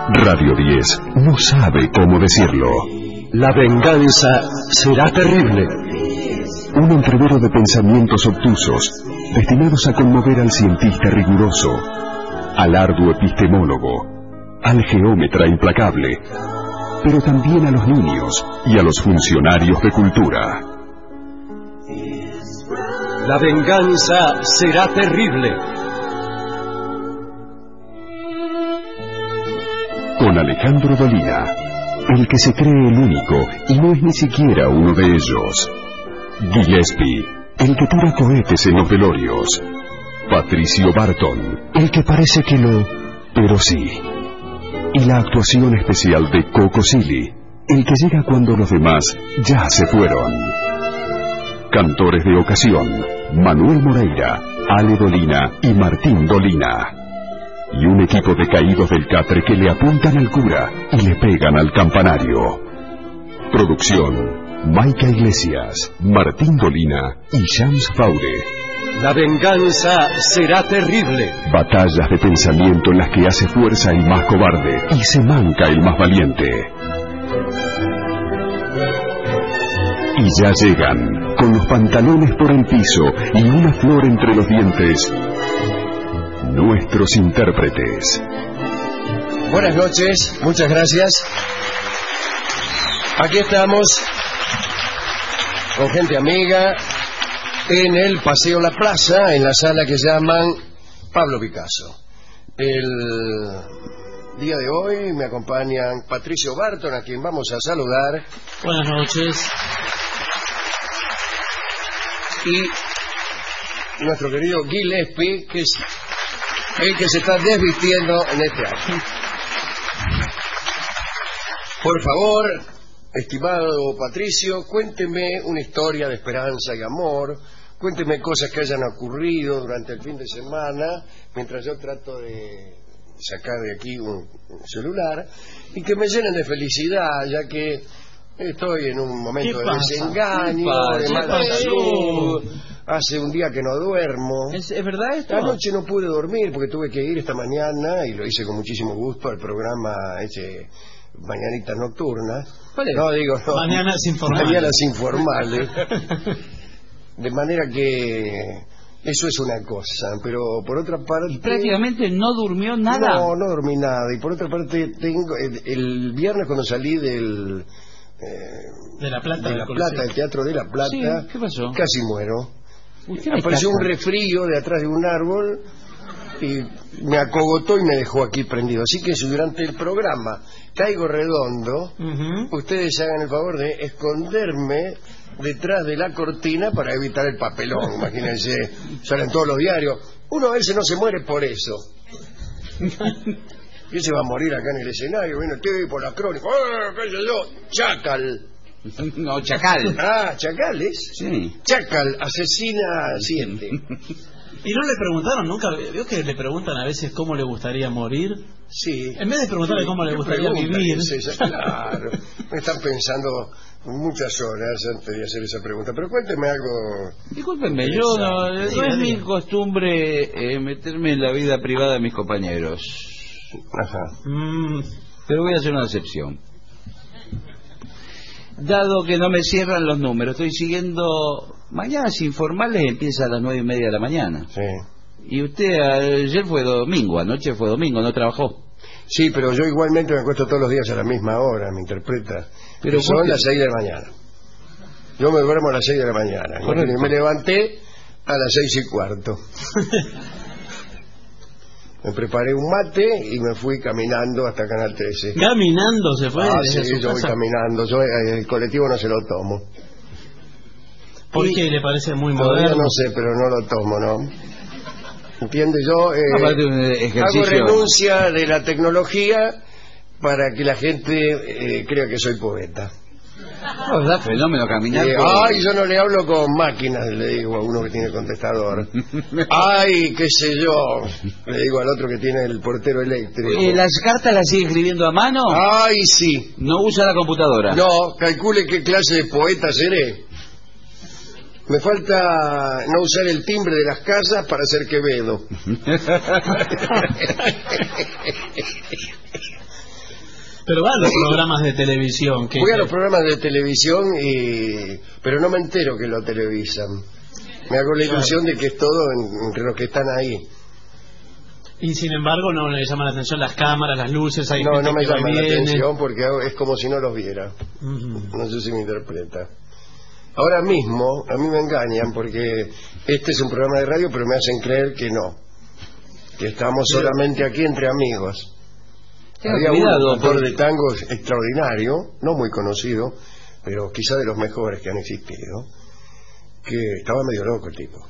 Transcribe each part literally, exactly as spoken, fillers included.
Radio diez no sabe cómo decirlo. La venganza será terrible. Un entrevero de pensamientos obtusos, destinados a conmover al cientista riguroso, al arduo epistemólogo, al geómetra implacable, pero también a los niños y a los funcionarios de cultura. La venganza será terrible. Con Alejandro Dolina, el que se cree el único y no es ni siquiera uno de ellos. Gillespie, el que tira cohetes en los velorios. Patricio Barton, el que parece que no, pero sí. Y la actuación especial de Coco Silly, el que llega cuando los demás ya se fueron. Cantores de ocasión, Manuel Moreira, Ale Dolina y Martín Dolina. Y un equipo de caídos del catre que le apuntan al cura y le pegan al campanario. Producción, Maica Iglesias, Martín Dolina y Shams Faude. La venganza será terrible. Batallas de pensamiento en las que hace fuerza el más cobarde y se manca el más valiente. Y ya llegan, con los pantalones por el piso y una flor entre los dientes, nuestros intérpretes. Buenas noches, muchas gracias. Aquí estamos, con gente amiga, en el Paseo La Plaza, en la sala que llaman Pablo Picasso. El día de hoy me acompañan Patricio Barton, a quien vamos a saludar. Buenas noches. Y nuestro querido Gillespie, que es el que se está desvistiendo en este acto. Por favor, estimado Patricio, cuénteme una historia de esperanza y amor. Cuénteme cosas que hayan ocurrido durante el fin de semana, mientras yo trato de sacar de aquí un celular, y que me llenen de felicidad, ya que estoy en un momento de desengaño, de mala salud. Hace un día que no duermo. ¿Es, es verdad esto? Anoche no pude dormir porque tuve que ir esta mañana, y lo hice con muchísimo gusto, al programa ese Mañanitas Nocturnas. ¿Cuál es? No, digo, no. Mañanas Informales. Mañanas Informales. De manera que eso es una cosa, pero por otra parte... ¿Y prácticamente no durmió nada? No, no dormí nada. Y por otra parte, tengo el, el viernes cuando salí del... Eh, de La Plata. De La Plata, del Teatro de La Plata. Sí, ¿qué pasó? Casi muero. Apareció Apareció un resfrío de atrás de un árbol y me acogotó y me dejó aquí prendido. Así que si durante el programa caigo redondo, uh-huh, ustedes hagan el favor de esconderme detrás de la cortina para evitar el papelón. Imagínense, salen todos los diarios. Uno a veces no se muere por eso. ¿Quién se va a morir acá en el escenario? Viene usted por la crónica. ¡Oh, qué sé yo! ¡Chacal! No, Chacal. Ah, ¿Chacales? Sí. Chacal, asesina siete. ¿Y no le preguntaron nunca? ¿Vio que le preguntan a veces cómo le gustaría morir? Sí. En vez de preguntarle sí, cómo le gustaría vivir. Es esa? Claro. Me están pensando muchas horas antes de hacer esa pregunta. Pero cuénteme algo. Discúlpenme, yo no, no sí, es mi costumbre eh, meterme en la vida privada de mis compañeros. Ajá. Mm, pero voy a hacer una excepción. Dado que no me cierran los números, estoy siguiendo Mañanas Informales, empieza a las nueve y media de la mañana. Sí. Y usted ayer fue domingo, anoche fue domingo, ¿no trabajó? Sí, pero yo igualmente me acuesto todos los días a la misma hora, me interpreta. Pero son qué? Las seis de la mañana. Yo me duermo a las seis de la mañana. Y me levanté a las seis y cuarto. Me preparé un mate y me fui caminando hasta Canal trece. ¿Caminando se fue? Ah, sí, yo voy caminando. Yo el colectivo no se lo tomo. ¿Por y qué le parece muy todavía moderno? No sé, pero no lo tomo, ¿no? ¿Entiende? Yo eh, hago renuncia de la tecnología para que la gente eh, crea que soy poeta. No, da fenómeno caminar. Eh, ay, yo no le hablo con máquinas, le digo a uno que tiene contestador. Ay, qué sé yo, le digo al otro que tiene el portero eléctrico. ¿Y las cartas las sigue escribiendo a mano? Ay, sí. ¿No usa la computadora? No, calcule qué clase de poeta seré. Me falta no usar el timbre de las casas para hacer Quevedo. Pero va a los programas de televisión. Que, Voy a los programas de televisión, y pero no me entero que lo televisan. Me hago la ilusión de que es todo en- entre los que están ahí. Y sin embargo no le llaman la atención las cámaras, las luces. Hay No, gente no me que va y llama la viene. atención porque es como si no los viera. Ujú. No sé si me interpreta. Ahora mismo, a mí me engañan porque este es un programa de radio, pero me hacen creer que no. Que estamos solamente aquí entre amigos. Tenga Había cuidado, un autor porque- de tangos extraordinario, no muy conocido, pero quizá de los mejores que han existido, que estaba medio loco el tipo.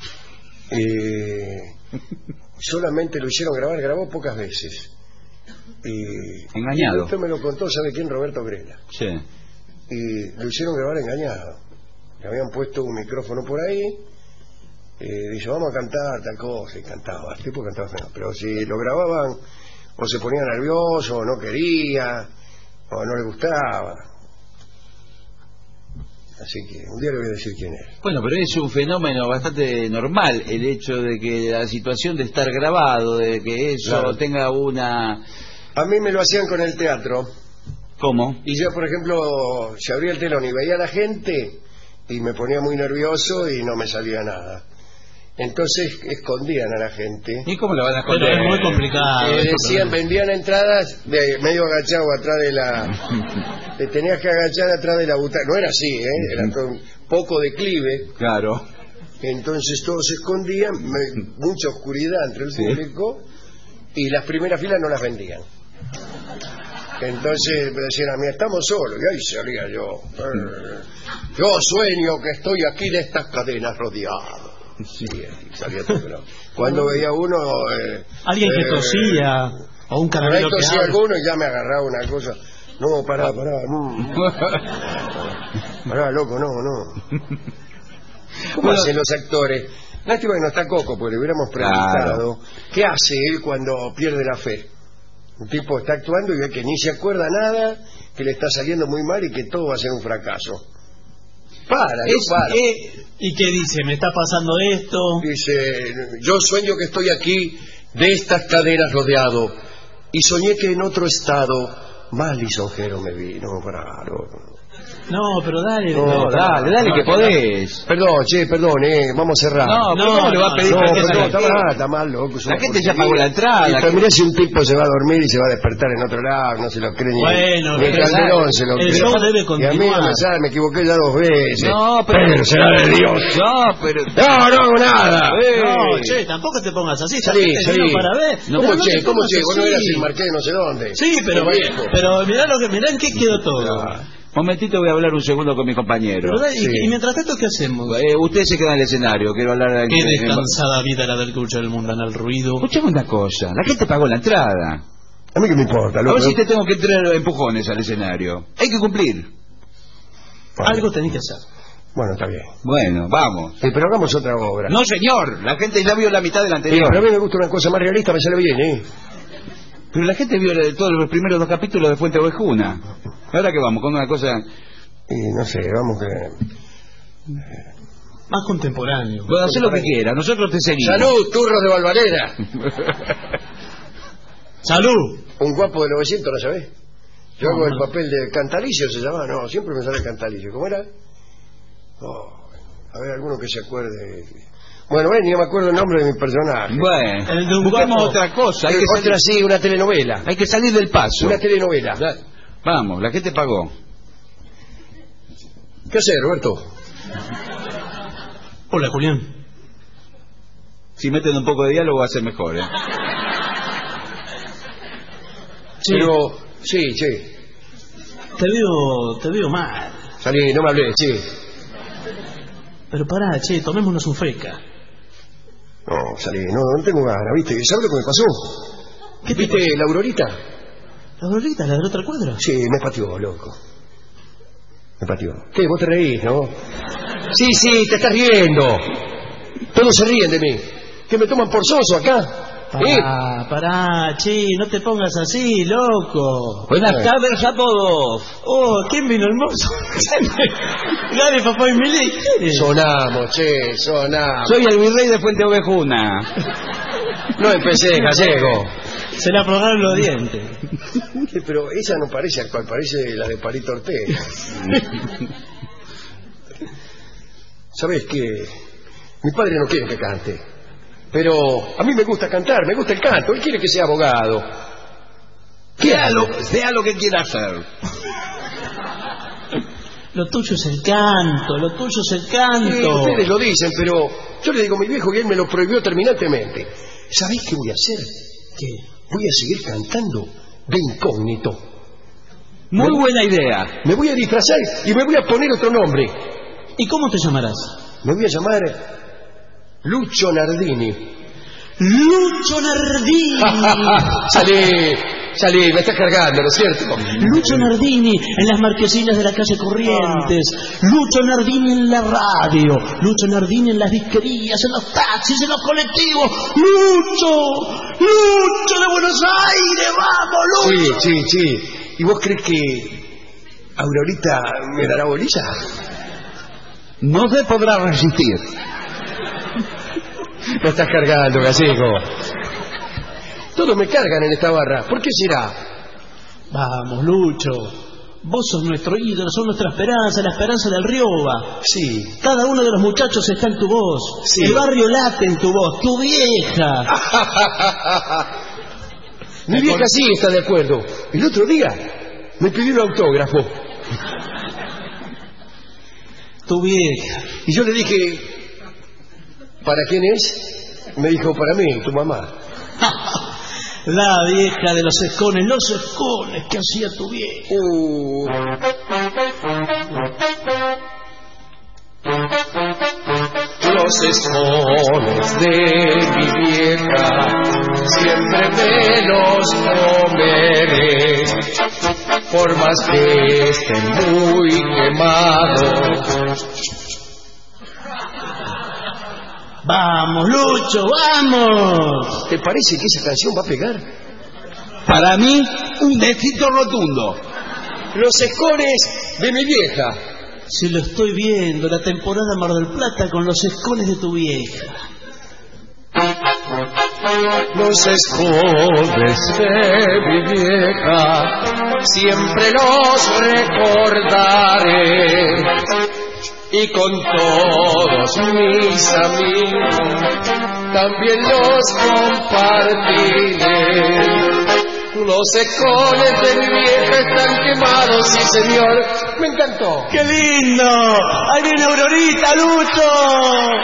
Eh, solamente lo hicieron grabar, grabó pocas veces. Y, Engañado. y esto me lo contó, ¿sabe quién? Roberto Grela. Sí. Y lo hicieron grabar engañado. Le habían puesto un micrófono por ahí, eh, dice, vamos a cantar tal cosa, y cantaba. El tipo cantaba feo, pero si lo grababan, o se ponía nervioso, o no quería, o no le gustaba. Así que un día le voy a decir quién es. Bueno, pero es un fenómeno bastante normal el hecho de que la situación de estar grabado, de que eso Claro. tenga una... A mí me lo hacían con el teatro, ¿Cómo? y yo, por ejemplo, se abría el telón y veía a la gente, y me ponía muy nervioso y no me salía nada. Entonces escondían a la gente. ¿Y cómo lo van a Pero esconder? es muy complicado. Eh, esto, decían, pero- vendían entradas de medio agachado atrás de la... Te tenías que agachar atrás de la butaca. No era así, ¿eh? Era con poco declive. Claro. Entonces todos se escondían, me- mucha oscuridad entre el Sí. público, y las primeras filas no las vendían. Entonces me decían a mí, estamos solos, y ahí salía yo. Eh, Yo sueño que estoy aquí de estas cadenas rodeado. Sí, y salía todo, pero cuando veía uno... eh, Alguien que eh, tosía, o un por ahí caramelo que tosía habla. alguno y ya me agarraba una cosa. No, pará, pará, no. Pará, loco, no, no. ¿Cómo Bueno. hacen los actores? Lástima que no está Coco, porque le hubiéramos preguntado qué hace él cuando pierde la fe. Un tipo está actuando y ve que ni se acuerda nada, que le está saliendo muy mal y que todo va a ser un fracaso. Para, no Es, para. eh, ¿Y qué dice? ¿Me está pasando esto? Dice, yo sueño que estoy aquí de estas caderas rodeado, y soñé que en otro estado más lisonjero me vi. No, pará, no. No, pero dale. No, no, dale, dale que podés. Perdón, che, perdón, eh, vamos a cerrar. No, pero No, ¿cómo le va a no, pedir No, permiso a perdón, la está gente? mal, está mal, loco. es una La gente ya porquería. pagó la entrada. Y la pero que- mirá si un tipo se va a dormir y se va a despertar en otro lado, no se lo cree ni, Bueno, ni el pero Calderón se lo el cree. show debe Y a mí no continuar. me sale, me equivoqué ya dos veces. No, pero... será de Dios. No, pero... No, no hago nada. Eh. No, che, tampoco te pongas así. Esta Salí, gente salí. vino para ver. ¿Cómo Pero no che? te ¿Cómo pongas che? Vos no así. eras el marqués de no sé dónde. Sí, pero, Qué viejo. pero mirá lo que mirá en qué quedó todo. Ah. Momentito, voy a hablar un segundo con mi compañero. Pero dale, y- Sí. y, mientras tanto, ¿qué hacemos? Eh, usted se queda en el escenario, quiero hablar... en- Qué en- descansada vida la del escucha del mundanal ruido. Escuchame una cosa, la gente pagó la entrada. A mí que me importa, A loco. ver si te tengo que entrar a empujones al escenario. Hay que cumplir. Bueno, Algo tenés que hacer. Bueno, está bien. Bueno, vamos. Sí, pero hagamos otra obra. No, señor, la gente ya vio la mitad de la Sí, anterior. pero a mí me gusta una cosa más realista, me sale bien, ¿eh? Pero la gente vio la- todos los primeros dos capítulos de Fuente Ovejuna. Ahora que vamos, con una cosa... Y no sé, vamos que... Más contemporáneo. Bueno, haz lo que quiera, nosotros te seguimos. ¡Salud, turros de Valvanera! ¡Salud! Un guapo de novecientos, ¿lo sabés? Yo No, hago el no. papel de Cantalicio, se llama, no, siempre me sale Cantalicio. ¿Cómo era? Oh, a ver, alguno que se acuerde. Bueno, ven, ni me acuerdo el nombre de mi personaje. Bueno, El de un busquemos guapo. otra cosa. Hay Eh, que, salir, Otra sí, una telenovela. hay que salir del paso. Una telenovela. Ya- Vamos, la gente pagó. ¿Qué hacer, Roberto? Hola, Julián. Si meten un poco de diálogo va a ser mejor, ¿eh? Sí, Pero, sí, sí. te veo, te veo mal. Salí, no me hablé, sí. Pero pará, che, tomémonos un feca. No, salí, no, no tengo ganas, ¿viste? ¿Sabes lo que me pasó? ¿Qué te ¿Viste la Aurorita? ¿La Dorita, la de la otra cuadra? Sí, me pateó, loco. Me pateó. ¿Qué? Vos te reís, ¿no? Sí, sí, te estás riendo. Todos se ríen de mí. ¿Que me toman por soso acá? ¿Eh? Pará, pará, che, no te pongas así, loco. Buenas Eh. tardes a todos. Oh, ¿quién vino el mozo? Dale, papá y Mili. ¿Quién es? Sonamos, che, sonamos. Soy el virrey de Fuente Ovejuna. No empecé, gallego. Se le aflojaron los dientes. Sí, pero esa no parece actual, parece la de Palito Ortega. ¿Sabes qué? Mi padre no quiere que cante, pero a mí me gusta cantar, me gusta el canto. Él quiere que sea abogado. Sea lo, sea lo que quiera hacer. Lo tuyo es el canto, lo tuyo es el Sí, canto. ustedes lo dicen, pero yo le digo a mi viejo y él me lo prohibió terminantemente. ¿Sabéis qué voy a hacer? ¿Qué? Voy a seguir cantando de incógnito. Muy Me- buena idea. Me voy a disfrazar y me voy a poner otro nombre. ¿Y cómo te llamarás? Me voy a llamar Lucho Nardini. Lucho Nardini. Salí, salí, me estás cargando, ¿no es cierto? Lucho Nardini en las marquesinas de la calle Corrientes. Lucho Nardini en la radio. Lucho Nardini en las disquerías, en los taxis, en los colectivos. Lucho, Lucho de Buenos Aires, vamos, Lucho. Sí, sí, sí. ¿Y vos crees que Aurorita me dará bolilla? No se podrá resistir. Me estás cargando, gallego. Todos me cargan en esta barra. ¿Por qué será? Vamos, Lucho. Vos sos nuestro ídolo, sos nuestra esperanza, la esperanza del Rioba. Sí. Cada uno de los muchachos está en tu voz. Sí. El barrio late en tu voz. Tu vieja. Mi vieja sí está de acuerdo. El otro día me pidió un autógrafo. Tu vieja. Y yo le dije, ¿para quién es? Me dijo, para mí, tu mamá. La vieja de los escones, los escones que hacía tu vieja. Uh. Los escones de mi vieja siempre me los comeré, por más que estén muy quemados. Vamos, Lucho, vamos. ¿Te parece que esa canción va a pegar? Para mí, un éxito rotundo. Los escones de mi vieja. Si lo estoy viendo, la temporada Mar del Plata con los escones de tu vieja. Los escones de mi vieja siempre los recordaré, y con todos mis amigos también los compartiré. Los escones de mi vieja están quemados, sí señor. Me encantó. ¡Qué lindo! ¡Ahí viene Aurorita, Lucho!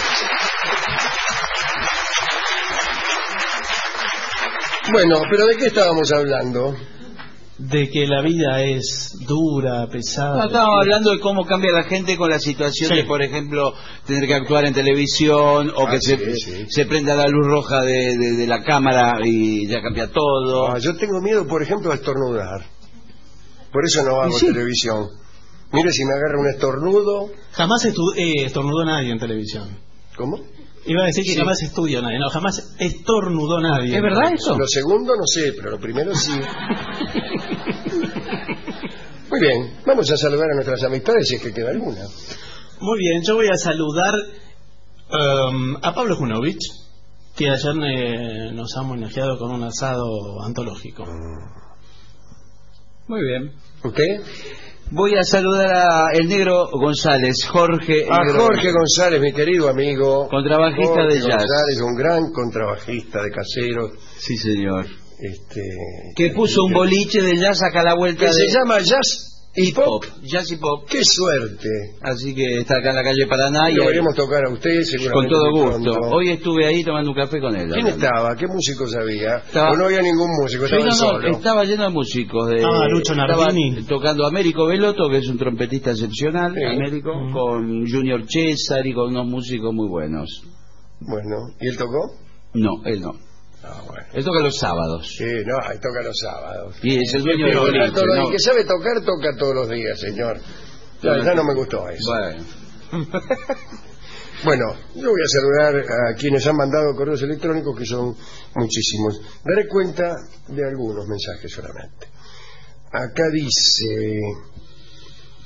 Bueno, pero ¿de qué estábamos hablando? De que la vida es dura, pesada. No, estábamos hablando de cómo cambia la gente con la situación Sí. de, por ejemplo, tener que actuar en televisión o Ah, que sí, se, sí. se prenda la luz roja de, de- de la cámara y ya cambia todo. Ah, yo tengo miedo, por ejemplo, a estornudar. Por eso no hago Sí. televisión. Mire, si me agarra un estornudo... Jamás estu- eh, estornudó nadie en televisión. ¿Cómo? Iba a decir que Sí. jamás estudió nadie. No, jamás estornudó nadie. ¿Es verdad eso? Lo segundo no sé, pero lo primero sí. Muy bien, vamos a saludar a nuestras amistades si es que queda alguna. Muy bien, yo voy a saludar um, a Pablo Junovich, que ayer eh, nos ha homenajeado con un asado antológico. Muy bien. ¿Usted? Voy a saludar a el negro González, Jorge. A Negro Jorge González, mi querido amigo. Contrabajista Jorge de jazz. González, un gran contrabajista de caseros. Sí, señor. Este, Que puso un boliche de jazz acá a la vuelta que de... se llama Jazz y Pop. Jazz y Pop. ¡Qué suerte! Así que está acá en la calle Paraná y Lo ahí- veremos tocar a usted con seguramente. todo muy gusto. pronto. Hoy estuve ahí tomando un café con él. ¿Quién hablando. estaba? ¿Qué músicos había? Estaba- ¿O no había ningún músico? Sí, Estaba no, no, solo. estaba lleno de músicos. De, Ah, Lucho Nardini. estaba tocando Américo Belotto, que es un trompetista excepcional, Sí. Américo, Mm. con Junior César y con unos músicos muy buenos. Bueno, ¿y él tocó? No, él no. Ah, bueno. Él toca los sábados. Sí, no, ahí toca los sábados. Y es el dueño del Toca boliche, todos los- ¿no? El que sabe tocar, toca todos los días, señor. Ya, ya no me gustó eso. Bueno. Bueno, yo voy a saludar a quienes han mandado correos electrónicos, que son muchísimos. Daré cuenta de algunos mensajes solamente. Acá dice...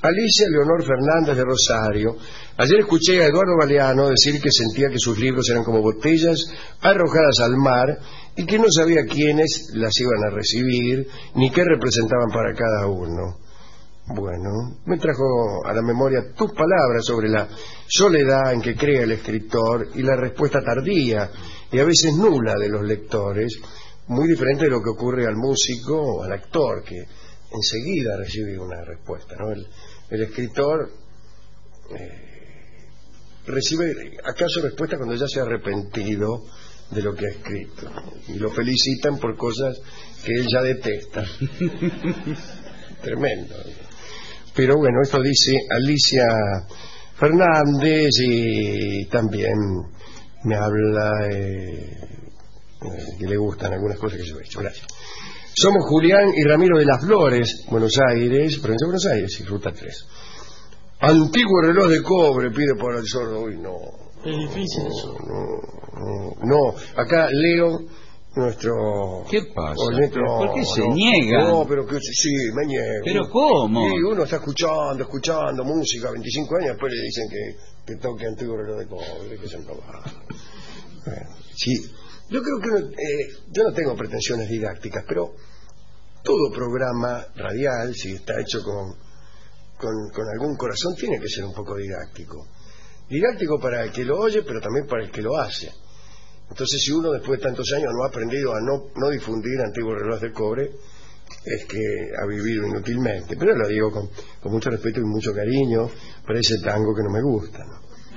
Alicia Leonor Fernández de Rosario. Ayer escuché a Eduardo Galeano decir que sentía que sus libros eran como botellas arrojadas al mar y que no sabía quiénes las iban a recibir ni qué representaban para cada uno. Bueno, me trajo a la memoria tus palabras sobre la soledad en que crea el escritor y la respuesta tardía y a veces nula de los lectores, muy diferente de lo que ocurre al músico o al actor, que enseguida recibe una respuesta, ¿no? El, el escritor eh, recibe acaso respuesta cuando ya se ha arrepentido de lo que ha escrito y lo felicitan por cosas que él ya detesta. Tremendo. Pero bueno, esto dice Alicia Fernández y también me habla eh, que le gustan algunas cosas que yo he hecho. Gracias. Somos Julián y Ramiro de las Flores, Buenos Aires, provincia de Buenos Aires, y Ruta tres. Antiguo reloj de cobre pide para el sordo. Uy, no. Es difícil eso. No, no, no. Acá leo nuestro... ¿Qué pasa? Nuestro, ¿Por qué se no, niega? No, pero que sí, me niego. ¿Pero cómo? Sí, uno está escuchando, escuchando música, veinticinco años, después le dicen que, que toque Antiguo reloj de cobre, que se enroba. Bueno, sí. Yo creo que uno, eh, yo no tengo pretensiones didácticas, pero todo programa radial, si está hecho con, con, con algún corazón, tiene que ser un poco didáctico. Didáctico para el que lo oye, pero también para el que lo hace. Entonces, si uno después de tantos años no ha aprendido a no, no difundir Antiguo reloj de cobre, es que ha vivido inútilmente. Pero lo digo con, con mucho respeto y mucho cariño para ese tango que no me gusta, ¿no?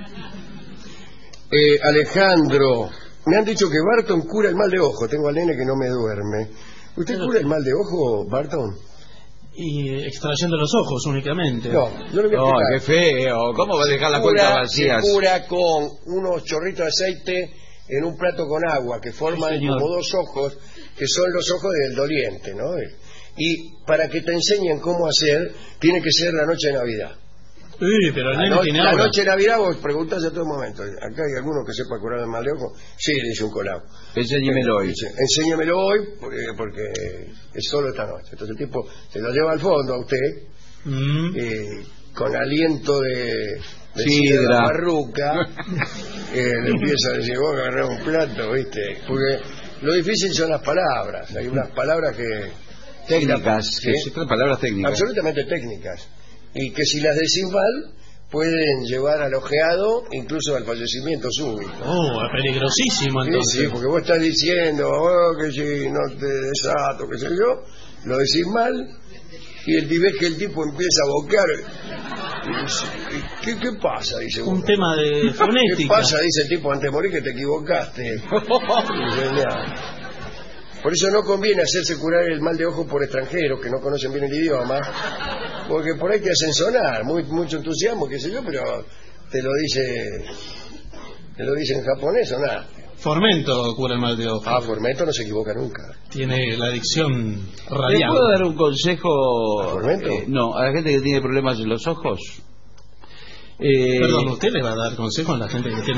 Eh, Alejandro... Me han dicho que Barton cura el mal de ojo. Tengo al nene que no me duerme. ¿Usted cura el mal de ojo, Barton? Y extrayendo los ojos únicamente. No, yo le voy a No, explicar. qué feo. ¿Cómo va a dejar las Cura- cuentas vacías? Se cura con unos chorritos de aceite en un plato con agua que forman Sí, señor. como dos ojos, que son los ojos del doliente, ¿no? Y para que te enseñen cómo hacer, tiene que ser la noche de Navidad. Uy, pero el La, nene no- tiene la aura. noche de Navidad vos preguntás a todo momento. Acá hay alguno que sepa curar el mal de ojo. Sí, dice un colado. Enséñemelo hoy. Dice, enséñamelo hoy porque, porque es solo esta noche. Entonces el tipo se lo lleva al fondo a usted Mm. eh, con aliento de, de Sidra. sidra barruca. eh, le empieza a decir, vos agarrás un plato, ¿viste? Porque lo difícil son las palabras. Hay unas palabras que... Técnicas. ¿Sí? Sí, son palabras técnicas. Absolutamente técnicas. Y que si las decís mal, pueden llevar al ojeado, incluso al fallecimiento súbito. Oh, es peligrosísimo Sí, entonces. sí, porque vos estás diciendo, oh, que si no te desato, qué sé yo, lo decís mal, y el, y ves que el tipo empieza a boquear. Y dice, ¿qué, ¿Qué pasa? Dice Un uno. tema de ¿Qué fonética. pasa? Dice el tipo, antes de morir que te equivocaste. Dice, "Mira". Por eso no conviene hacerse curar el mal de ojo por extranjeros que no conocen bien el idioma, porque por ahí te hacen sonar, muy, mucho entusiasmo, qué sé yo, pero te lo dice te lo dice en japonés o nada. Formento cura el mal de ojo. Ah, Formento no se equivoca nunca. Tiene la adicción ¿Le radial. puedo dar un consejo? ¿A Formento? eh, no, a la gente que tiene problemas en los ojos. Eh, Perdón, ¿usted le va a dar consejos a la gente que tiene...?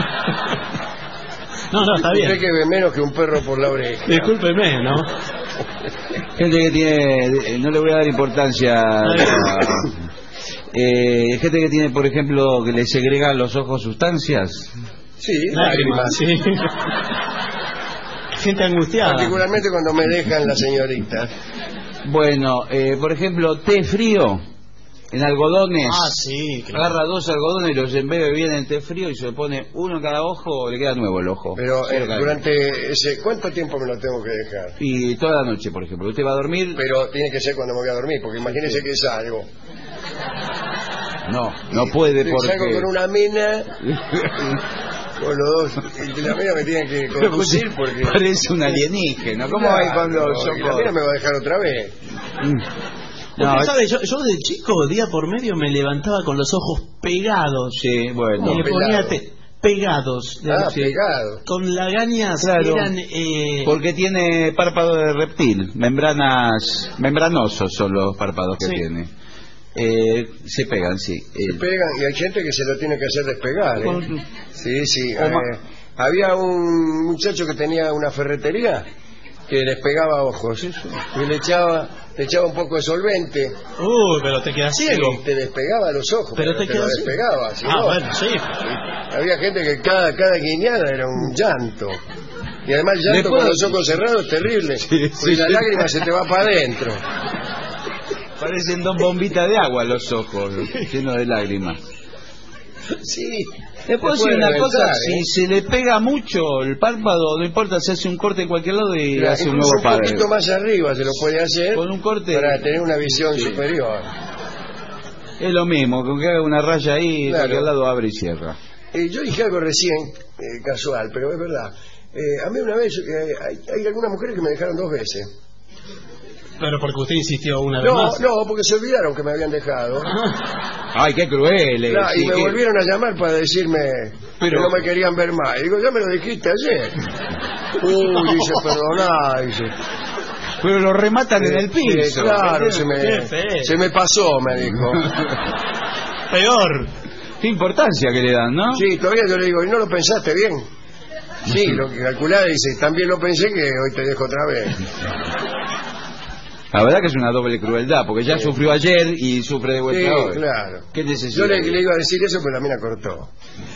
No, no, está bien. Usted que ve menos que un perro por la oreja. Discúlpeme, ¿no? Gente que tiene... No le voy a dar importancia... a- eh, gente que tiene, por ejemplo, que le segregan los ojos sustancias. Sí, Lágrimas, lágrimas. sí. Gente angustiada. Particularmente cuando me dejan las señoritas. Bueno, eh, por ejemplo, té frío en algodones. Ah, sí. claro. Agarra dos algodones y los embebe bien en té frío y se pone uno en cada ojo, le queda nuevo el ojo. Pero Sí, eh, claro. durante ese... ¿Cuánto tiempo me lo tengo que dejar? Y toda la noche, por ejemplo. Usted va a dormir... Pero tiene que ser cuando me voy a dormir, porque imagínese que salgo. No, no puede porque... Salgo con una mina, con los dos, y la mina me tiene que conducir porque... Parece un alienígena. ¿Cómo Claro, hay cuando y la mina me va a dejar otra vez. No, Usted es- sabe, yo, yo de chico, día por medio, me levantaba con los ojos pegados. Sí, bueno. y le ponía pelado. te- pegados. Ah, Sí. pegado. Con lagañas Claro. que eran... Eh, Porque tiene párpado de reptil, membranas, membranosos son los párpados que Sí. tiene. Eh, se pegan, sí. Eh, Se pegan y hay gente que se lo tiene que hacer despegar. ¿eh? Con- Sí, sí. ¿Cómo? eh, había un muchacho que tenía una ferretería que despegaba ojos. Y le echaba, le echaba un poco de solvente. Uy, pero te quedas ciego. Y te despegaba los ojos. Pero, pero te, te lo quedas despegaba. Si Ah, no, bueno, sí. había gente que cada, cada guiñada era un llanto. Y además el llanto con los ojos cerrados es terrible. Sí, porque sí, la sí. lágrima se te va para adentro. Parecen dos bombitas de agua los ojos, llenos de lágrimas. Sí. Le puedo decir una cosa, si se le pega mucho el párpado, no importa, se hace un corte en cualquier lado y Claro, hace un incluso nuevo un padre. poquito más arriba se lo puede hacer Con un corte para tener una visión sí. superior. Es lo mismo, con que haga una raya ahí, Claro. de aquel lado abre y cierra. Eh, yo dije algo recién, eh, casual, pero es verdad. Eh, a mí una vez, eh, hay, hay algunas mujeres que me dejaron dos veces. Pero porque usted insistió una vez No, más. no, porque se olvidaron que me habían dejado. Ay, qué cruel. eh, Claro, sí, y me que- volvieron a llamar para decirme Pero- que no me querían ver más. Y digo, ya me lo dijiste ayer. Uy, dice, perdoná, dice. Pero lo rematan en el Eh, piso. claro, se Qué me, feo. se me pasó, me dijo. Peor. Qué importancia que le dan, ¿no? Sí, todavía yo le digo, ¿y no lo pensaste bien? Sí, lo que calculaba dice, también lo pensé que hoy te dejo otra vez. La verdad que es una doble crueldad, porque ya sufrió ayer y sufre de vuelta Sí, hoy. claro. ¿Qué necesidad? Yo le, le iba a decir eso, pero la mina cortó.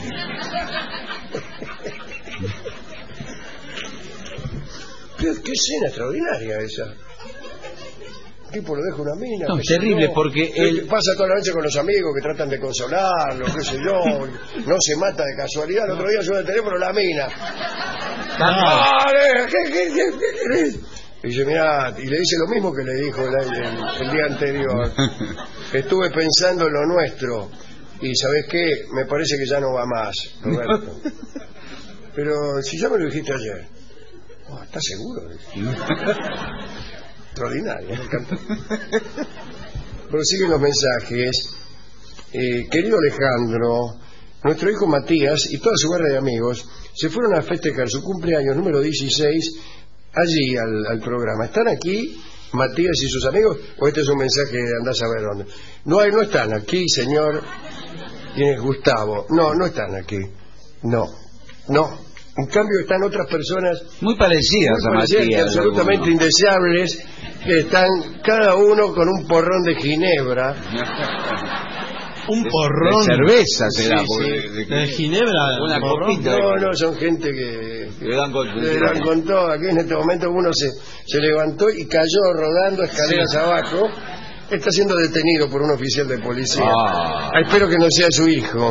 ¿Qué, qué escena extraordinaria esa? El tipo lo deja una mina. No, qué es sé terrible, yo. porque Él él- pasa toda la noche con los amigos que tratan de consolarlo, qué sé yo. No se mata de casualidad. El otro día suena el teléfono la mina. Ah, ¡Dale! ¿Qué, qué, qué, qué querés? Y dice, mirá, y le dice lo mismo que le dijo el, el- el día anterior. Estuve pensando en lo nuestro. Y ¿sabés qué? Me parece que ya no va más, Roberto. Pero si ya me lo dijiste ayer. Oh, ¿estás seguro? Extraordinario, me encantó. Prosiguen los mensajes. Eh, querido Alejandro, nuestro hijo Matías y toda su barra de amigos se fueron a festejar su cumpleaños número dieciséis allí al, al programa. ¿Están aquí Matías y sus amigos? ¿O este es un mensaje de andás a ver dónde? No, hay, no están aquí, señor. ¿Quién es Gustavo? No, no están aquí. No, no. En cambio están otras personas Muy parecidas muy a parecidas y Matías. absolutamente algunos. indeseables, que están cada uno con un porrón de ginebra. un De- porrón. De cerveza será. Sí, porque- sí. de- De Ginebra. Una porrón. copita. No, no, son gente que Le dan con, le dan con todo. Aquí en este momento uno se, se levantó y cayó rodando escaleras abajo. Está siendo detenido por un oficial de policía. Ah. Ah, espero que no sea su hijo.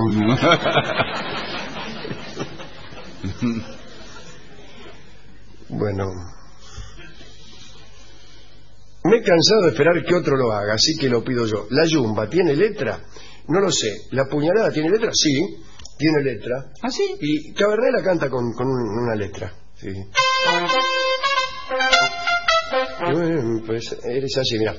Bueno, me he cansado de esperar que otro lo haga, así que lo pido yo. ¿La yumba tiene letra? No lo sé. ¿La puñalada tiene letra? Sí, tiene letra. ¿Ah, sí? Y Cabernet la canta con, con un- una letra. Sí. Bueno, pues eres así, mira.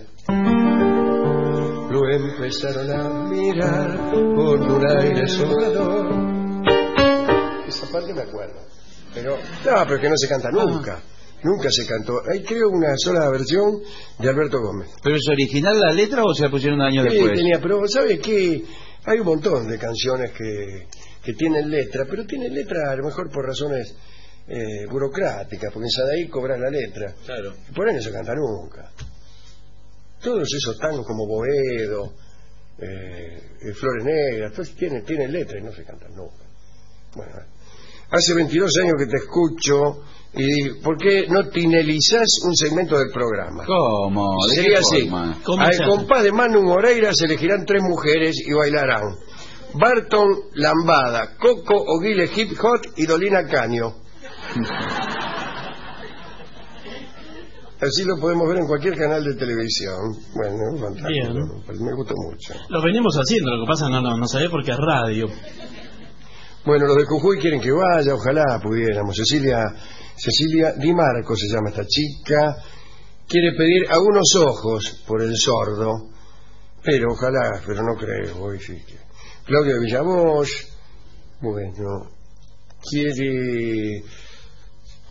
Lo empezaron a mirar con un aire sobrador. Esa parte me acuerdo. Pero, no, pero es que no se canta nunca. Nunca se cantó. Hay creo una sola versión de Alberto Gómez. ¿Pero es original la letra o se la pusieron años Sí, después? tenía, pero ¿sabe qué? Hay un montón de canciones que, que tienen letra, pero tienen letra a lo mejor por razones eh, burocráticas, porque en Sadaí cobran la letra. Claro. Por ahí no se canta nunca. Todos esos tangos como Boedo, eh, eh, Flores Negras, todos tienen, tienen letra y no se cantan nunca. Bueno, hace veintidós años que te escucho y ¿por qué no tinelizás un segmento del programa? ¿Cómo? ¿De Sería qué así. forma? ¿Cómo Al se hace? compás de Manu Moreira se elegirán tres mujeres y bailarán. Barton Lambada, Coco Oguile Hip Hop y Dolina Caño. Así lo podemos ver en cualquier canal de televisión. Bueno, fantástico. Bien. Me gustó mucho. Lo venimos haciendo, lo que pasa no, no, no sabés porque es radio. Bueno, los de Jujuy quieren que vaya, ojalá pudiéramos. Cecilia, Cecilia Di Marco se llama esta chica. Quiere pedir a unos ojos por el sordo. Pero ojalá, pero no creo. Hoy sí que... Claudia Villavoz, bueno, quiere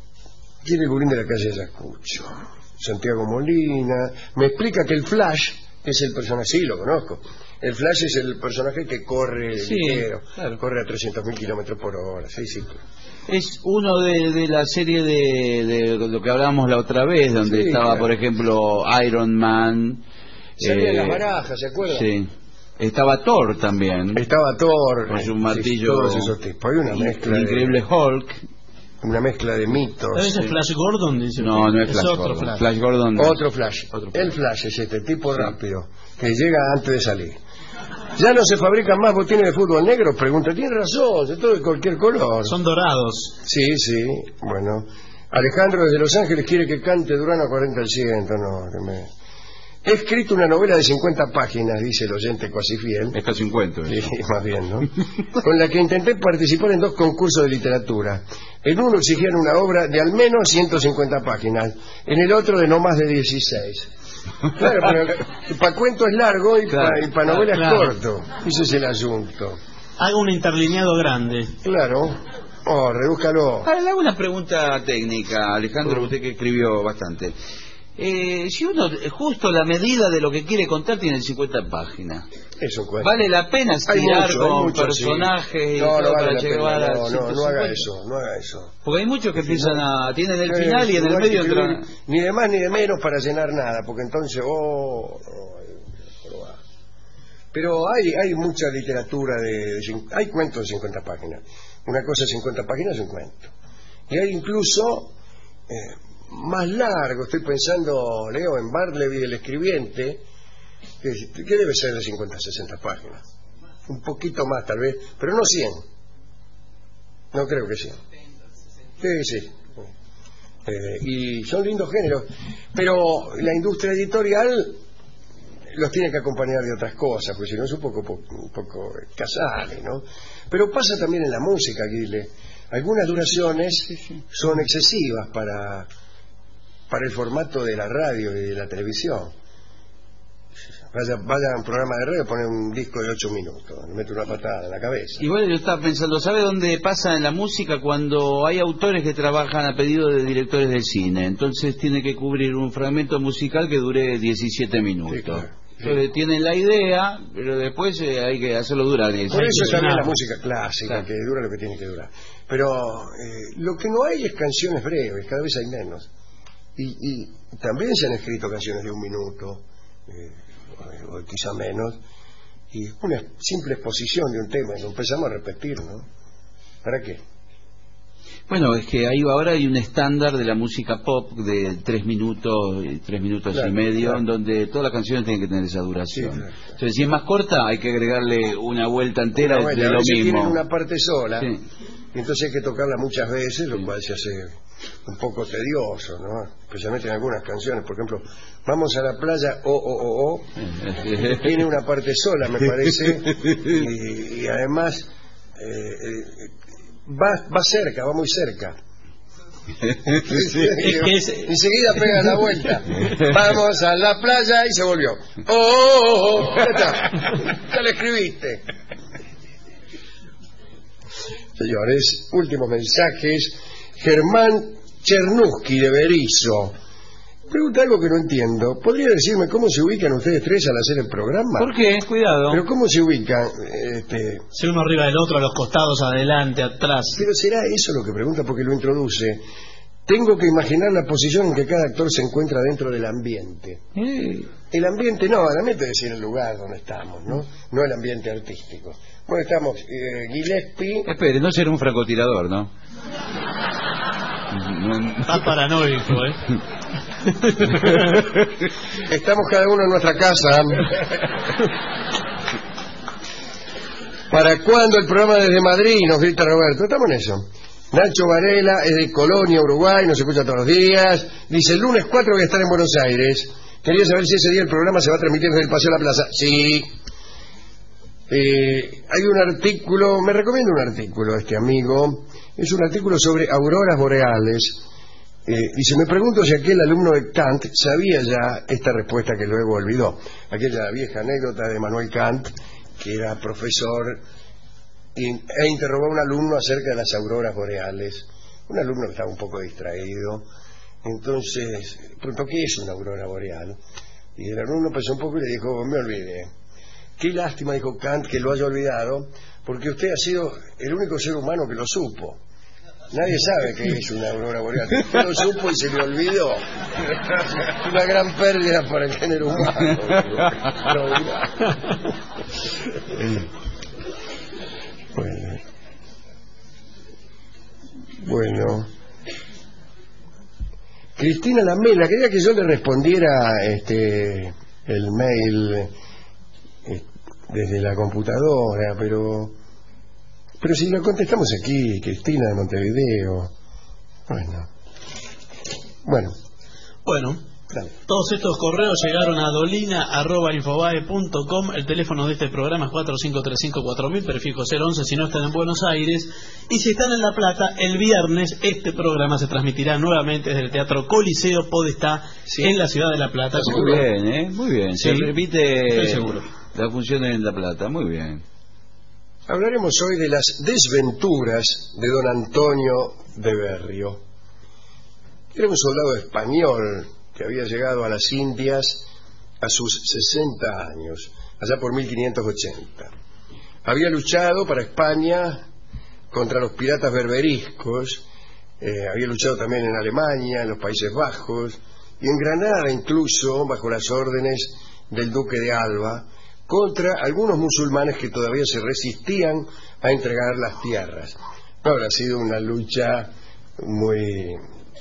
quiere el bulín de la calle Ayacucho. Santiago Molina me explica que el flash Es el personaje, sí, lo conozco. El Flash es el personaje que corre Sí, ligero, claro. corre a trescientos mil kilómetros por hora. Sí, sí. Es uno de, de la serie de, de lo que hablábamos la otra vez, donde Sí, estaba, claro. por ejemplo, Iron Man. Salían eh, las barajas, ¿se acuerdan? Sí. Estaba Thor también. Estaba Thor. Con su sí, martillo. todos esos tipos. Hay una y- mezcla el increíble de, Hulk. una mezcla de mitos. ¿No es el Flash Gordon? Dice No, usted? no es Flash otro Gordon. Flash. Flash Gordon. Otro Flash. Otro Flash. El Flash es este tipo rápido que llega antes de salir. ¿Ya no se fabrican más botines de fútbol negros? Pregunta. Tiene razón, de todo de cualquier color. Son dorados. Sí, sí, bueno. Alejandro desde Los Ángeles quiere que cante Durano a cuarenta al ciento, no, que me... He escrito una novela de cincuenta páginas, dice el oyente cuasi fiel. Es casi un cuento. Sí, eso. más bien, ¿no? Con la que intenté participar en dos concursos de literatura. En uno exigían una obra de al menos ciento cincuenta páginas, en el otro de no más de dieciséis. Claro, pero para cuento es largo y Claro, para pa novela claro. es corto. Ese es el asunto. Haga un interlineado grande. Claro. Oh, redúzcalo. Ahora le hago una pregunta técnica, Alejandro, usted que escribió bastante. Eh, si uno, justo la medida de lo que quiere contar tiene cincuenta páginas, Es un cuento. ¿vale la pena Hay estirar mucho, hay con mucho, personajes sí. y No, todo no vale para la llegar pena, a no, no, no ciento haga cincuenta? eso, no haga eso. Porque hay muchos que empiezan a... tienen el Eh, final y en el no hay medio que entran... escribir ni de más ni de menos para llenar nada, porque entonces, oh, oh, pero, ah. Pero hay hay mucha literatura de, de cin- hay cuentos de cincuenta páginas. Una cosa de cincuenta páginas es un cuento. Y hay incluso eh, más largo, estoy pensando, Leo, en Bartleby el escribiente, que, que debe ser de cincuenta a sesenta páginas. Un poquito más tal vez, pero no cien. No creo que cien. Sí, sí. Eh, y son lindos géneros, pero la industria editorial los tiene que acompañar de otras cosas, porque si no es un poco, po- un poco casale, ¿no? Pero pasa también en la música, Aguile. Algunas duraciones son excesivas para, para el formato de la radio y de la televisión. Vaya, vaya a un programa de radio, pone un disco de ocho minutos, le mete una patada en la cabeza. Igual yo estaba pensando, ¿sabe dónde pasa en la música? Cuando hay autores que trabajan a pedido de directores de cine, entonces tiene que cubrir un fragmento musical que dure diecisiete minutos. Sí, claro. Entonces tienen la idea, pero después eh, hay que hacerlo durar diez. Por eso que también la sonar. música clásica, Claro. que dura lo que tiene que durar. Pero eh, lo que no hay es canciones breves, cada vez hay menos. Y, y también se han escrito canciones de un minuto, eh, o, o quizá menos, y una simple exposición de un tema, y lo empezamos a repetir, ¿no? ¿Para qué? Bueno, es que ahí ahora hay un estándar de la música pop de tres minutos, eh, tres minutos Claro, y medio, claro. en donde todas las canciones tienen que tener esa duración. Sí, claro. Entonces, si es más corta, hay que agregarle una vuelta entera Bueno, de a lo veces mismo. tienen una parte sola, Sí. y entonces hay que tocarla muchas veces, lo cual se hace un poco tedioso, ¿no? Especialmente en algunas canciones, por ejemplo, Vamos a la playa, o, o, o, o, tiene una parte sola, me parece, y, y además eh, eh, va, va cerca, va muy cerca. Es que es- Enseguida pega la vuelta. Vamos a la playa y se volvió. ¡Oh, oh, oh, oh! Ya está. Ya lo escribiste. Señores, últimos mensajes. Germán Chernuski de Berizo pregunta algo que no entiendo. ¿Podría decirme cómo se ubican ustedes tres al hacer el programa? ¿Por qué? Cuidado. Pero ¿cómo se ubican? Este, Si uno arriba del otro, a los costados, adelante, atrás. pero será eso lo que pregunta porque lo introduce. Tengo que imaginar la posición en que cada actor se encuentra dentro del ambiente. Eh, El ambiente no, el ambiente es decir el lugar donde estamos, ¿no? No el ambiente artístico. Bueno, estamos eh, Gillespie, espere, no será un francotirador, ¿no? Está paranoico, ¿eh? estamos cada uno en nuestra casa. ¿Para cuándo el programa desde Madrid? Nos grita Roberto. Estamos en eso. Nacho Varela es de Colonia, Uruguay, nos escucha todos los días. Dice, el lunes cuatro voy a estar en Buenos Aires. Quería saber si ese día el programa se va a transmitir desde el Paseo de la Plaza. Sí. Eh, hay un artículo, me recomienda un artículo este amigo. Es un artículo sobre auroras boreales. Eh, y se me pregunto si aquel alumno de Kant sabía ya esta respuesta que luego olvidó. Aquella vieja anécdota de Manuel Kant, que era profesor y, e interrogó a un alumno acerca de las auroras boreales. Un alumno que estaba un poco distraído. Entonces, preguntó, ¿qué es una aurora boreal? Y el alumno pensó un poco y le dijo, me olvidé. Qué lástima, dijo Kant, que lo haya olvidado, porque usted ha sido el único ser humano que lo supo. Nadie sabe qué es una aurora boreal. Usted lo supo y se le olvidó. Una gran pérdida para el género humano. Bueno. Bueno. Cristina Lamela, quería que yo le respondiera este el mail eh, desde la computadora, pero pero si lo contestamos aquí, Cristina de Montevideo. Bueno. Bueno. Bueno. Dale. Todos estos correos llegaron a dolina arroba infobae punto com. El teléfono de este programa es cuatro cinco tres cinco cuatro mil, prefijo cero once si no están en Buenos Aires. Y si están en La Plata, el viernes este programa se transmitirá nuevamente desde el Teatro Coliseo Podestá, sí, en la ciudad de La Plata. Muy bien, ¿eh? Muy bien. Se sí, repite estoy seguro. La función en La Plata. Muy bien. Hablaremos hoy de las desventuras de don Antonio de Berrio. Era un soldado español que había llegado a las Indias a sus sesenta años, allá por mil quinientos ochenta. Había luchado para España contra los piratas berberiscos, eh, había luchado también en Alemania, en los Países Bajos, y en Granada incluso, bajo las órdenes del duque de Alba, contra algunos musulmanes que todavía se resistían a entregar las tierras. No habrá sido una lucha muy...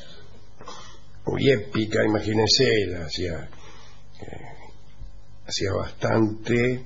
muy épica, imagínense, hacía, eh, hacía bastante,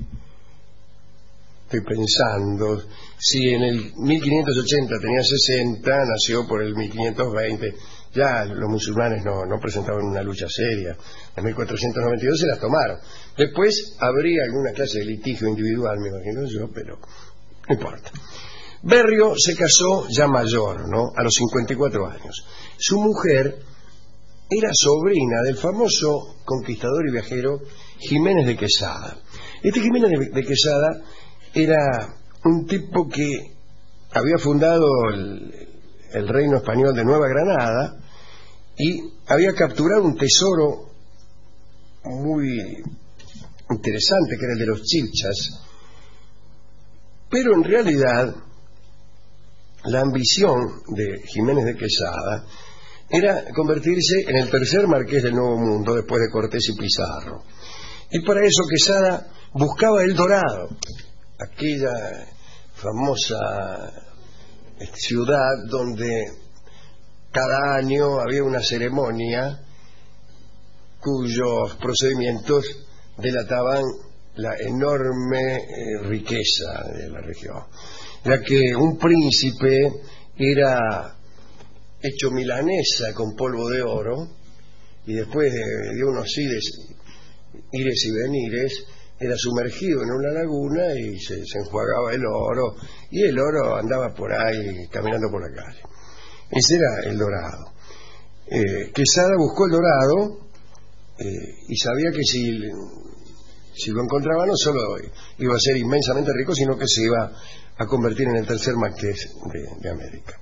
estoy pensando, si en el mil quinientos ochenta tenía sesenta, nació por el mil quinientos veinte, ya los musulmanes no, no presentaban una lucha seria, en mil cuatrocientos noventa y dos se las tomaron, después habría alguna clase de litigio individual, me imagino yo, pero no importa. Berrio se casó ya mayor, ¿no?, a los cincuenta y cuatro años. Su mujer era sobrina del famoso conquistador y viajero Jiménez de Quesada. Este Jiménez de, de Quesada era un tipo que había fundado el, el reino español de Nueva Granada y había capturado un tesoro muy interesante que era el de los Chilchas, pero en realidad la ambición de Jiménez de Quesada era convertirse en el tercer marqués del Nuevo Mundo después de Cortés y Pizarro. Y para eso Quesada buscaba El Dorado, aquella famosa ciudad donde cada año había una ceremonia cuyos procedimientos delataban la enorme eh, riqueza de la región, ya que un príncipe era hecho milanesa con polvo de oro y después de, de unos ires, ires y venires era sumergido en una laguna y se, se enjuagaba el oro y el oro andaba por ahí caminando por la calle. Ese era El Dorado. eh, Quesada buscó El Dorado eh, y sabía que si, si lo encontraba no solo iba a ser inmensamente rico, sino que se iba a convertir en el tercer marqués de, de América.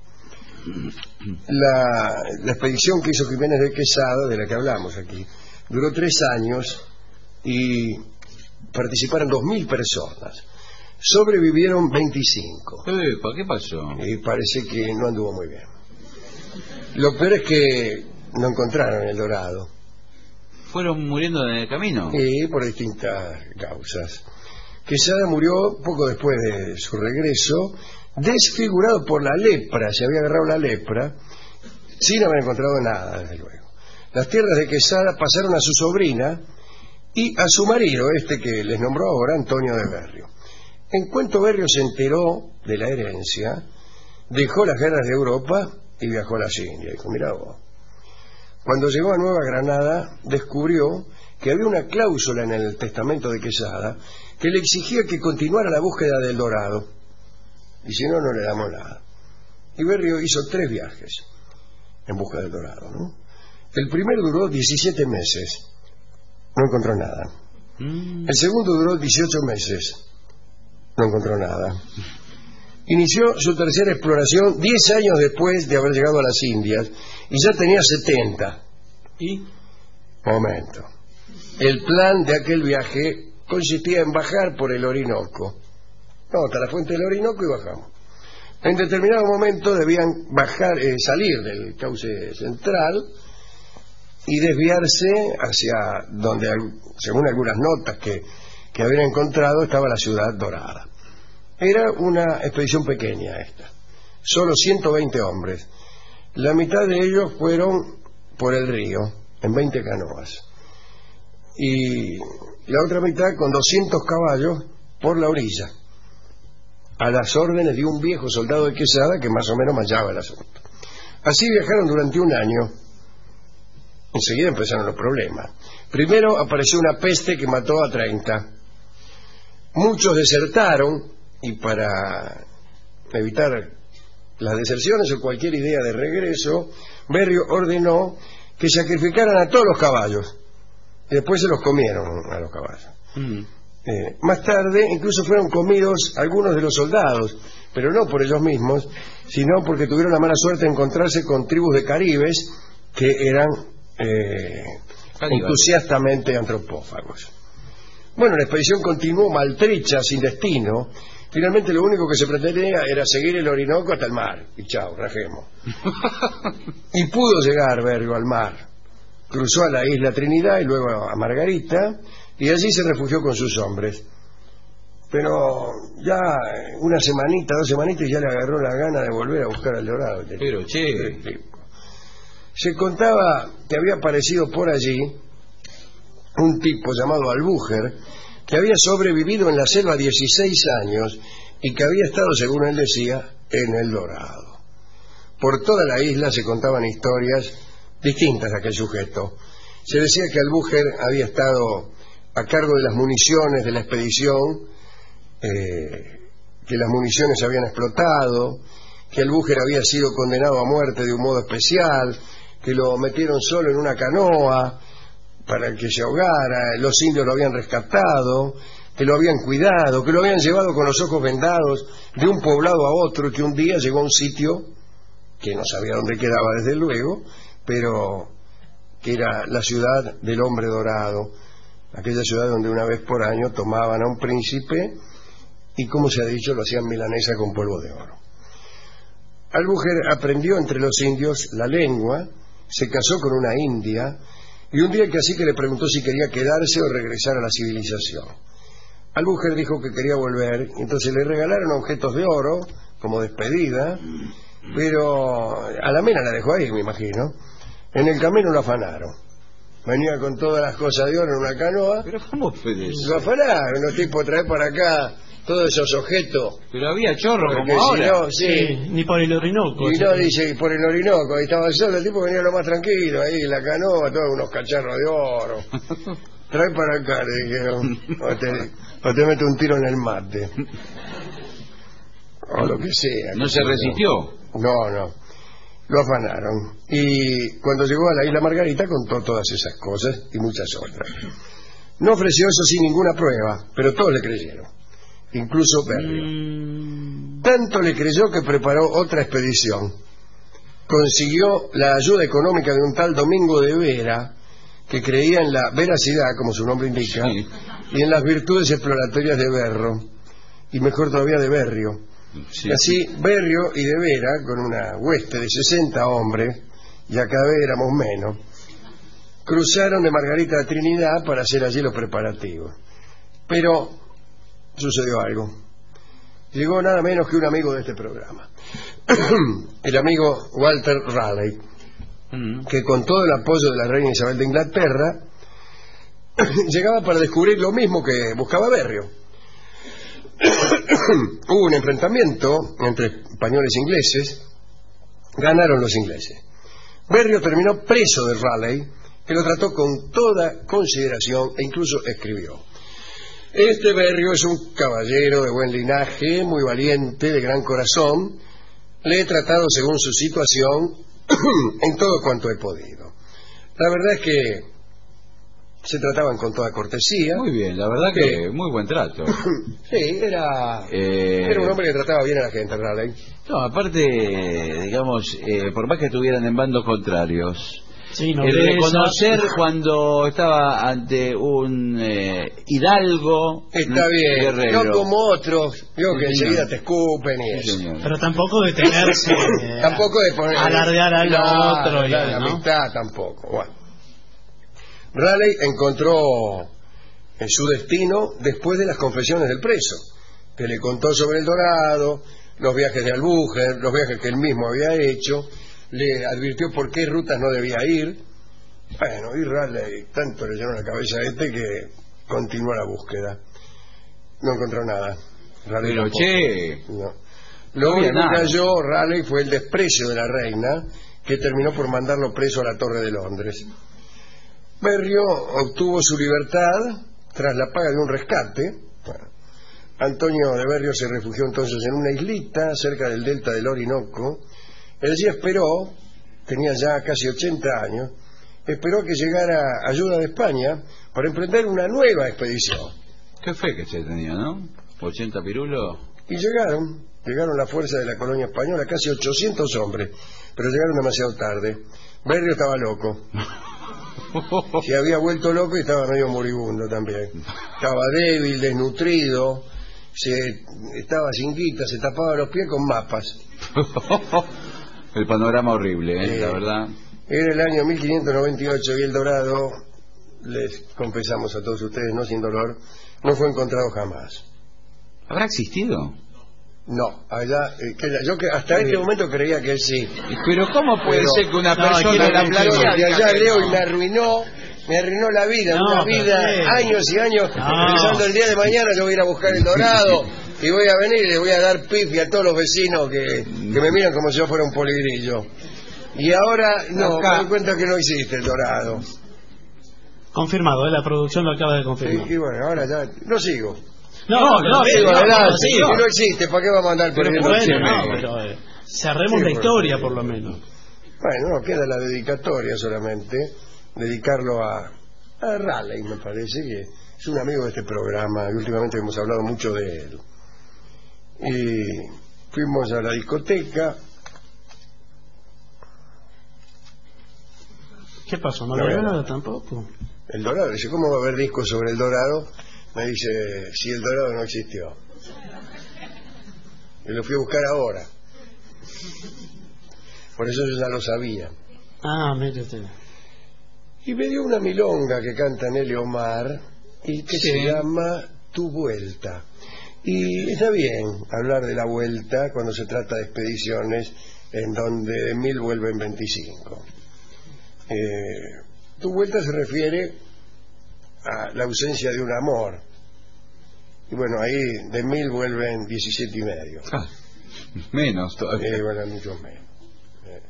La, la expedición que hizo Jiménez de Quesada, de la que hablamos aquí, duró tres años y participaron dos mil personas. Sobrevivieron veinticinco. Epa, ¿qué pasó? Y parece que no anduvo muy bien. Lo peor es que no encontraron El Dorado. ¿Fueron muriendo en el camino? Y por distintas causas. Quesada murió poco después de su regreso, desfigurado por la lepra, se había agarrado la lepra, sin haber encontrado nada, desde luego. Las tierras de Quesada pasaron a su sobrina y a su marido, este que les nombró ahora, Antonio de Berrio. En cuanto Berrio se enteró de la herencia, dejó las guerras de Europa y viajó a las Indias. Dijo, mirá vos. Cuando llegó a Nueva Granada, descubrió que había una cláusula en el testamento de Quesada que le exigía que continuara la búsqueda del Dorado. Y si no, no le damos nada. Y Berrio hizo tres viajes en busca del Dorado, ¿no? El primero duró diecisiete meses. No encontró nada. Mm. El segundo duró dieciocho meses. No encontró nada. Inició su tercera exploración diez años después de haber llegado a las Indias y ya tenía setenta. ¿Y? Momento. El plan de aquel viaje consistía en bajar por el Orinoco. No, hasta la fuente del Orinoco y bajamos. En determinado momento debían bajar, eh, salir del cauce central y desviarse hacia donde, según algunas notas que, que habían encontrado, estaba la ciudad dorada. Era una expedición pequeña esta, solo ciento veinte hombres. La mitad de ellos fueron por el río, en veinte canoas, y la otra mitad con doscientos caballos por la orilla, a las órdenes de un viejo soldado de Quesada que más o menos manchaba el asunto. Así viajaron durante un año. Enseguida empezaron los problemas. Primero apareció una peste que mató a treinta. Muchos desertaron, y para evitar las deserciones o cualquier idea de regreso, Berrio ordenó que sacrificaran a todos los caballos y después se los comieron a los caballos. Mm. Eh, más tarde incluso fueron comidos algunos de los soldados, pero no por ellos mismos, sino porque tuvieron la mala suerte de encontrarse con tribus de caribes que eran eh, entusiastamente antropófagos. Bueno, la expedición continuó maltrecha, sin destino. Finalmente lo único que se pretendía era seguir el Orinoco hasta el mar, y chao, rajemos. Y pudo llegar Berrio al mar. Cruzó a la isla Trinidad y luego a Margarita, y allí se refugió con sus hombres. Pero ya una semanita, dos semanitas, ya le agarró la gana de volver a buscar al Dorado. Pero, che... Se contaba que había aparecido por allí un tipo llamado Albúger, que había sobrevivido en la selva dieciséis años y que había estado, según él decía, en el Dorado. Por toda la isla se contaban historias distintas de aquel sujeto. Se decía que Albúger había estado a cargo de las municiones de la expedición, eh, que las municiones se habían explotado, que Albúger había sido condenado a muerte de un modo especial, que lo metieron solo en una canoa para que se ahogara, los indios lo habían rescatado, que lo habían cuidado, que lo habían llevado con los ojos vendados de un poblado a otro, que un día llegó a un sitio que no sabía dónde quedaba desde luego, pero que era la ciudad del hombre dorado, aquella ciudad donde una vez por año tomaban a un príncipe y, como se ha dicho, lo hacían milanesa con polvo de oro. Albúger aprendió entre los indios la lengua, se casó con una india, y un día el cacique le preguntó si quería quedarse o regresar a la civilización. Albúger dijo que quería volver, entonces le regalaron objetos de oro como despedida, pero a la mena la dejó ahí, me imagino. En el camino lo afanaron. Venía con todas las cosas de oro en una canoa. ¿Pero cómo fue eso? Lo afanaron, los tipos traer para acá todos esos objetos. Pero había chorro porque como si ahora. no, sí. Sí, ni por el Orinoco. Y sí. no, dice, por el Orinoco, ahí estaba solo, el tipo venía lo más tranquilo, ahí en la canoa, todos unos cacharros de oro. Trae para acá, le dijeron, o te, o te mete un tiro en el mate. O lo que sea. ¿No se resistió? No, no. Lo afanaron. Y cuando llegó a la isla Margarita contó todas esas cosas y muchas otras. No ofreció eso sin ninguna prueba, pero todos le creyeron. Incluso Berrio. Mm. Tanto le creyó que preparó otra expedición. Consiguió la ayuda económica de un tal Domingo de Vera, que creía en la veracidad, como su nombre indica, sí, y en las virtudes exploratorias de Berro, y mejor todavía de Berrio. Sí. Y así Berrio y de Vera, con una hueste de sesenta hombres, y a cada vez éramos menos, cruzaron de Margarita a Trinidad para hacer allí los preparativos. Pero sucedió algo. Llegó nada menos que un amigo de este programa, el amigo Walter Raleigh, mm. que con todo el apoyo de la reina Isabel de Inglaterra llegaba para descubrir lo mismo que buscaba Berrio. Hubo un enfrentamiento entre españoles e ingleses. Ganaron los ingleses. Berrio terminó preso de Raleigh, que lo trató con toda consideración e incluso escribió: este Berrio es un caballero de buen linaje, muy valiente, de gran corazón. Le he tratado según su situación en todo cuanto he podido. La verdad es que se trataban con toda cortesía. Muy bien, la verdad que, que muy buen trato. Sí, era eh... era un hombre que trataba bien a la gente, Raleigh. No, aparte, digamos, eh, por más que estuvieran en bandos contrarios, Sí, el reconocer cuando estaba ante un eh, hidalgo. Está bien, guerrero. no como otros, digo que Sí, enseguida señor. te escupen y Sí, eso. señor. Pero tampoco detenerse. eh, Tampoco de poner alardear al Claro, otro. la, ya, la ¿no? amistad tampoco. Bueno. Raleigh encontró en su destino después de las confesiones del preso, que le contó sobre el Dorado, los viajes de Albújar, los viajes que él mismo había hecho, le advirtió por qué rutas no debía ir. Bueno, y Raleigh tanto le llenó la cabeza a este que continuó la búsqueda. No encontró nada. Raleigh Pero tampoco. che, No. Lo No había único que nada. halló Raleigh fue el desprecio de la reina, que terminó por mandarlo preso a la Torre de Londres. Berrio obtuvo su libertad tras la paga de un rescate. Bueno, Antonio de Berrio se refugió entonces en una islita cerca del delta del Orinoco. Allí esperó, tenía ya casi ochenta años, esperó que llegara ayuda de España para emprender una nueva expedición. qué fe que se tenía, ¿no? ochenta pirulos. Y llegaron, llegaron la fuerza de la colonia española, casi ochocientos hombres, pero llegaron demasiado tarde. Berrio estaba loco. Se había vuelto loco y estaba medio moribundo también. Estaba débil, desnutrido, se, estaba sin guita, se tapaba los pies con mapas. El panorama horrible, ¿eh? Eh, La verdad. Era el año mil quinientos noventa y ocho y el Dorado, les confesamos a todos ustedes, no sin dolor, no fue encontrado jamás. ¿Habrá existido? No, allá, eh, que la- yo que hasta este momento creía que sí. Pero ¿cómo puede Pero- ser que una No, persona quiero de la decir- playa De allá leo y me arruinó, me arruinó la vida, No, una pero vida, sí. años y años, No. pensando el día de mañana yo voy a ir a buscar el Dorado y voy a venir y le voy a dar pifi a todos los vecinos que, que me miran como si yo fuera un poligrillo. Y ahora, no, Acá. me doy cuenta que no existe el Dorado. Confirmado, ¿eh? La producción lo acaba de Y, confirmar. y bueno, ahora ya, no sigo. No, No, no, sigo no, adelante, no, si sigo. no existe, ¿para qué vamos a andar Pero perdiendo bueno, tiempo? no, pero eh, cerremos Sí, la bueno. historia por lo menos. Bueno, no, queda la dedicatoria solamente, dedicarlo a, a Raleigh, me parece, que es un amigo de este programa y últimamente hemos hablado mucho de él. Y fuimos a la discoteca. ¿Qué pasó? ¿No No, lo veo no. nada tampoco? El Dorado, dice, ¿cómo va a haber discos sobre el Dorado? Me dice, si el Dorado no existió. Y lo fui a buscar ahora. Por eso yo ya lo sabía. Ah, mire usted. Y me dio una milonga que canta Nelly Omar y que Sí. se llama Tu Vuelta. Y está bien hablar de la vuelta cuando se trata de expediciones en donde de mil vuelven veinticinco. Eh, tu vuelta se refiere a la ausencia de un amor. Y bueno, ahí de mil vuelven diecisiete y medio. Ah, menos todavía. Eh, bueno, mucho menos. Eh.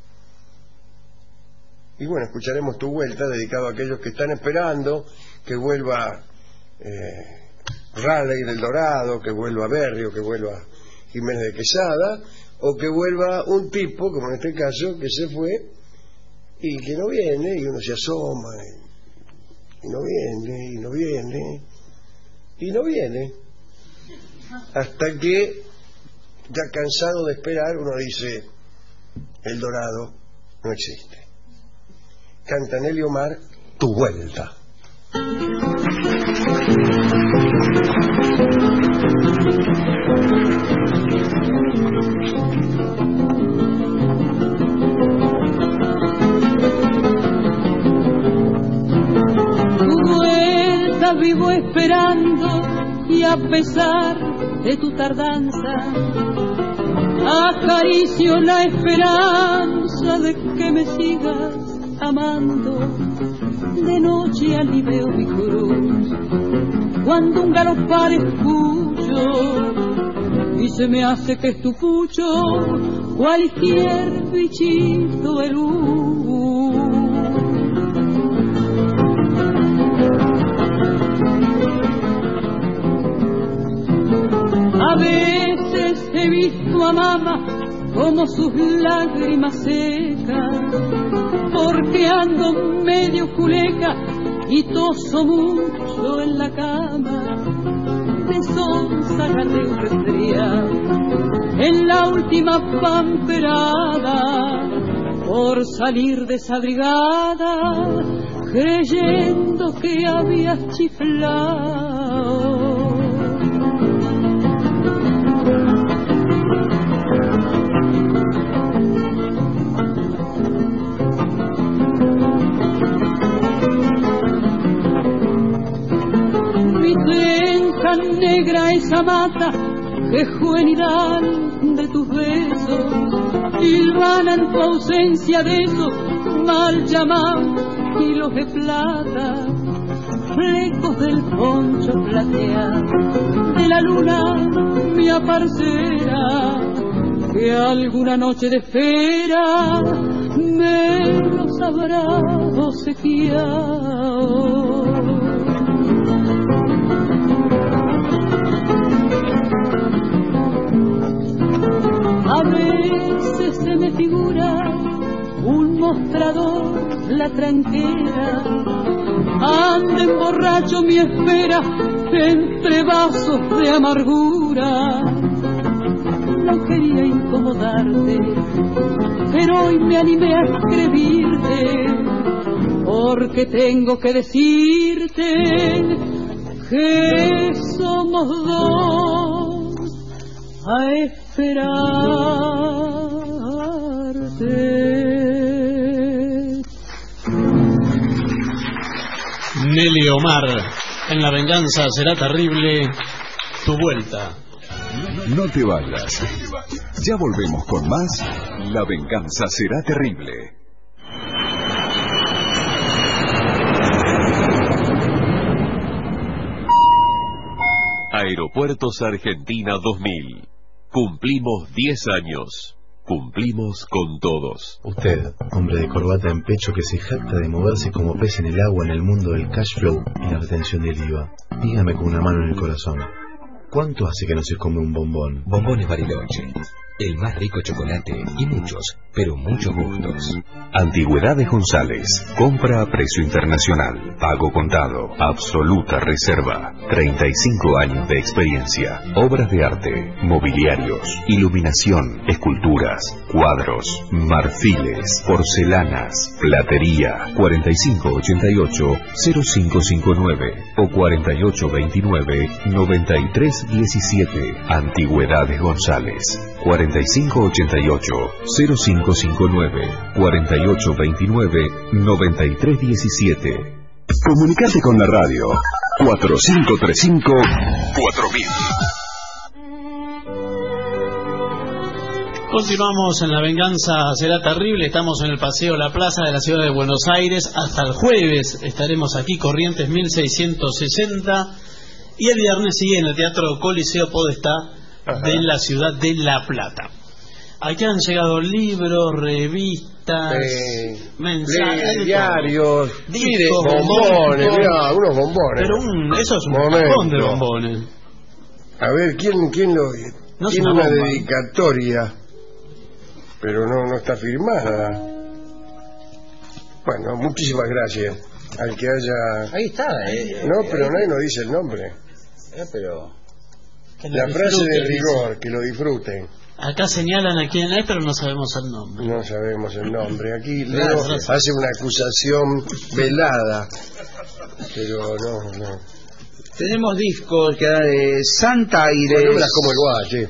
Y bueno, escucharemos Tu Vuelta, dedicado a aquellos que están esperando que vuelva eh, Raleigh del Dorado, que vuelva Berrio, que vuelva Jiménez de Quesada, o que vuelva un tipo, como en este caso, que se fue y que no viene, y uno se asoma, y, y no viene, y no viene, y no viene, hasta que, ya cansado de esperar, uno dice, el Dorado no existe. Canta Nelly Omar, Tu Vuelta. Tu vuelta vivo esperando y a pesar de tu tardanza acaricio la esperanza de que me sigas amando. De noche alivio mi cruz cuando un galopar escucho y se me hace que es tu pucho cualquier bichito de luz. A veces he visto a mamá como sus lágrimas secas, porque ando medio culeca y toso mucho en la cama. De sonza gateo resfriado en la última pamperada por salir desabrigada, creyendo que habías chiflado. Mi trenza negra esa mata que juvenil de tus besos, hilvana en tu ausencia de esos mal llamados hilos de plata, flecos del poncho plateado de la luna mi aparcera, que alguna noche de espera me los habrá obsequiado. A veces se me figura un mostrador, la tranquera, anda en borracho mi espera entre vasos de amargura. No quería incomodarte, pero hoy me animé a escribirte, porque tengo que decirte que somos dos a esperarte. Nelly Omar, en La venganza será terrible, tu vuelta. No te vayas. Ya volvemos con más La venganza será terrible. Aeropuertos Argentina dos mil. Cumplimos diez años. Cumplimos con todos. Usted, hombre de corbata en pecho que se jacta de moverse como pez en el agua en el mundo del cash flow y la retención del I V A. Dígame con una mano en el corazón, ¿cuánto hace que no se come un bombón? Bombones Bariloche, el más rico chocolate y muchos, pero muchos gustos. Antigüedades González. Compra a precio internacional. Pago contado. Absoluta reserva. treinta y cinco años de experiencia. Obras de arte, mobiliarios, iluminación, esculturas, cuadros, marfiles, porcelanas, platería. cuarenta y cinco ochenta y ocho cero cinco cinco nueve o cuarenta y ocho veintinueve noventa y tres diecisiete. Antigüedades González. cuarenta y cinco ochenta y ocho cero cinco cinco nueve, cuarenta y ocho veintinueve noventa y tres diecisiete. Comunicate con la radio cuatro cinco tres cinco cuatro mil. Continuamos en La venganza será terrible. Estamos en el Paseo La Plaza de la ciudad de Buenos Aires. Hasta el jueves estaremos aquí, Corrientes mil seiscientos sesenta, y el viernes sigue en el Teatro Coliseo Podestá de la ciudad de La Plata. Aquí han llegado libros, revistas, eh, mensajes, diarios, discos, bombones, mirá, unos bombones. Pero un, eso es un Momento. montón de bombones. A ver, ¿quién, quién lo No tiene es una una bomba. dedicatoria? Pero no, no está firmada. Bueno, muchísimas gracias al que haya... Ahí está. Eh, No, eh, pero ahí- nadie nos dice el nombre. eh, pero... Que lo La frase de disfruten, rigor, que lo disfruten. Acá señalan a quién es, pero no sabemos el nombre. No sabemos el nombre. Aquí Gracias, Leo gracias. hace una acusación velada. Pero no, no. Tenemos discos que de Santa Aires. Palabras como el guache.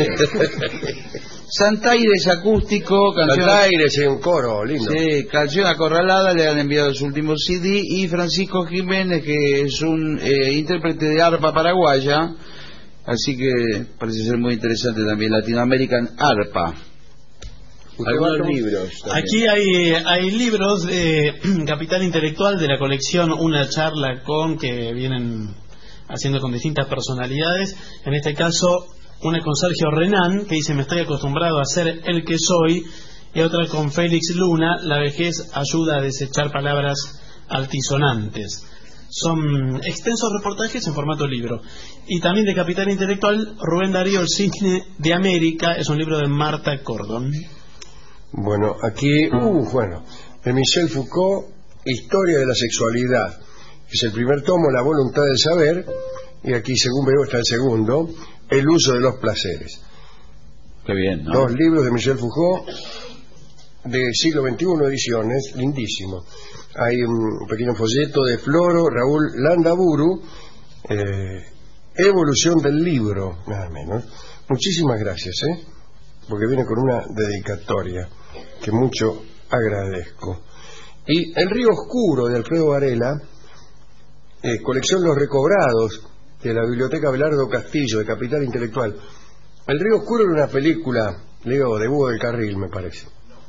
Santa Aires acústico, canción, Santa Aires es un coro lindo. sí, canción acorralada, le han enviado su último C D, y Francisco Jiménez, que es un eh, intérprete de arpa paraguaya, así que parece ser muy interesante también, Latin American Arpa. Algunos libros también. Aquí hay, hay libros de Capital Intelectual, de la colección Una charla con, que vienen haciendo con distintas personalidades. En este caso, una con Sergio Renán, que dice: me estoy acostumbrado a ser el que soy, y otra con Félix Luna, la vejez ayuda a desechar palabras altisonantes. Son extensos reportajes en formato libro. Y también de Capital Intelectual, Rubén Darío, El Cine de América, es un libro de Marta Cordon. Bueno, aquí, uh, bueno, de Michel Foucault, Historia de la Sexualidad. Es el primer tomo, La voluntad del saber, y aquí, según veo, está el segundo, El uso de los placeres. Qué bien, ¿no? Dos libros de Michel Foucault de siglo veintiuno ediciones, lindísimo. Hay un pequeño folleto de Floro Raúl Landaburu, eh, Evolución del libro, nada menos. Muchísimas gracias, ¿eh? Porque viene con una dedicatoria que mucho agradezco. Y El río oscuro de Alfredo Varela, eh, colección Los recobrados de la Biblioteca Belardo Castillo, de Capital Intelectual. El río oscuro era una película, Leo, de Hugo del Carril, me parece.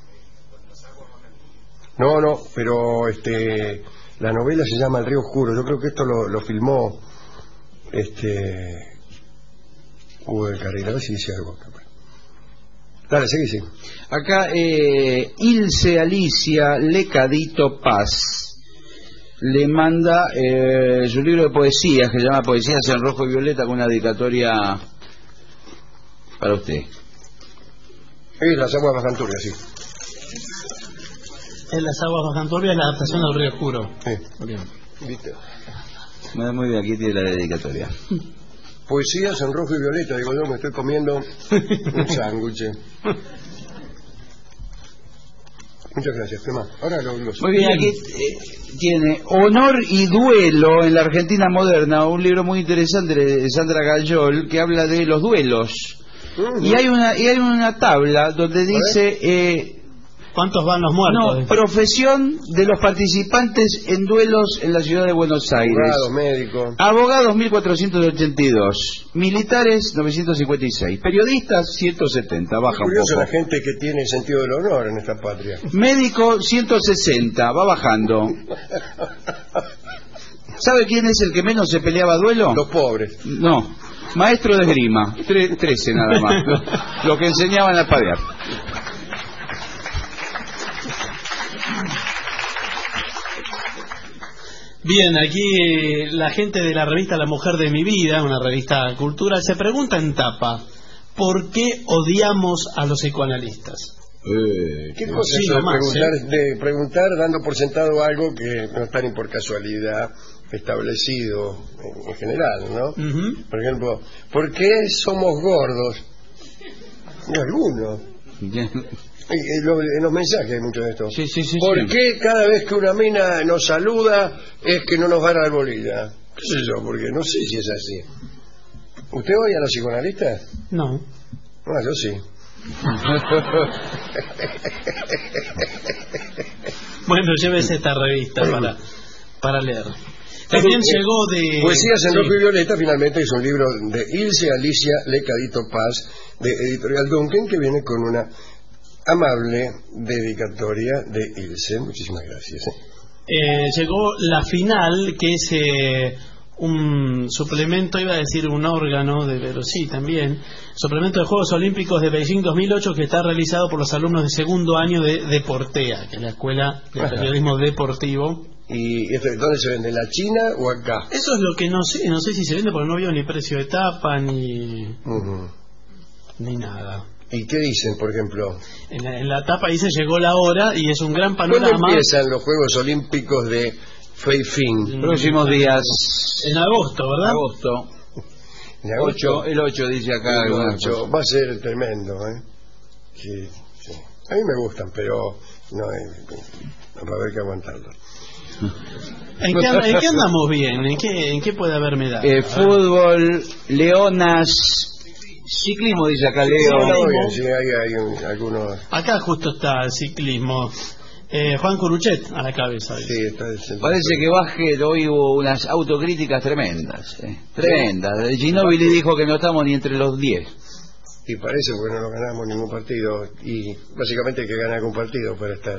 No, no, pero este, la novela se llama El río oscuro. Yo creo que esto lo, lo filmó este Hugo del Carril. A ver si dice algo. Dale, seguí, sí. Acá, eh, Ilse Alicia Lecadito Paz le manda eh, su libro de poesías, que se llama Poesías en Rojo y Violeta, con una dedicatoria para usted. Es Las aguas bajan turbias, sí. En Las aguas bajan turbias, la adaptación del río oscuro. Sí. Bien. ¿Viste? Muy bien, aquí tiene la dedicatoria. Poesías en rojo y violeta, digo yo, me estoy comiendo un sándwich. Muchas gracias, ¿qué más? Ahora lo digo. Muy bien, aquí eh, tiene Honor y Duelo en la Argentina Moderna, un libro muy interesante de Sandra Gayol, que habla de los duelos. Uh-huh. Y hay una y hay una tabla donde dice... Eh, ¿cuántos van los muertos? No, profesión de los participantes en duelos en la ciudad de Buenos Aires. Abogados, médicos. Abogados, mil cuatrocientos ochenta y dos. Militares, novecientos cincuenta y seis. Periodistas, ciento setenta. Baja un poco. La gente que tiene sentido del honor en esta patria. Médico, ciento sesenta. Va bajando. ¿Sabe quién es el que menos se peleaba a duelo? Los pobres. No. Maestro de esgrima. Tre trece nada más. Lo, lo que enseñaban a padear. Bien, aquí la gente de la revista La Mujer de mi Vida, una revista cultural, se pregunta en tapa, ¿por qué odiamos a los psicoanalistas? Eh, ¿Qué cosa sí, eso de, más, preguntar, ¿eh? de preguntar dando por sentado algo que no está ni por casualidad establecido en, en general, ¿no? Uh-huh. Por ejemplo, ¿por qué somos gordos? Y algunos. En los mensajes hay mucho de esto. Sí, sí, sí, ¿Por sí. qué cada vez que una mina nos saluda es que no nos va a dar bolilla? ¿Qué sé yo? Porque no sé si es así. ¿Usted odia a los psicoanalistas? No. Ah, yo sí. Bueno, llévese esta revista para, para leer. También eh, llegó de... Poesías en sí. rojo y violeta, finalmente es un libro de Ilse Alicia Lecadito Paz, de Editorial Duncan, que viene con una amable dedicatoria de Ilse. Muchísimas gracias. ¿eh? Eh, llegó la final, que es eh, un suplemento, iba a decir un órgano, de, pero sí, también, suplemento de Juegos Olímpicos de Beijing dos mil ocho, que está realizado por los alumnos de segundo año de Deportea, que es la Escuela de Periodismo Deportivo. ¿Y esto, dónde se vende? ¿En la China o acá? Eso es lo que no sé, no sé si se vende porque no veo ni precio de tapa ni uh-huh. ni nada. ¿Y qué dicen, por ejemplo? En la, en la tapa dice llegó la hora y es un gran panorama. ¿Cuándo empiezan los Juegos Olímpicos de Feifing? Mm, Próximos días. En agosto, ¿verdad? Agosto. En agosto. ocho, el ocho dice acá. El ocho. Va a ser tremendo, ¿eh? Sí, sí. A mí me gustan, pero no, eh, va a haber que aguantarlo. ¿En qué, ¿En qué andamos bien? ¿En qué, en qué puede haber medallas? Eh, fútbol, leonas, ciclismo, dice acá Leo. Sí, sí, hay, hay un, algunos... Acá justo está el ciclismo. Eh, Juan Curuchet a la cabeza. Sí, está parece que Baje hoy hubo unas autocríticas tremendas. Eh, tremendas. ¿Sí? Ginóbili dijo que no estamos ni entre los diez. Y parece porque no nos ganamos ningún partido. Y básicamente hay que ganar algún partido para estar...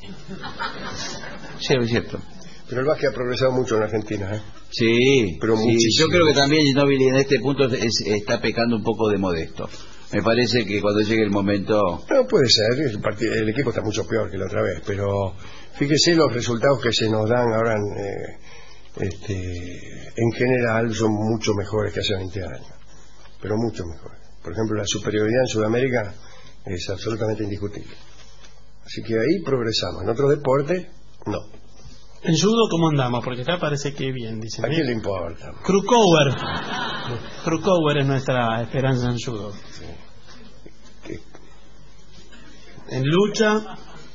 Sí, es cierto. Pero el básquet ha progresado mucho en Argentina, ¿eh? Sí, pero sí, muchísimo. Yo creo que también Ginóbili en este punto es, está pecando un poco de modesto. Me parece que cuando llegue el momento... No, puede ser, el, partido, el equipo está mucho peor que la otra vez, pero fíjese los resultados que se nos dan ahora en, eh, este, en general son mucho mejores que hace veinte años, pero mucho mejores. Por ejemplo, la superioridad en Sudamérica es absolutamente indiscutible. Así que ahí progresamos. En otros deportes, no. En judo, ¿cómo andamos? Porque acá parece que bien, dicen. ¿A quién le importa? Krukower. Krukower es nuestra esperanza en judo. Sí. En lucha...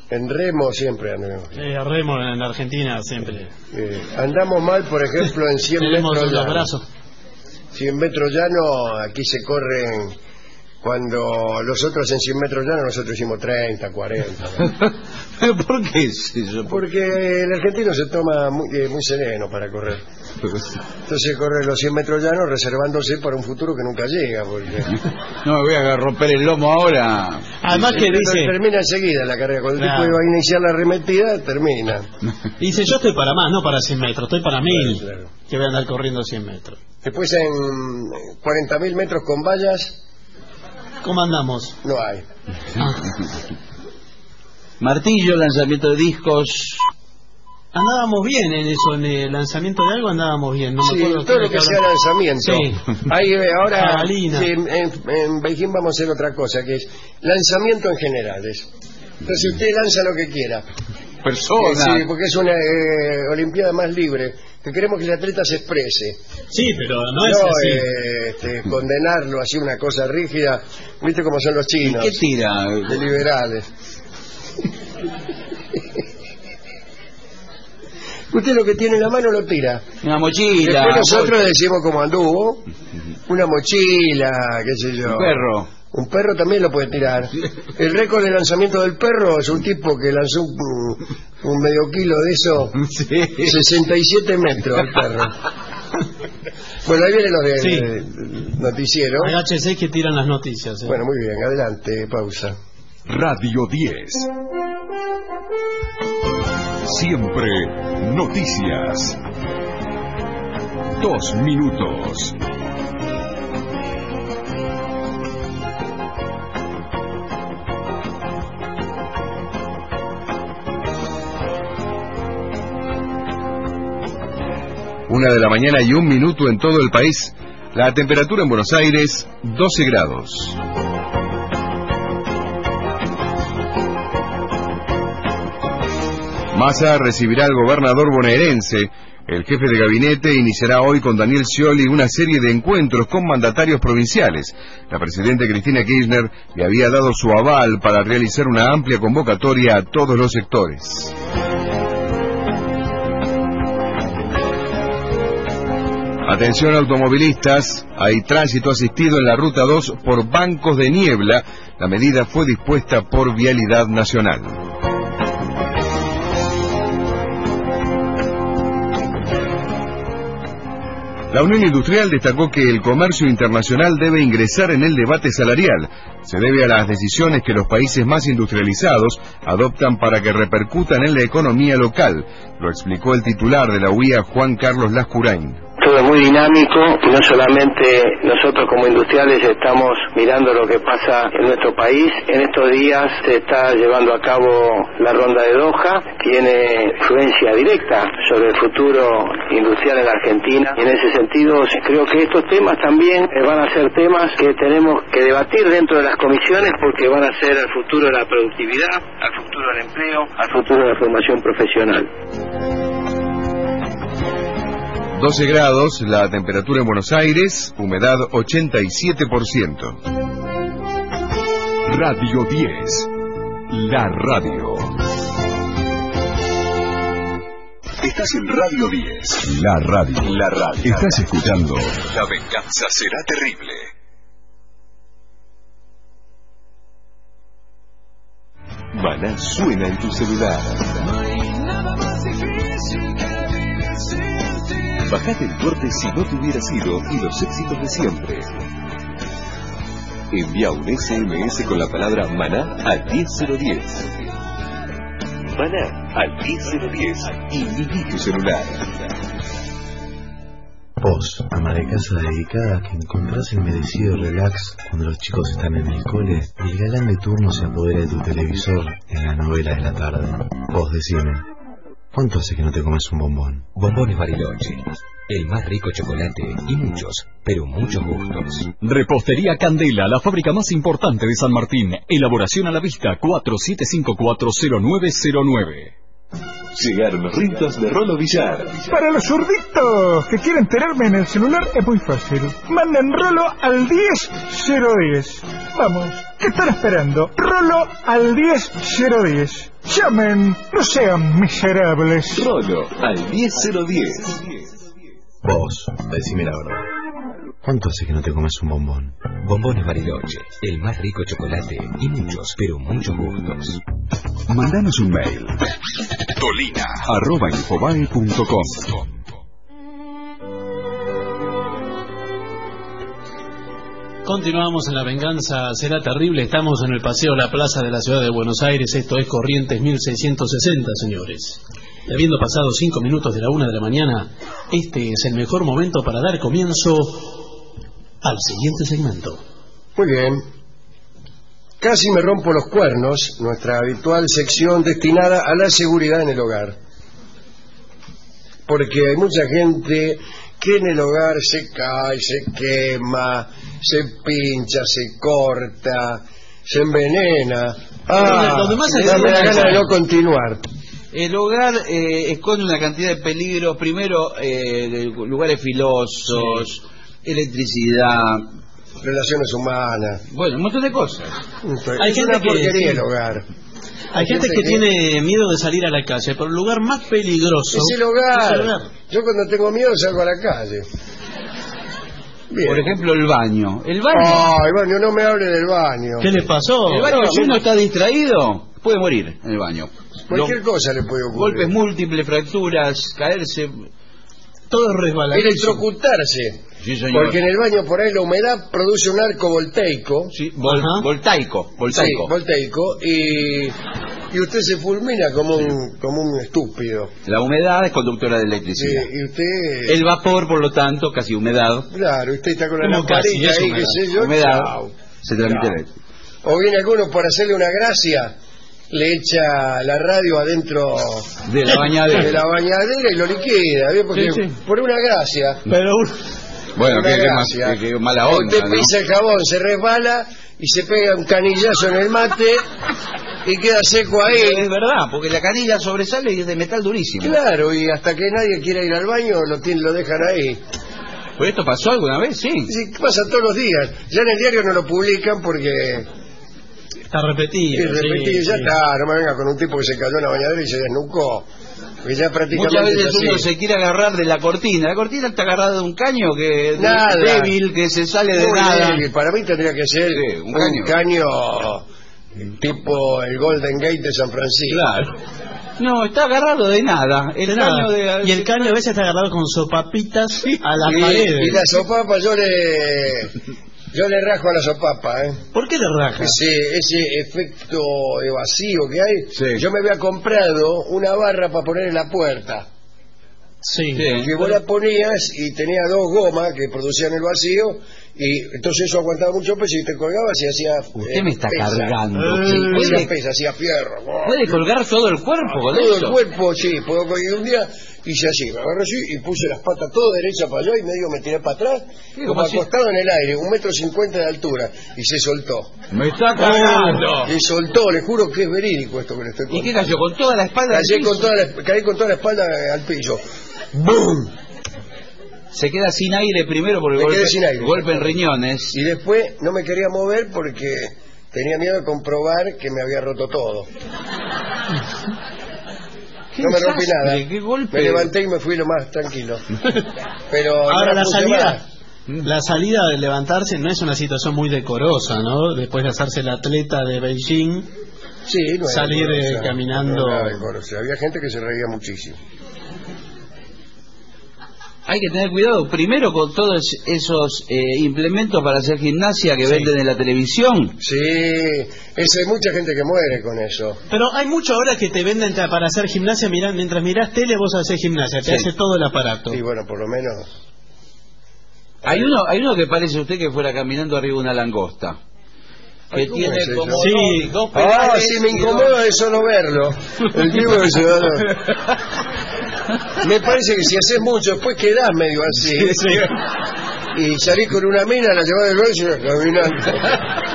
En remo siempre andamos. Eh, remo en Argentina siempre. Eh, andamos mal, por ejemplo, en cien metros llanos. cien metros llanos, aquí se corren, cuando los otros en cien metros llanos, nosotros hicimos treinta, cuarenta. ¿Pero por qué es eso? Porque el argentino se toma muy, eh, muy sereno para correr. Entonces corre los cien metros llanos reservándose para un futuro que nunca llega. Porque... No, voy a romper el lomo ahora. Además que dice... Termina enseguida la carrera. Cuando claro. el tipo va a iniciar la arremetida, termina. Dice, yo estoy para más, no para cien metros, estoy para mil. Claro, claro. Que voy a andar corriendo cien metros. Después en cuarenta mil metros con vallas... ¿Cómo andamos? No hay. Ah. Martillo, lanzamiento de discos... Andábamos bien en eso, en el lanzamiento de algo andábamos bien. No me sí, acuerdo todo lo que sea lanzamiento. Sí. Ahí eh, ahora sí, en, en, en Beijing vamos a hacer otra cosa, que es lanzamiento en generales. Entonces usted lanza lo que quiera. Persona. Eh, sí, porque es una eh, olimpiada más libre, que queremos que el atleta se exprese. Sí, pero no es no, así. Eh, este, condenarlo así, una cosa rígida. ¿Viste cómo son los chinos? ¿Y qué tira? De liberales. Usted lo que tiene en la mano lo tira. Una mochila. Después nosotros le decimos cómo anduvo. Una mochila, qué sé yo. Un perro. Un perro también lo puede tirar. El récord de lanzamiento del perro es un tipo que lanzó un, un medio kilo de eso. Sí. sesenta y siete metros el perro. Bueno, ahí vienen los de, sí. de noticiero. Hay H C que tiran las noticias. ¿eh? Bueno, muy bien, adelante, pausa. Radio diez. Siempre noticias. Dos minutos. Una de la mañana y un minuto en todo el país. La temperatura en Buenos Aires, doce grados. Massa recibirá al gobernador bonaerense. El jefe de gabinete iniciará hoy con Daniel Scioli una serie de encuentros con mandatarios provinciales. La presidenta Cristina Kirchner le había dado su aval para realizar una amplia convocatoria a todos los sectores. Atención automovilistas, hay tránsito asistido en la Ruta dos por bancos de niebla. La medida fue dispuesta por Vialidad Nacional. La Unión Industrial destacó que el comercio internacional debe ingresar en el debate salarial. Se debe a las decisiones que los países más industrializados adoptan para que repercutan en la economía local. Lo explicó el titular de la U I A, Juan Carlos Lascurain. Todo es muy dinámico y no solamente nosotros como industriales estamos mirando lo que pasa en nuestro país. En estos días se está llevando a cabo la ronda de Doha, tiene influencia directa sobre el futuro industrial en la Argentina. Y en ese sentido creo que estos temas también van a ser temas que tenemos que debatir dentro de las comisiones porque van a ser el futuro de la productividad, al futuro del empleo, al futuro de la formación profesional. doce grados, la temperatura en Buenos Aires, humedad ochenta y siete por ciento. Radio diez, la radio. Estás en Radio diez, la radio. La radio. Estás escuchando La venganza será terrible. Maná suena en tu celular. No hay nada más difícil que vivir sin ti. Bajate el corte Si no te hubiera sido y los éxitos de siempre. Envía un S M S con la palabra Maná al diez cero diez. Maná al diez cero diez y viví tu celular. Vos, ama de casa dedicada, que encontrás el merecido relax cuando los chicos están en el cole y el galán de turno se apodera de tu televisor en la novela de la tarde. Vos decime, ¿cuánto hace que no te comes un bombón? Bombones Bariloche, el más rico chocolate y muchos, pero muchos gustos. Repostería Candela, la fábrica más importante de San Martín. Elaboración a la vista, cuatro siete cinco cuatro cero nueve cero nueve. Llegaron los rintos de Rolo Villar. Para los zurditos que quieren tenerme en el celular es muy fácil. Manden Rolo al diez cero diez. Vamos, ¿qué están esperando? Rolo al diez cero diez. Llamen, no sean miserables. Rolo al diez cero diez. Vos, decime la verdad. ¿Cuánto hace que no te comes un bombón? Bombones Bariloche, el más rico chocolate y muchos, pero muchos gustos. Mandanos un mail. Dolina arroba infobae punto com. Continuamos en La Venganza Será Terrible. Estamos en el Paseo La Plaza de la Ciudad de Buenos Aires. Esto es Corrientes mil seiscientos sesenta, señores. Y habiendo pasado cinco minutos de la una de la mañana, este es el mejor momento para dar comienzo al siguiente segmento. Muy bien. Casi me rompo los cuernos, nuestra habitual sección destinada a la seguridad en el hogar. Porque hay mucha gente que en el hogar se cae, se quema, se pincha, se corta, se envenena. Ah, Lo demás es me da ganas de no continuar. El hogar eh, esconde una cantidad de peligros, primero eh, de lugares filosos, sí. electricidad, relaciones humanas, bueno, un montón de cosas. Hay es gente una que, porquería el hogar. Hay gente que, que tiene miedo de salir a la calle, pero el lugar más peligroso es el hogar. Es el hogar. Yo cuando tengo miedo salgo a la calle. Bien. Por ejemplo, el baño. El baño. Oh, el baño, no me hable del baño. ¿Qué le pasó? El baño, no, si uno está distraído, puede morir en el baño. Cualquier Los cosa le puede ocurrir. Golpes múltiples, fracturas, caerse. Todo es resbaladizo. Electrocutarse. Sí, señor. Porque en el baño por ahí la humedad produce un arco voltaico. Sí, vol voltaico. Voltaico. Sí, voltaico. Y, y usted se fulmina como un, como un estúpido. La humedad es conductora de electricidad. Sí, y usted... El vapor, por lo tanto, casi humedad. Claro, usted está con la Como lamparilla casi, ahí, es qué sé yo. Humedad. Chao. Se transmite Chao. electricidad. O viene alguno por hacerle una gracia, le echa la radio adentro de la bañadera, de la bañadera y lo liquida, ¿bien? Porque sí, sí. por una gracia. Pero bueno, una que, gracia. que, que mala onda, usted ¿no? pisa el jabón, se resbala y se pega un canillazo en el mate y queda seco ahí. Es verdad, porque la canilla sobresale y es de metal durísimo. Claro, y hasta que nadie quiera ir al baño lo, tienen, lo dejan ahí. ¿Pues esto pasó alguna vez? Sí. Sí, pasa todos los días. Ya en el diario no lo publican porque... está repetido. Y repetido, sí, ya sí. está, no me venga con un tipo que se cayó en la bañadera y se desnucó. Que ya prácticamente Muchas veces es así. uno se quiere agarrar de la cortina. La cortina está agarrada de un caño que Nada. débil, que se sale de Muy nada. débil. Para mí tendría que ser Sí, un un, caño. caño tipo el Golden Gate de San Francisco. Claro. No, está agarrado de nada. El De caño nada. de... Y el caño a veces está agarrado con sopapitas a las Y, paredes. y la sopapa yo le yo le rajo a la sopapa, ¿eh? ¿Por qué le rajas? Ese, ese efecto de vacío que hay. Sí. Yo me había comprado una barra para poner en la puerta. Sí. Que vos la ponías y tenía dos gomas que producían el vacío y entonces eso aguantaba mucho peso y te colgabas y hacía Usted eh, me está pesa. cargando. Sí, ¿Puede, hacía pesa, hacía fierro. puede colgar todo el cuerpo con Todo eso? el cuerpo, sí, puedo colgar un día hice así, me agarré así y puse las patas todo derecha para allá y medio me tiré para atrás, como así? acostado en el aire, un metro cincuenta de altura y se soltó. Me está cagando. Se soltó, le juro que es verídico esto que le estoy ¿Y contando. qué cayó? ¿Con toda la espalda? Caí al con piso? toda la, caí con toda la espalda al piso. ¡Bum! Se queda sin aire primero por el Me golpe, quedé sin aire. golpe en riñones. Y después no me quería mover porque tenía miedo de comprobar que me había roto todo. No me rompí desastre, nada. qué golpe. Me levanté y me fui lo más tranquilo. Pero Ahora no la puse salida, más. la salida de levantarse no es una situación muy decorosa, ¿no? Después de hacerse el atleta de Beijing, Sí, no era salir eh, decorosa, caminando. no era decorosa. Había gente que se reía muchísimo. Hay que tener cuidado primero con todos esos eh, implementos para hacer gimnasia que Sí. venden en la televisión. Sí, es, hay mucha gente que muere con eso. Pero hay mucho ahora que te venden ta- para hacer gimnasia, mirá, mientras mirás tele vos haces gimnasia, te Sí. hace todo el aparato. Y bueno, por lo menos... Hay uno, hay uno que parece usted que fuera caminando arriba de una langosta. Que Ay, ¿cómo tiene es eso? como Sí. dos, dos Ah, pedales sí, me y incomoda dos- de solo verlo. El tipo que se va a... Me parece que si haces mucho, después quedás medio así. Y salís con una mina, la llevás del bolso y vas caminando.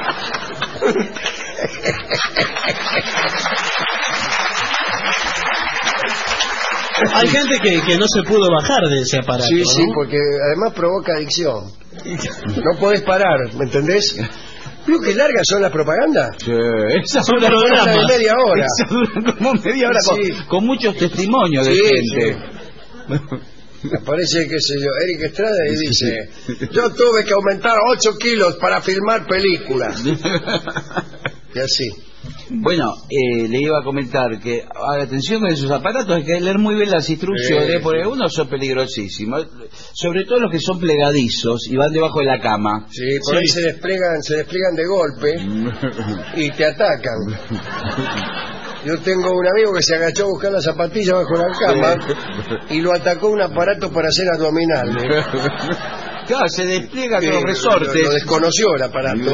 Hay gente que, que no se pudo bajar de ese aparato. Sí, sí, ¿no? porque además provoca adicción. No podés parar, ¿me entendés? ¿Vio qué largas son las propagandas? Sí, esas Son son las programas de programas. media hora. Esas duran como media hora con, Sí. con muchos testimonios de Sí, gente. Aparece, qué sé yo, Eric Estrada y dice: yo tuve que aumentar ocho kilos para filmar películas. Y así. Bueno, eh, le iba a comentar que, a- atención con esos aparatos, hay que leer muy bien las instrucciones, Sí. porque algunos son peligrosísimos, sobre todo los que son plegadizos y van debajo de la cama. Sí, por ahí se despliegan, se despliegan de golpe y te atacan. Yo tengo un amigo que se agachó a buscar la zapatilla bajo la cama y lo atacó un aparato para hacer abdominales. Claro, se despliega Sí, con los resortes. Lo, lo desconoció el aparato.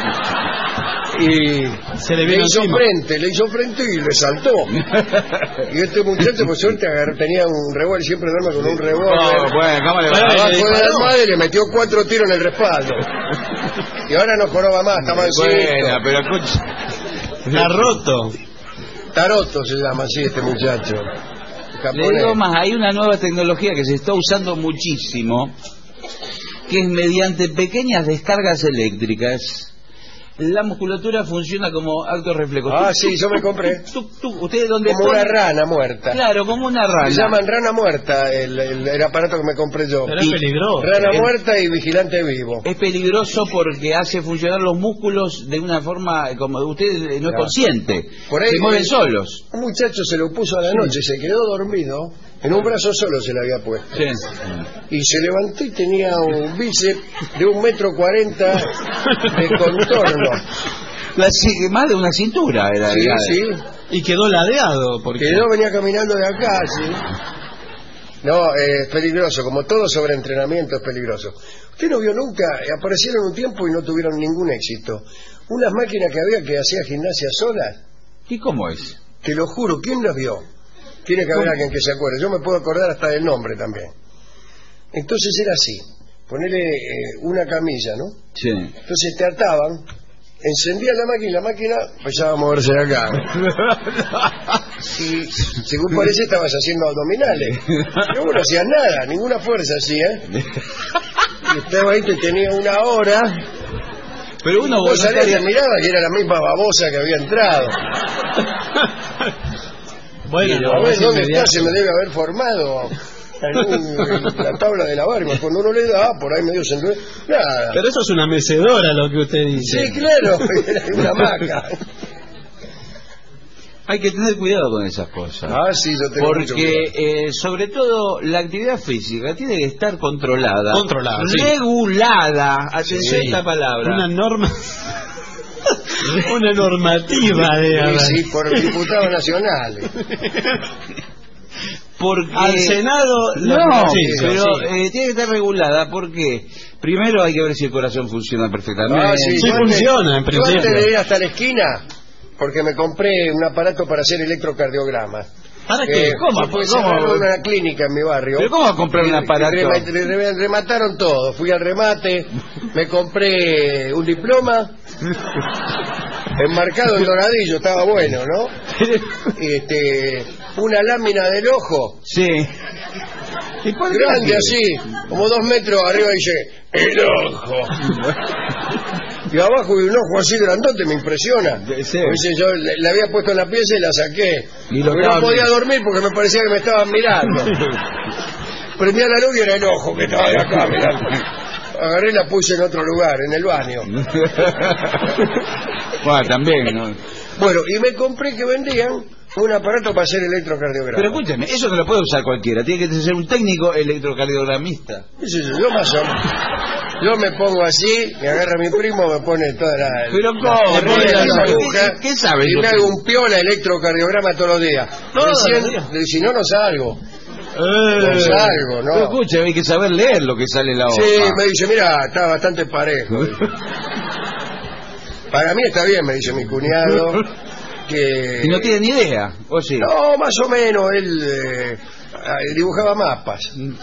Y Se le le vino hizo encima. frente, le hizo frente y le saltó. Y este muchacho, por suerte, agarró- tenía un revólver, siempre duerme con un revólver. Oh, bueno, ¿cómo le va? Bueno, Abajo le de la disparó. almohada y le metió cuatro tiros en el respaldo. Y ahora no joroba más, está mansito. Bueno, pero escucha. Está roto. Taroto se llama así este muchacho. Le Japonés. digo más, hay una nueva tecnología que se está usando muchísimo, que es mediante pequeñas descargas eléctricas. La musculatura funciona como acto reflejo. Ah, Tú- sí, yo me compré. tú- tú- ¿Ustedes dónde Como una ponen? rana muerta. Claro, como una rana. Se llaman rana muerta el, el- el aparato que me compré yo. Pero es peligroso. Rana El- muerta y vigilante vivo. Es peligroso porque hace funcionar los músculos de una forma eh, como usted eh, no es Claro. consciente. Por ahí, se mueven eh, solos. Un muchacho se lo puso a la noche, se quedó dormido, en un brazo solo se le había puesto. Sí. Y se levantó y tenía un bíceps de un metro cuarenta de contorno. La ci- más de una cintura era. Sí, era- sí. Y quedó ladeado. Porque... Quedó, venía caminando de acá, sí. No, eh, es peligroso, como todo sobreentrenamiento es peligroso. Usted no vio nunca, eh, aparecieron un tiempo y no tuvieron ningún éxito. Unas máquinas que había que hacía gimnasia solas, ¿Y cómo es? te lo juro, ¿quién las vio? Tiene que haber alguien que se acuerde. Yo me puedo acordar hasta del nombre también. Entonces era así, ponerle eh, una camilla, ¿no? Sí. Entonces te ataban, encendían la máquina y la máquina empezaba a moverse de acá. Y según parece estabas haciendo abdominales. Pero vos no hacías nada, ninguna fuerza hacía. Y estaba ahí, te tenía una hora. Pero uno Vos salías y voluntaria- mirabas y era la misma babosa que había entrado. Bueno, A ver, es ¿dónde inmediato. está? Se me debe haber formado algún- la tabla de la barba. Cuando uno le da, por ahí medio se enreda. Nada. Pero eso es una mecedora lo que usted dice. Sí, claro, era una hamaca. Hay que tener cuidado con esas cosas. Ah, sí, yo tengo mucho Porque, cuidado. eh, sobre todo, la actividad física tiene que estar controlada. Controlada, sí. Regulada. Atención Sí. a esta palabra. Una norma. Una normativa, de Sí, sí, por diputados nacionales. Porque... Al Senado. No, Sí, pero sí. eh, tiene que estar regulada. porque Primero hay que ver si el corazón funciona perfectamente. Ah, sí, Sí yo antes- funciona, en yo antes principio. de ir hasta la esquina, porque me compré un aparato para hacer electrocardiogramas. ¿Para Eh, qué? ¿Cómo? Pues ¿Cómo? cerraron una clínica en mi barrio. ¿Pero cómo va a comprar un Y- y aparato? rema- re- re- remataron todo. Fui al remate, me compré un diploma enmarcado en doradillo, estaba bueno, ¿no? Este, una lámina del ojo, Sí. ¿Y por qué? grande así, como dos metros arriba, dice, el ojo. Y abajo hay un ojo así grandote, me impresiona. Sí. Pues dice, yo le, le había puesto en la pieza y la saqué. Y lo Porque no estaba podía mirando. dormir porque me parecía que me estaban mirando. Prendía la luz y era el ojo que estaba de acá mirando. Agarré y la puse en otro lugar, en el baño. Bueno, también, ¿no? Bueno, y me compré que vendían un aparato para hacer electrocardiograma. Pero escúcheme, eso no lo puede usar cualquiera. Tiene que ser un técnico electrocardiogramista. ¿Qué sé yo? Yo más o menos. Yo me pongo así, me agarra mi primo, me pone toda la... Pero la ¿cómo? correa, ¿Qué- las qué- agujas, qué sabe y eso? me hago un piola electrocardiograma todos los días. Todos los Recién, días. si no, no salgo. Eh, No salgo, Pero ¿no? escuche, hay que saber leer lo que sale en la hoja. Sí, me dice, mira, está bastante parejo. Para mí está bien, me dice mi cuñado, que... Y no tiene ni idea, ¿o sí? No, más o menos, él eh, dibujaba mapas.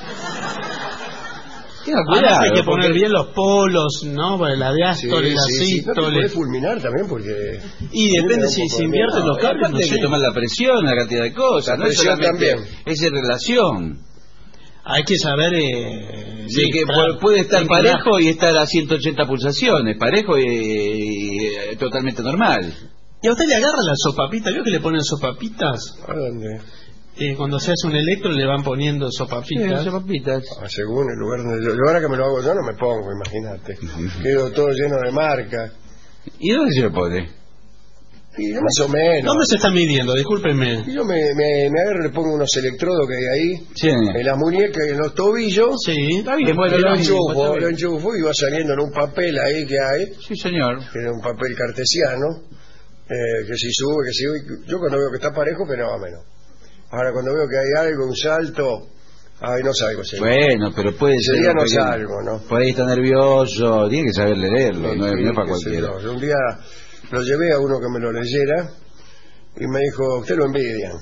Tenga Además cuidado. hay que poner porque- bien los polos, ¿no? Para la diástole, la sí, sí. No te sístole. podés fulminar también porque... Y depende si se invierte los los Aparte cables, no hay que sé. tomar la presión, la cantidad de cosas. La no es presión solamente- también. Es en relación. Hay que saber eh, Sí, que claro. puede estar Sí, parejo claro. y estar a ciento ochenta pulsaciones, parejo y, y, y totalmente normal. ¿Y a usted le agarra la sopapita? ¿Vio que le ponen sopapitas? ¿A dónde? Eh, cuando se hace un electro le van poniendo sopapitas. Sí, sopapitas. Ah, según el lugar donde yo... Yo ahora que me lo hago yo no me pongo, imagínate. Quedo todo lleno de marcas. ¿Y dónde se lo pone? Y yo más o menos. ¿Dónde se está midiendo? Discúlpenme. Y yo me, me, me agarro y le pongo unos electrodos que hay ahí, Sí. en las muñecas y en los tobillos. Sí, está Y bien. bueno, Está lo bien, enchufo, está lo bien. enchufo y va saliendo en un papel ahí que hay, Sí, señor. que es un papel cartesiano, eh, que si sube, que si sube. Yo cuando veo que está parejo, fenómeno. Ahora cuando veo que hay algo, un salto, ay, no salgo. Ese Bueno, pero puede ese ser... día un no pequeño- salgo, ¿no? Por ahí está nervioso, tiene que saber leerlo, Sí, no es, sí, no es para qué sé cualquiera. yo. Yo un día lo llevé a uno que me lo leyera y me dijo, usted lo envidian.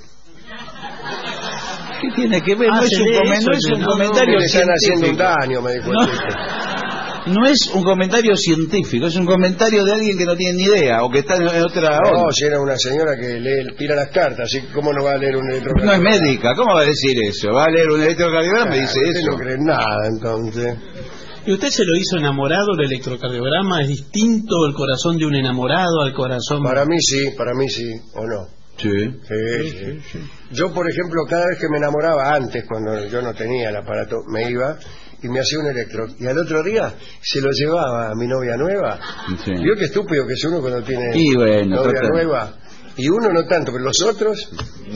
¿Qué tiene que ver? No Ah, es se un, lee come- eso, no es un no, no, comentario Le están haciendo un científico. daño, me dijo No. el tipo. No es un comentario científico, es un comentario de alguien que no tiene ni idea o que está en en otra No, onda. si era una señora que lee, tira las cartas, así que ¿cómo no va a leer un No es electrocardiograma? médica, ¿cómo va a decir eso? ¿Va a leer un electrocardiograma y dice Usted eso? no cree en nada, entonces. ¿Y usted se lo hizo enamorado el electrocardiograma? ¿Es distinto el corazón de un enamorado al corazón? Para mí sí, para mí sí, ¿o no? Sí. Sí, sí. Yo, por ejemplo, cada vez que me enamoraba antes, cuando yo no tenía el aparato, me iba y me hacía un electro. Y al otro día se lo llevaba a mi novia nueva. Sí. ¿Vio qué estúpido que es uno cuando tiene Y bueno, novia total. nueva? Y uno no tanto, pero los otros...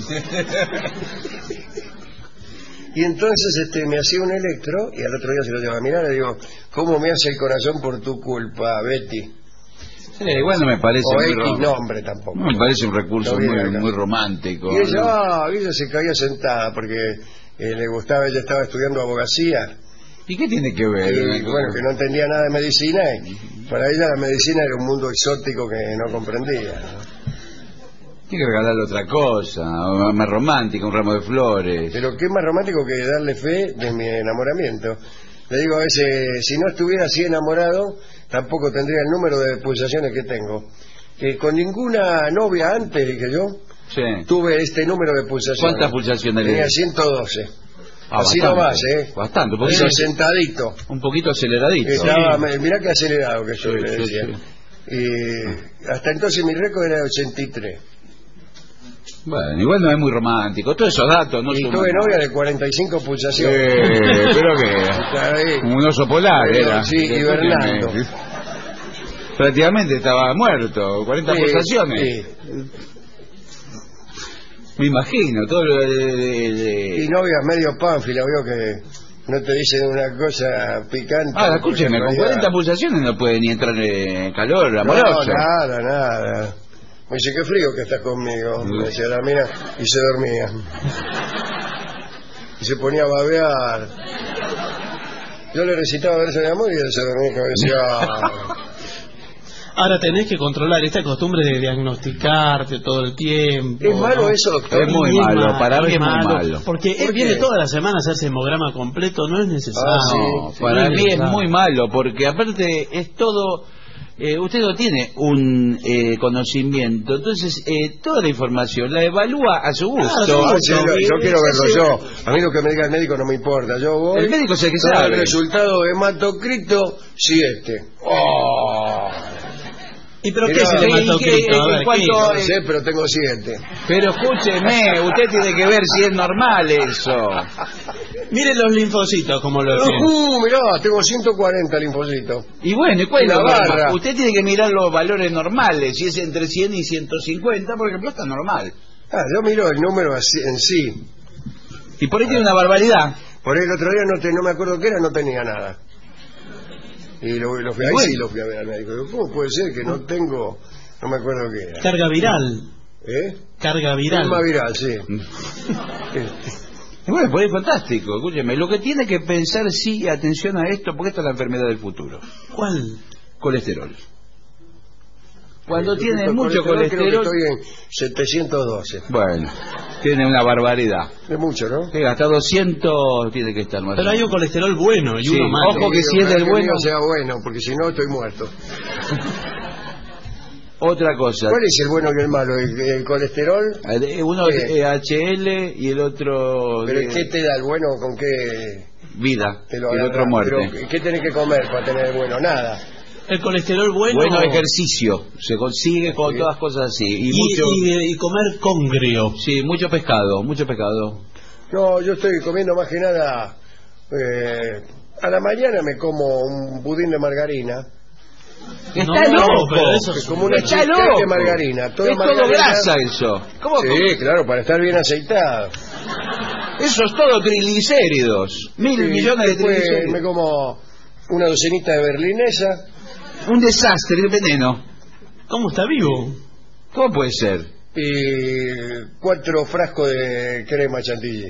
Y entonces este me hacía un electro y al otro día se lo llevaba. Mirá, le digo, ¿cómo me hace el corazón por tu culpa, Betty? Sí, igual no me parece O muy X rom- nombre tampoco. no me parece un recurso No viene muy, acá. muy romántico. Y ella, ¿no? ah, ella se caía sentada porque eh, le gustaba, ella estaba estudiando abogacía. ¿Y qué tiene que ver? Y bueno, que no entendía nada de medicina y para ella la medicina era un mundo exótico que no comprendía, ¿no? Tiene que regalarle otra cosa, o más romántica, un ramo de flores. Pero qué más romántico que darle fe de mi enamoramiento. Le digo a veces, si no estuviera así enamorado, tampoco tendría el número de pulsaciones que tengo. Que con ninguna novia antes que yo Sí. tuve este número de pulsaciones. ¿Cuántas pulsaciones le Tenía dio? ciento doce. Ah, así bastante, nomás, ¿eh? Bastante, un poquito, Eso sentadito. un poquito aceleradito. Estaba, me- mirá qué acelerado que soy, Sí, le sí, decía. sí. Y hasta entonces mi récord era de ochenta y tres. Bueno, igual no es muy romántico. Todos esos datos no Y son... tuve novia de cuarenta y cinco pulsaciones. Eh, pero que... Está ahí. Un oso polar Pero, era. sí, hibernando. Prácticamente estaba muerto, cuarenta Sí, pulsaciones. sí. Me imagino, todo lo de... de- de- Y novias medio pánfila, veo que no te dicen una cosa picante. Ah, escúcheme, porque en con realidad- cuarenta pulsaciones no puede ni entrar en calor No, amoroso. nada, nada. Me dice, qué frío que estás conmigo. Me decía la mina y se dormía. Y se ponía a babear. Yo le recitaba verso de amor y él se dormía como decía... Ahora tenés que controlar esta costumbre de diagnosticarte todo el tiempo. ¿Es malo ¿no? eso, doctor? Es muy Y malo, para mí es muy malo. Porque él ¿Por viene qué? toda la semana a hacerse hemograma completo, no es necesario. Ah, sí. No, para No mí es necesario. muy malo, porque aparte es todo... eh, usted no tiene un eh, conocimiento, entonces eh, toda la información la evalúa a su gusto. No, sí, yo, yo Y quiero se verlo hace- yo. A mí lo que me diga el médico no me importa. Yo voy. El médico es el que doy sabe. El resultado de hematocrito siete. Oh. ¿Y pero qué Mirá, es el ¿y hematocrito? qué- A ver, en cuanto- ¿qué? No sé, pero tengo siete. Pero escúcheme, usted tiene que ver si es normal eso. Mire los linfocitos como lo tiene. Uh, mirá, tengo ciento cuarenta linfocitos. Y bueno, ¿y cuál es Una lo normal? barra. Usted tiene que mirar los valores normales, si es entre cien y ciento cincuenta, por ejemplo, está normal. Ah, yo miro el número así- en sí. Y por ahí tiene una barbaridad. Por ahí el otro día no, te, no me acuerdo qué era, no tenía nada. Y lo, lo fui, ahí Bueno. sí lo fui a ver al médico. Digo, ¿cómo puede ser que no tengo, no me acuerdo qué era? Carga viral. ¿Eh? Carga viral. Forma viral, sí. Y bueno, pues es fantástico, escúcheme. Lo que tiene que pensar, sí, atención a esto, porque esta es la enfermedad del futuro. ¿Cuál? Colesterol. Cuando Eh, tiene el mucho Creo que colesterol... estoy en setecientos doce. Bueno, tiene una barbaridad. Es mucho, ¿no? Sí, hasta doscientos tiene que estar más. Pero hay un colesterol bueno y Sí, uno malo. ojo que Sí, si es ojalá del que el bueno... mío sea bueno, porque si no estoy muerto. Otra cosa. ¿Cuál es el bueno y el malo? ¿El, el colesterol? Eh, Uno es ¿Qué? eh, H L y el otro... ¿Pero de- qué te da el bueno con qué? vida, te lo y el otro agarrás. muerte. Pero, ¿qué tenés que comer para tener bueno? Nada. El colesterol bueno. Bueno ejercicio, se consigue con Sí. todas cosas así. Y, Y, mucho, y- y comer congrio. sí, mucho pescado, mucho pescado. No, yo estoy comiendo más que nada. eh, a la mañana me como un budín de margarina. Está No, loco, pero eso es Como una está cheesecake loco. de margarina. Toda es todo margarina. grasa eso. ¿Cómo? Sí, claro, para estar bien aceitado. Eso es todo triglicéridos. Mil Sí, millones de después triglicéridos. me como una docenita de berlinesa. Un desastre, el veneno. ¿Cómo está vivo? ¿Cómo puede ser? Y cuatro frascos de crema chantilly.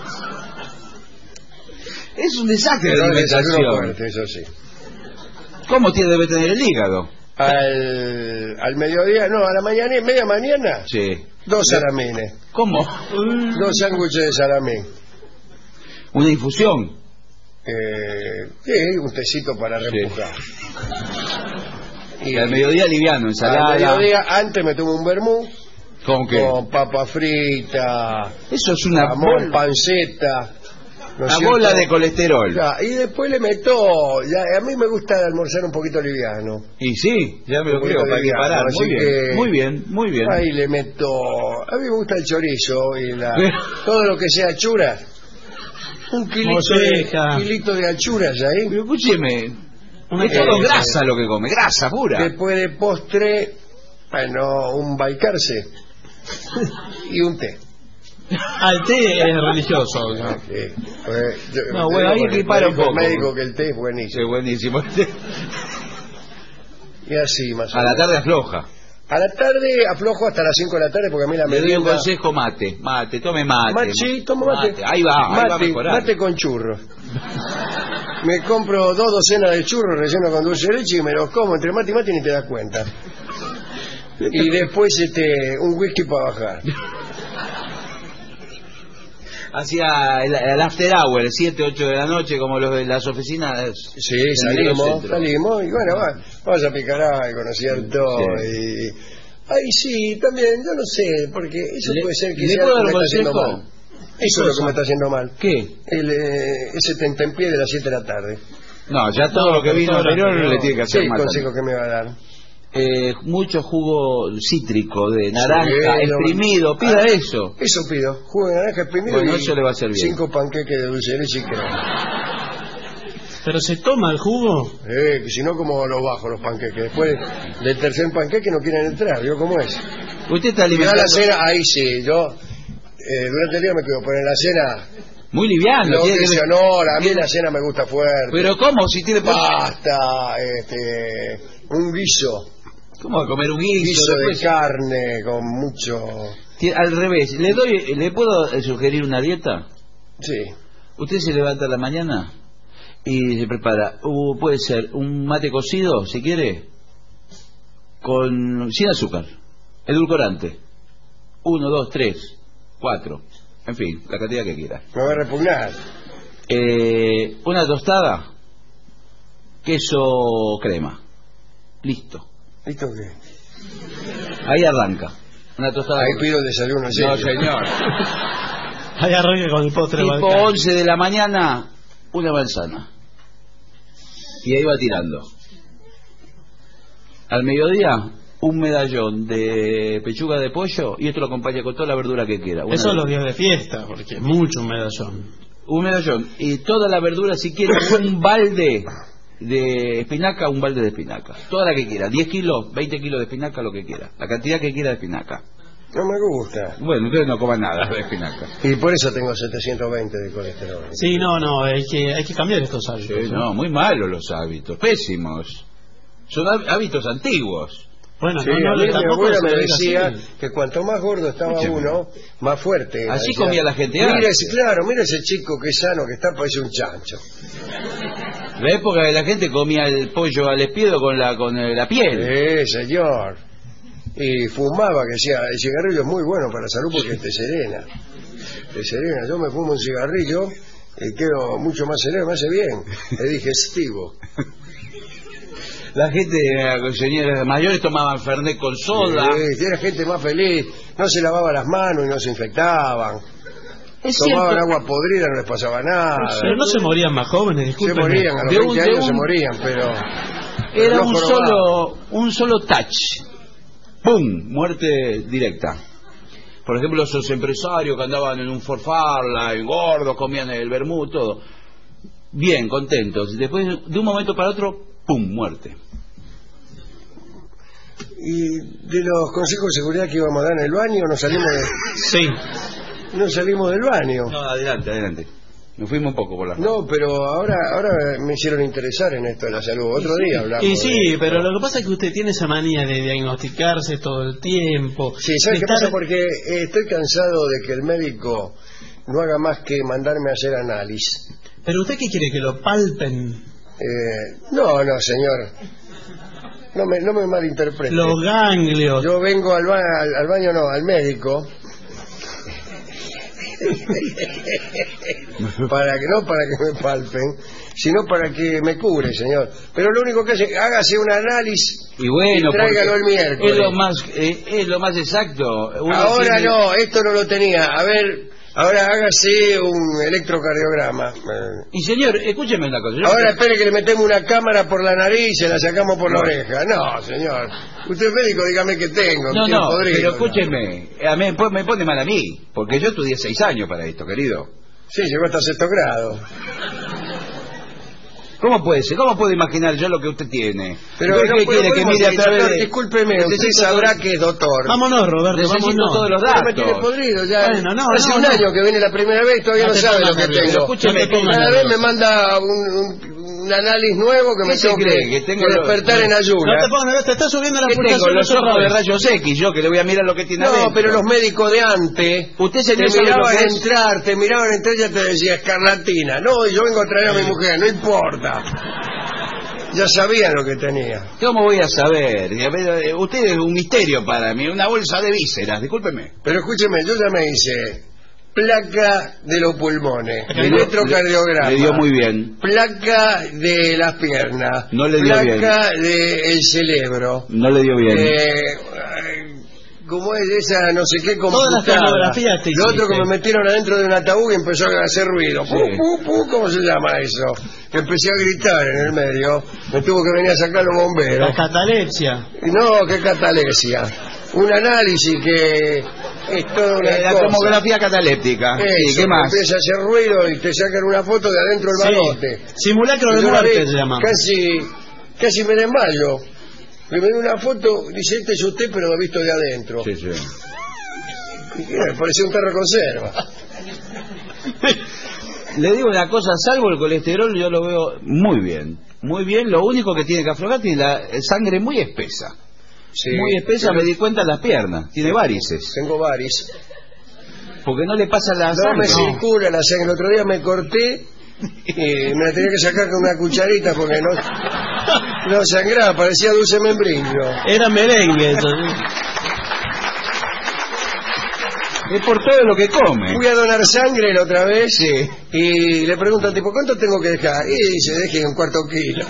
Es un desastre Pero la el desayuno alimentación. fuerte, eso sí. ¿Cómo tiene, debe tener el hígado? Al, al mediodía, no, a la mañana, media mañana, Sí. dos salamines. ¿Cómo? Dos sándwiches de salamín. Una infusión. Eh, sí, un tecito para reempujar. Y al mediodía liviano, ensalada. Al mediodía, antes me tomo un vermú ¿Con qué? con papa frita, Eso es una jamón, bola, panceta. ¿no es una cierto? bola de colesterol. Ya, y después le meto, ya, a mí me gusta almorzar un poquito liviano. Y sí, ya me lo Un creo, poquito para que liviano, parar. así Muy bien, que- muy bien, muy bien. Ahí le meto, a mí me gusta el chorizo y la, todo lo que sea achuras. Un kilito de, Molleja. kilito de achuras ahí. Pero escúcheme, Una es todo cabeza. grasa lo que come, grasa pura. Después de postre, bueno, un baicarse y un té. Al té es religioso. ¿no? Sí, pues, yo- No, te bueno, digo ahí porque equipara me un dijo poco. el médico que el té es Sí, buenísimo. buenísimo. Y así más o A la menos. tarde afloja. A la tarde aflojo hasta las cinco de la tarde porque a mí la Le doy un merienda... consejo, mate, mate, tome mate. Mate, sí, tomo mate. Ahí va, ahí va a Mate, mejorar. mate con churros. Me compro dos docenas de churros relleno con dulce de leche y me los como entre mate y mate y ni te das cuenta. Y después este un whisky para bajar. Hacia el, el after hour, siete, ocho de la noche, como los de las oficinas. Sí, del salimos, microcentro. salimos y bueno, va, vamos a picar algo, ¿no es cierto? Sí. Y... Ay, sí, también, yo no sé, porque eso Le- puede ser que ¿le sea puedo lo que dar me está haciendo consejo? mal. Eso es lo que me está haciendo mal. ¿Qué? El, eh, ese tentempié de las siete de la tarde. No, ya todo lo que vino todo lo anterior anterior. le tiene que hacer ¿Qué mal. consejo que me va a dar? Eh, mucho jugo cítrico de naranja, Sí, no. exprimido, pida Ah, eso. Eso pido, jugo de naranja exprimido Bueno, y eso le va a hacer bien. cinco panqueques de dulce de leche y crema. Pero se toma el jugo. Eh, que si no, como los bajo los panqueques. Después del tercer panqueque no quieren entrar, ¿yo cómo es? Usted está Y a la alimentando cena, ahí sí, yo eh, durante el día me cuido, pero en la cena, muy liviano. no, tiene que que- sea, no, a mí la cena me gusta fuerte. Pero ¿cómo? Si tiene... Pasta, este, un guiso, ¿Cómo va a comer un guiso? guiso de después? carne con mucho... Ti- Al revés, ¿le doy, le puedo eh, sugerir una dieta? Sí, Usted se levanta a la mañana y se prepara, uh, puede ser un mate cocido, si quiere, con sin azúcar, edulcorante, uno, dos, tres, cuatro, en fin, la cantidad que quiera. me va a repugnar. Eh, una tostada, queso crema, listo, ¿Listo qué? ahí arranca. Una tostada. Ahí pido el desayuno. No, serio. señor. Ahí arranca con el postre Tipo balcánico. once de la mañana, una manzana. Y ahí va tirando. Al mediodía, un medallón de pechuga de pollo y esto lo acompaña con toda la verdura que quiera. Una Eso de- los días de fiesta, porque es mucho un medallón. Un medallón. Y toda la verdura, si quiere, un balde de espinaca, un balde de espinaca. Toda la que quiera. diez kilos, veinte kilos de espinaca, lo que quiera. La cantidad que quiera de espinaca. No me gusta. Bueno, ustedes no coman nada de espinaca. Y por eso tengo setecientos veinte de colesterol. Sí, no, no, hay que, hay que cambiar estos hábitos. Sí, ¿no? no, muy malos los hábitos. Pésimos. Son há- hábitos antiguos. Bueno, Sí, no, no, a mí mi tampoco abuela se me diga decía así. que cuanto más gordo estaba Escúcheme. uno, más fuerte era. Así Decía, comía la gente mira antes. ese, claro, mira ese chico que sano que está, parece un chancho. La época de la gente comía el pollo al espiedo con la con eh, la piel. Eh, señor. Y fumaba, que decía, el cigarrillo es muy bueno para la salud porque te serena. Te serena. Yo me fumo un cigarrillo y quedo mucho más sereno, me hace bien. Es digestivo. La gente, eh, señores mayores, tomaban Fernet con soda. Sí, era gente más feliz. No se lavaba las manos y no se infectaban. Es tomaban cierto. agua podrida, no les pasaba nada. Pero no se morían más jóvenes, Se disculpen. morían, a los De un- veinte de años se un- morían, pero... Era no un jorobaban. solo, un solo touch. ¡Pum! Muerte directa. Por ejemplo, esos empresarios que andaban en un Ford Fairlane, gordos, comían el vermut, todo. Bien, contentos. Después, de un momento para otro, ¡pum! Muerte. Y de los consejos de seguridad que íbamos a dar en el baño, nos salimos de... Sí. No salimos del baño. No, adelante, adelante. Nos fuimos un poco por la... No, pero ahora ahora me hicieron interesar en esto de la salud. Otro día hablamos. Y sí, de- pero lo que pasa es que usted tiene esa manía de diagnosticarse todo el tiempo. Sí, ¿sabes de qué estar- pasa? Porque eh, estoy cansado de que el médico no haga más que mandarme a hacer análisis. ¿Pero usted qué quiere? ¿Que lo palpen? Eh, no, no, señor. No me, no me malinterprete. Los ganglios. Yo vengo al, ba- al, al baño, no, al médico. Para que no para que me palpen, sino para que me cure, señor. Pero lo único que hace, hágase un análisis Y bueno, y tráigalo el porque miércoles. es lo más, eh, es lo más exacto. Uno Ahora tiene- no, esto no lo tenía. A ver, ahora hágase un electrocardiograma. Eh, Y señor, escúcheme una cosa. Yo- Ahora espere que le metemos una cámara por la nariz y se la sacamos por la oreja. No, señor. Usted es médico, dígame qué tengo. No, tiene no, podrido, pero ¿no? escúcheme, a mí me pone- me pone mal a mí, porque yo estudié seis años para esto, querido. Sí, llegó hasta sexto grado. ¿Cómo puede ser? ¿Cómo puedo imaginar yo lo que usted tiene? Pero ¿Usted no qué puedo- quiere que podemos mire a seguir, través doctor, de... discúlpeme, usted Necesito sabrá todo- que es doctor. Vámonos, Roberto, Necesito vámonos. todos los Pero me tiene datos. podrido ya. Bueno, no, Hace no, un no. año que viene la primera vez y todavía No no, te sabe pongas lo que nervioso. tengo. Escúchame, No te pongas cada Cada vez nervioso. me manda un, un, un análisis nuevo que me ¿Qué se tengo cree? que, Que tengo que los- despertar en No ayunas. te pongas, te está subiendo la ¿Qué tengo? pulsación. Los ojos de rayos X, yo que le voy a mirar lo que tiene No, adentro. pero los médicos de antes Usted, te señor, sabe lo miraban que es. entrar, te miraban entrar y ya te decía escarlatina. No, yo vengo a traer a mi mujer, no importa. Ya sabían lo que tenía. ¿Cómo voy a saber? Y a ver, eh, Usted es un misterio para mí, una bolsa de vísceras, discúlpeme. Pero escúcheme, yo ya me hice placa de los pulmones, Le dio- electrocardiograma, Le dio muy bien. placa de las piernas, No le dio placa del cerebro, No le dio bien. eh, ¿cómo es esa no sé qué Todas las computada? tomografías te Lo otro hiciste. que me metieron adentro de un ataúd y empezó a hacer ruido. Sí. Pu, pu, pu, ¿cómo se llama eso? Empecé a gritar en el medio, me tuvo que venir a sacar los bomberos. La catalepsia. Y no, qué catalepsia. Un análisis que es toda una Eh, la cosa. tomografía cataléptica. Eso, Sí, ¿qué más? Empieza a hacer ruido y te sacan una foto de adentro del Sí. balote. Simulacro de Yo la muerte vi, se llama. Casi, casi me desmayo. Me dio una foto, dice, este es usted, pero me ha visto de adentro. Sí, sí. Y que me parecía un perro conserva. Le digo una cosa, salvo el colesterol, yo lo veo muy bien. Muy bien, lo único que tiene que aflojar tiene la eh, sangre muy espesa. Sí, Muy espesa, pero me di cuenta en las piernas. Tiene varices. Tengo varis. Porque no le pasa la No me sangre. circula la sangre. El otro día me corté y me la tenía que sacar con una cucharita porque no, no sangraba, parecía dulce membrillo. Era merengue eso. Es por todo lo que come. Fui a donar sangre la otra vez Sí. y le pregunto al tipo, ¿cuánto tengo que dejar? Y dice, deje un cuarto kilo.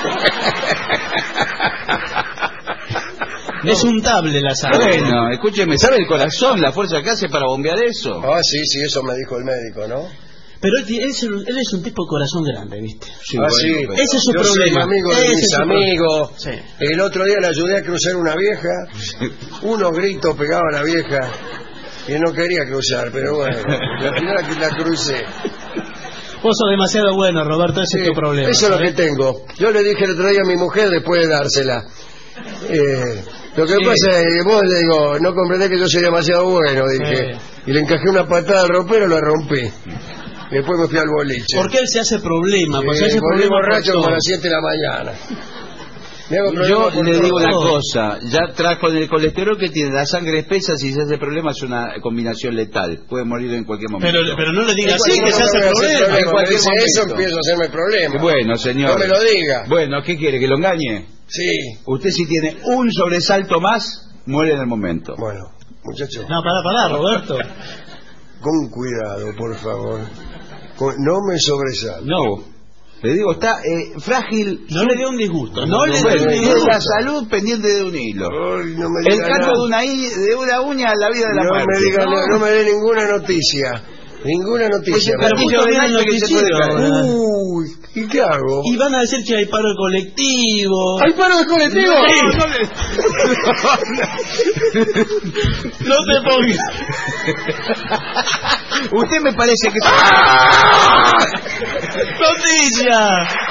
Es untable la sangre. Bueno, escúcheme, ¿sabe el corazón, la fuerza que hace para bombear eso? Ah, sí, sí, eso me dijo el médico, ¿no? Pero él, él es un- él es un tipo de corazón grande, ¿viste? Sí, ah, bueno, sí. pero- Ese es su Yo soy problema. amigo de Ese mis es su amigos. Sí. El otro día le ayudé a cruzar una vieja. Unos gritos pegaba a la vieja y no quería cruzar, pero bueno, al final la crucé. Vos sos demasiado bueno, Roberto, ese es Sí, tu problema. eso es lo que ¿sabes? tengo. Yo le dije el otro día a mi mujer después de dársela. Eh, lo que Sí. pasa es que vos le digo, no comprendés que yo soy demasiado bueno, dije. Sí. Y le encajé una patada al ropero, lo rompí. Y después me fui al boliche. Porque él se hace problema, pues se Eh, hace volví problema por borracho como a todo. las siete de la mañana. Me hago problema Yo por le todo. digo una cosa, ya trajo el colesterol que tiene la sangre espesa, si se hace problema es una combinación letal, puede morir en cualquier momento. Pero, pero no le digas En así, cualquier que se hace momento me problema. En En cualquier cualquier momento. Eso momento. empiezo a hacerme problema. Bueno, señor. No me lo diga. Bueno, ¿qué quiere? ¿Que lo engañe? Sí. Usted si tiene un sobresalto más, muere en el momento. Bueno, muchachos, No, pará, pará, Roberto. con cuidado, por favor. Con- no me sobresalto. No, le digo, está eh, frágil. No le dio un disgusto. No, le dio Bueno, un tiene disgusto. la salud pendiente de un hilo. Ay, no me El diga canto nada. de una, i- de una uña a la vida de la No muerte. me diga, ¿no? no, no me dé ninguna noticia. Ninguna noticia. Pues, pero justo viene el noticiero ahora. Uy, ¿y qué hago? Y van a decir que hay paro de colectivo. ¿Hay paro de colectivo? Sí. No, no, no te pongas. Usted me parece que... ¡Noticia!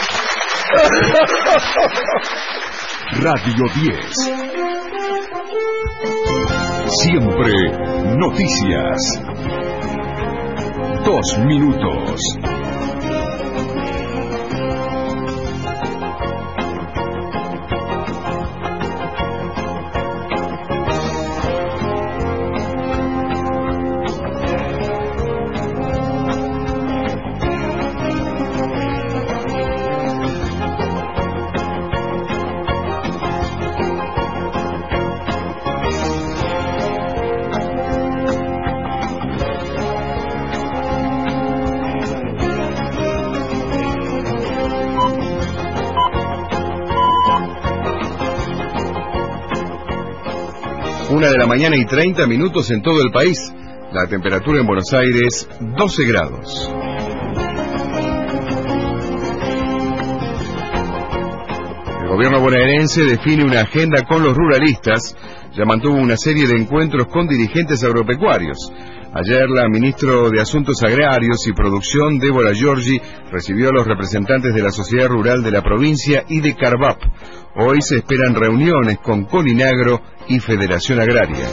Radio diez. Siempre noticias. Dos minutos. Una de la mañana y treinta minutos en todo el país. La temperatura en Buenos Aires, doce grados. El gobierno bonaerense define una agenda con los ruralistas. Ya mantuvo una serie de encuentros con dirigentes agropecuarios. Ayer la ministra de Asuntos Agrarios y Producción, Débora Giorgi, recibió a los representantes de la sociedad rural de la provincia y de Carvap. Hoy se esperan reuniones con Colinagro y Federación Agraria.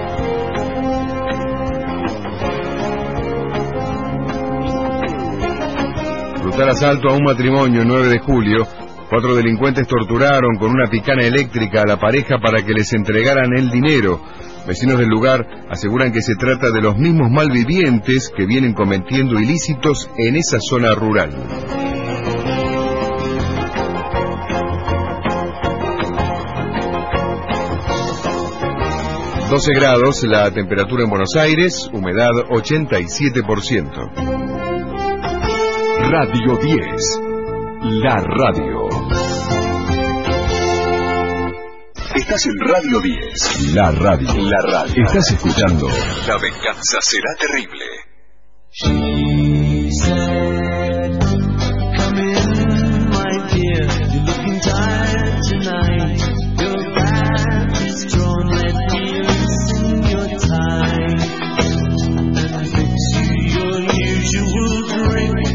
Brutal asalto a un matrimonio el nueve de julio. Cuatro delincuentes torturaron con una picana eléctrica a la pareja para que les entregaran el dinero. Vecinos del lugar aseguran que se trata de los mismos malvivientes que vienen cometiendo ilícitos en esa zona rural. doce grados la temperatura en Buenos Aires, humedad ochenta y siete por ciento. Radio diez. La radio. Estás en Radio diez. La radio. La radio. Estás escuchando La venganza será terrible. She said, come in, my dear, you're looking tired tonight. Your back is drawn, let me loosen your tie. And fix you your usual drink.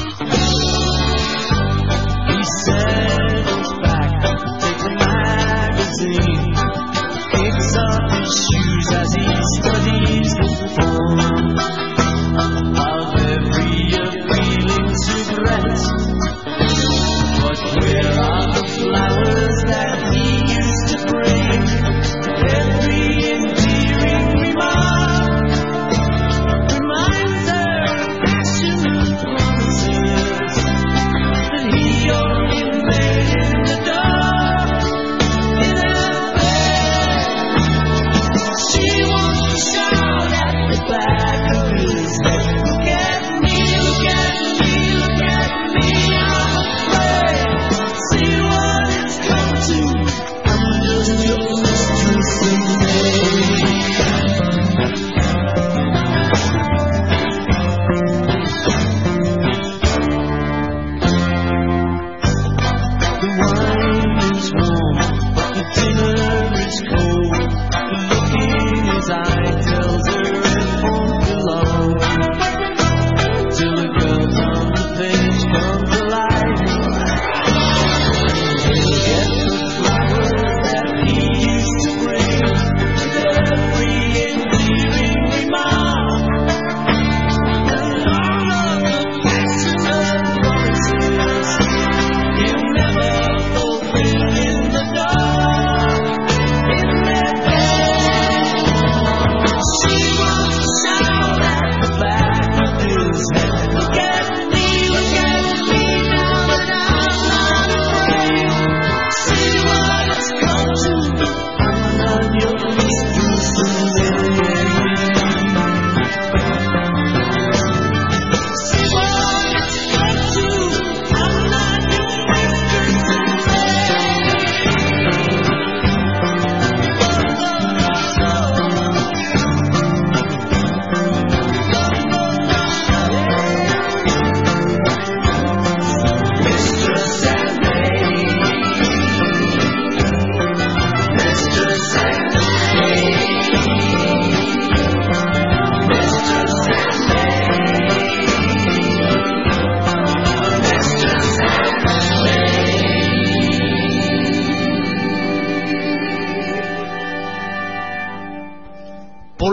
He settles back, takes a magazine, kicks off his shoes as he studies the form of every appeal.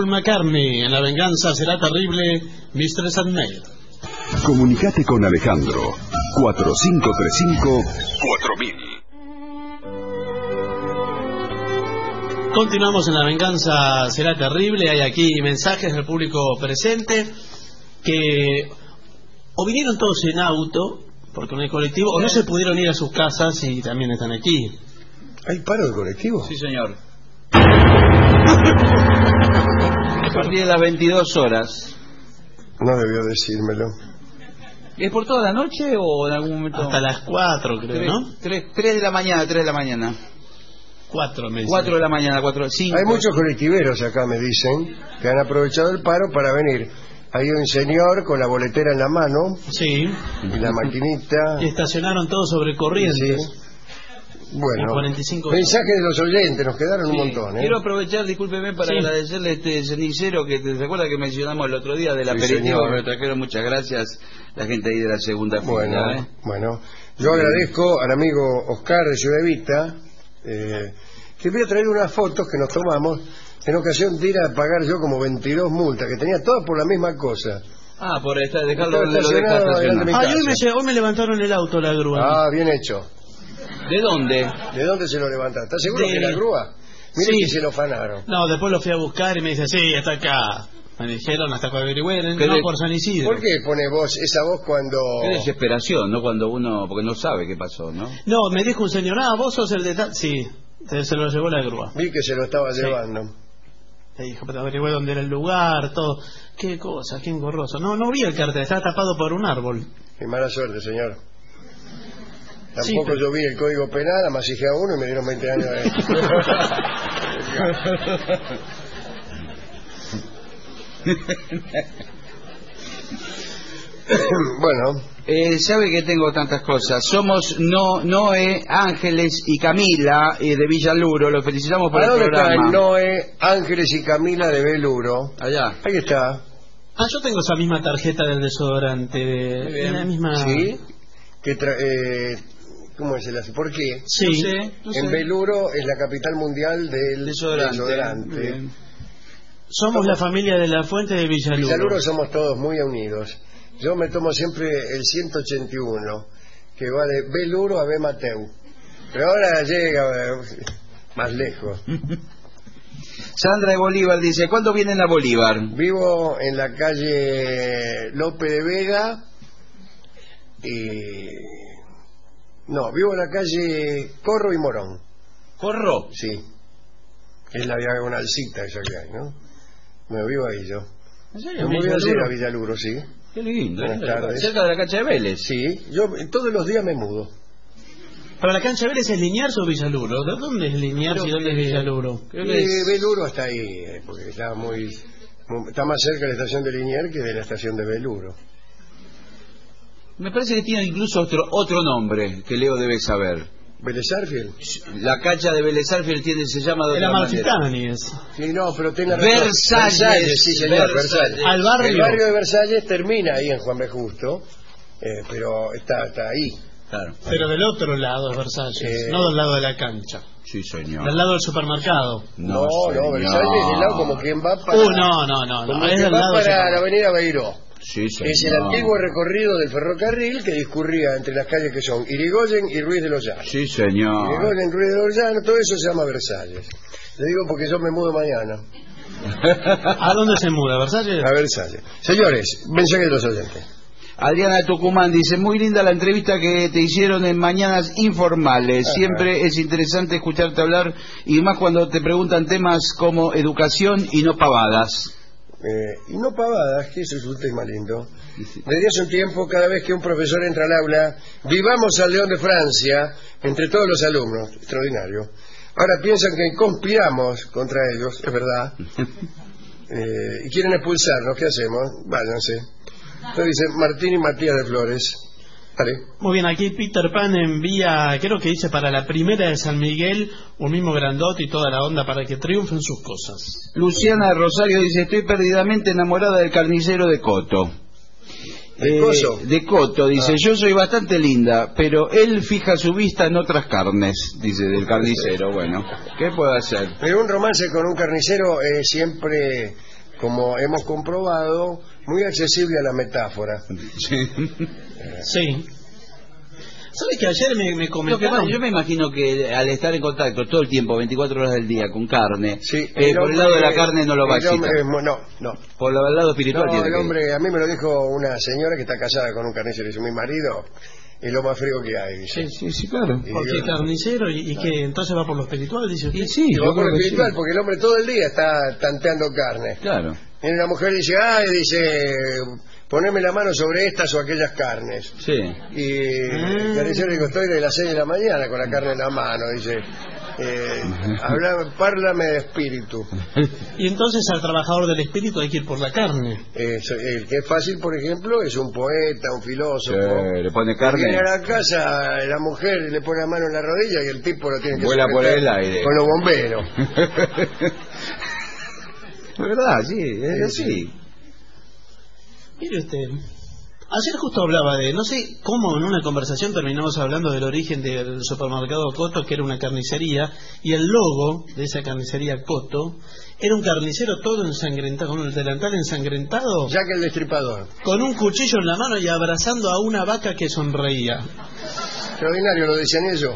Paul McCartney. En La venganza será terrible, Mistress and Maid. Comunicate con Alejandro. cuatro cinco tres cinco cuatro mil. Continuamos en La venganza será terrible. Hay aquí mensajes del público presente que o vinieron todos en auto, porque no hay colectivo, o no se pudieron ir a sus casas y también están aquí. ¿Hay paro de colectivo? Sí, señor. A partir de las veintidós horas. No debió decírmelo. ¿Es por toda la noche o en algún momento? Hasta las cuatro, creo, tres, ¿no? Tres, tres de la mañana, tres de la mañana. Cuatro, me dicen. Cuatro de la mañana, cuatro, cinco. Hay muchos colectiveros acá, me dicen, que han aprovechado el paro para venir. Hay un señor con la boletera en la mano. Sí. Y la maquinita. Y estacionaron todos sobre Corrientes. Sí. Bueno, cuarenta y cinco mensajes de los oyentes, nos quedaron Sí. un montón, ¿eh? Quiero aprovechar, discúlpeme, para Sí. agradecerle a este cenicero que te recuerda que mencionamos el otro día del Sí, aperitivo señor. que me trajeron. Muchas gracias, la gente ahí de la segunda Bueno, fila. ¿eh? bueno, yo agradezco al amigo Oscar de Ciudad Evita, eh, que voy a traer unas fotos que nos tomamos en ocasión de ir a pagar yo como veintidós multas, que tenía todas por la misma cosa. Ah, por esta, dejarlo Estaba donde lo deja estacionado delante de estacionar. mi Ah, y hoy me, casa. lle- hoy me levantaron el auto la grúa. Ah, bien hecho. ¿De dónde? ¿De dónde se lo levantaste? ¿Estás seguro De- que la grúa? Mire Sí. que se lo fanaron. No, después lo fui a buscar y me dice, sí, está acá. Me dijeron hasta que averigüen, ¿Qué no de- por San Isidro. ¿Por qué pone voz, esa voz cuando... Qué desesperación, ¿no? Cuando uno, porque no sabe qué pasó, ¿no? No, me dijo un señor, ah, vos sos el de tal... Sí, se se lo llevó la grúa. Vi que se lo estaba Sí. llevando. Me dijo, pero averigüé dónde era el lugar, todo. Qué cosa, qué engorroso. No, no vi el cartel, estaba tapado por un árbol. Qué mala suerte, señor. Tampoco Sí, pero- yo vi el Código Penal, amasijé a uno y me dieron veinte años de... Bueno, Eh, sabe que tengo tantas cosas. Somos no, Noé, Ángeles y Camila eh, de Villaluro. Los felicitamos por ¿a el dónde programa. están Noé, Ángeles y Camila de Beluro? Allá. Ahí está. Ah, yo tengo esa misma tarjeta del desodorante. De, Muy bien. de la misma... ¿Sí? Que tra- eh, ¿Cómo es el hace? ¿Por qué? Sí. No sé, no sé. En Beluro es la capital mundial del Desodorante. desodorante. Muy bien. Somos la familia de la Fuente de Villaluro. Villaluro somos todos muy unidos. Yo me tomo siempre el ciento ochenta y uno, que va de Beluro a B. Mateu. Pero ahora llega eh, más lejos. Sandra de Bolívar dice, ¿cuándo vienen a Bolívar? Vivo en la calle Lope de Vega y... No, vivo en la calle Corro y Morón. ¿Corro? Sí. Es la diagonalcita esa que hay, ¿no? Me vivo ahí yo. ¿En serio? Me voy a hacer Villaluro. a Villaluro, sí. Qué lindo. Buenas ¿eh? tardes. Cerca de la cancha de Vélez. Sí, yo todos los días me mudo. Para la cancha Vélez es Liniers o Villaluro. ¿De dónde es Liniers Creo y dónde que- es Villaluro? Creo que Y es- Beluro está ahí, eh, porque está muy, muy- está más cerca de la estación de Liniers que de la estación de Beluro. Me parece que tiene incluso otro otro nombre que Leo debe saber. ¿Vélez Sarsfield? La cancha de Vélez Sarsfield tiene, se llama de Era otra manera. Amalfitani es. Sí, no, pero tiene razón. Versalles. sí señor, Versalles. Versalles. Al barrio. El barrio de Versalles termina ahí en Juan B. Justo, eh, pero está, está ahí. Claro. Pero del otro lado es Versalles, Eh. no del lado de la cancha. Sí, señor. Del lado del supermercado. No, no, señor. Versalles del lado como quien va para... Uh, no, no, no, como no. Es quien del va lado del para la supermercado. avenida Beiró. Sí, señor. Es el antiguo recorrido del ferrocarril que discurría entre las calles que son Irigoyen y Ruiz de los Llanos. Sí, señor. Irigoyen, Ruiz de los Llanos, todo eso se llama Versalles. Le digo porque yo me mudo mañana ¿A dónde se muda? ¿Versalles? a Versalles. Señores, mensaje de los oyentes. Adriana de Tucumán dice, muy linda la entrevista que te hicieron en Mañanas Informales. Ajá. Siempre es interesante escucharte hablar y más cuando te preguntan temas como educación y no pavadas. Eh, y no pavadas, que eso es un tema lindo. Desde hace un tiempo, cada vez que un profesor entra al aula, vivamos al León de Francia entre todos los alumnos. Extraordinario. Ahora piensan que conspiramos contra ellos, es verdad. Eh, y quieren expulsarnos, ¿qué hacemos? Váyanse. Entonces dice Martín y Matías de Flores. Vale. Muy bien, aquí Peter Pan envía, creo que dice para la primera de San Miguel, un mismo grandote y toda la onda para que triunfen sus cosas. Luciana de Rosario dice, estoy perdidamente enamorada del carnicero de Coto. ¿De Eh, Coso? de Coto, dice, Ah. yo soy bastante linda, pero él fija su vista en otras carnes, dice, del carnicero. Bueno, ¿qué puede hacer? Pero un romance con un carnicero es siempre como hemos comprobado, muy accesible a la metáfora. Sí. Sí. ¿Sabes que ayer me, me Lo que comentaron? pasa, yo me imagino que al estar en contacto todo el tiempo, veinticuatro horas del día, con carne, Sí, eh, por el lado de la carne no lo va a el hombre excitar. es mo- no, no. Por el lado espiritual No, tiene el que- hombre, a mí me lo dijo una señora que está casada con un carnicero. Dice, mi marido es lo más frío que hay. Dice. Sí, sí, sí, claro. Y Porque yo- carnicero y, y que entonces va por lo espiritual, dice usted. Y sí, Y yo va por creo lo que espiritual, sí. porque el hombre todo el día está tanteando carne. Claro. Y una mujer dice, ay, dice, poneme la mano sobre estas o aquellas carnes. Sí. Y el carnicero dijo, estoy de las seis de la mañana con la carne en la mano. Dice, eh, habla, párlame de espíritu. Y entonces al trabajador del espíritu hay que ir por la carne. Eh, so- el que es fácil, por ejemplo, es un poeta, un filósofo. Sí, le pone carne. Viene a la casa, la mujer le pone la mano en la rodilla y el tipo lo tiene que Vuela por sujetar el aire. con los bomberos. ¿Verdad? Sí, es Sí, así. Mire usted, ayer justo hablaba de, no sé cómo en una conversación terminamos hablando del origen del supermercado Coto, que era una carnicería, y el logo de esa carnicería Coto era un carnicero todo ensangrentado, con el delantal ensangrentado, Ya que el destripador. con un cuchillo en la mano y abrazando a una vaca que sonreía. Extraordinario, lo decían ellos.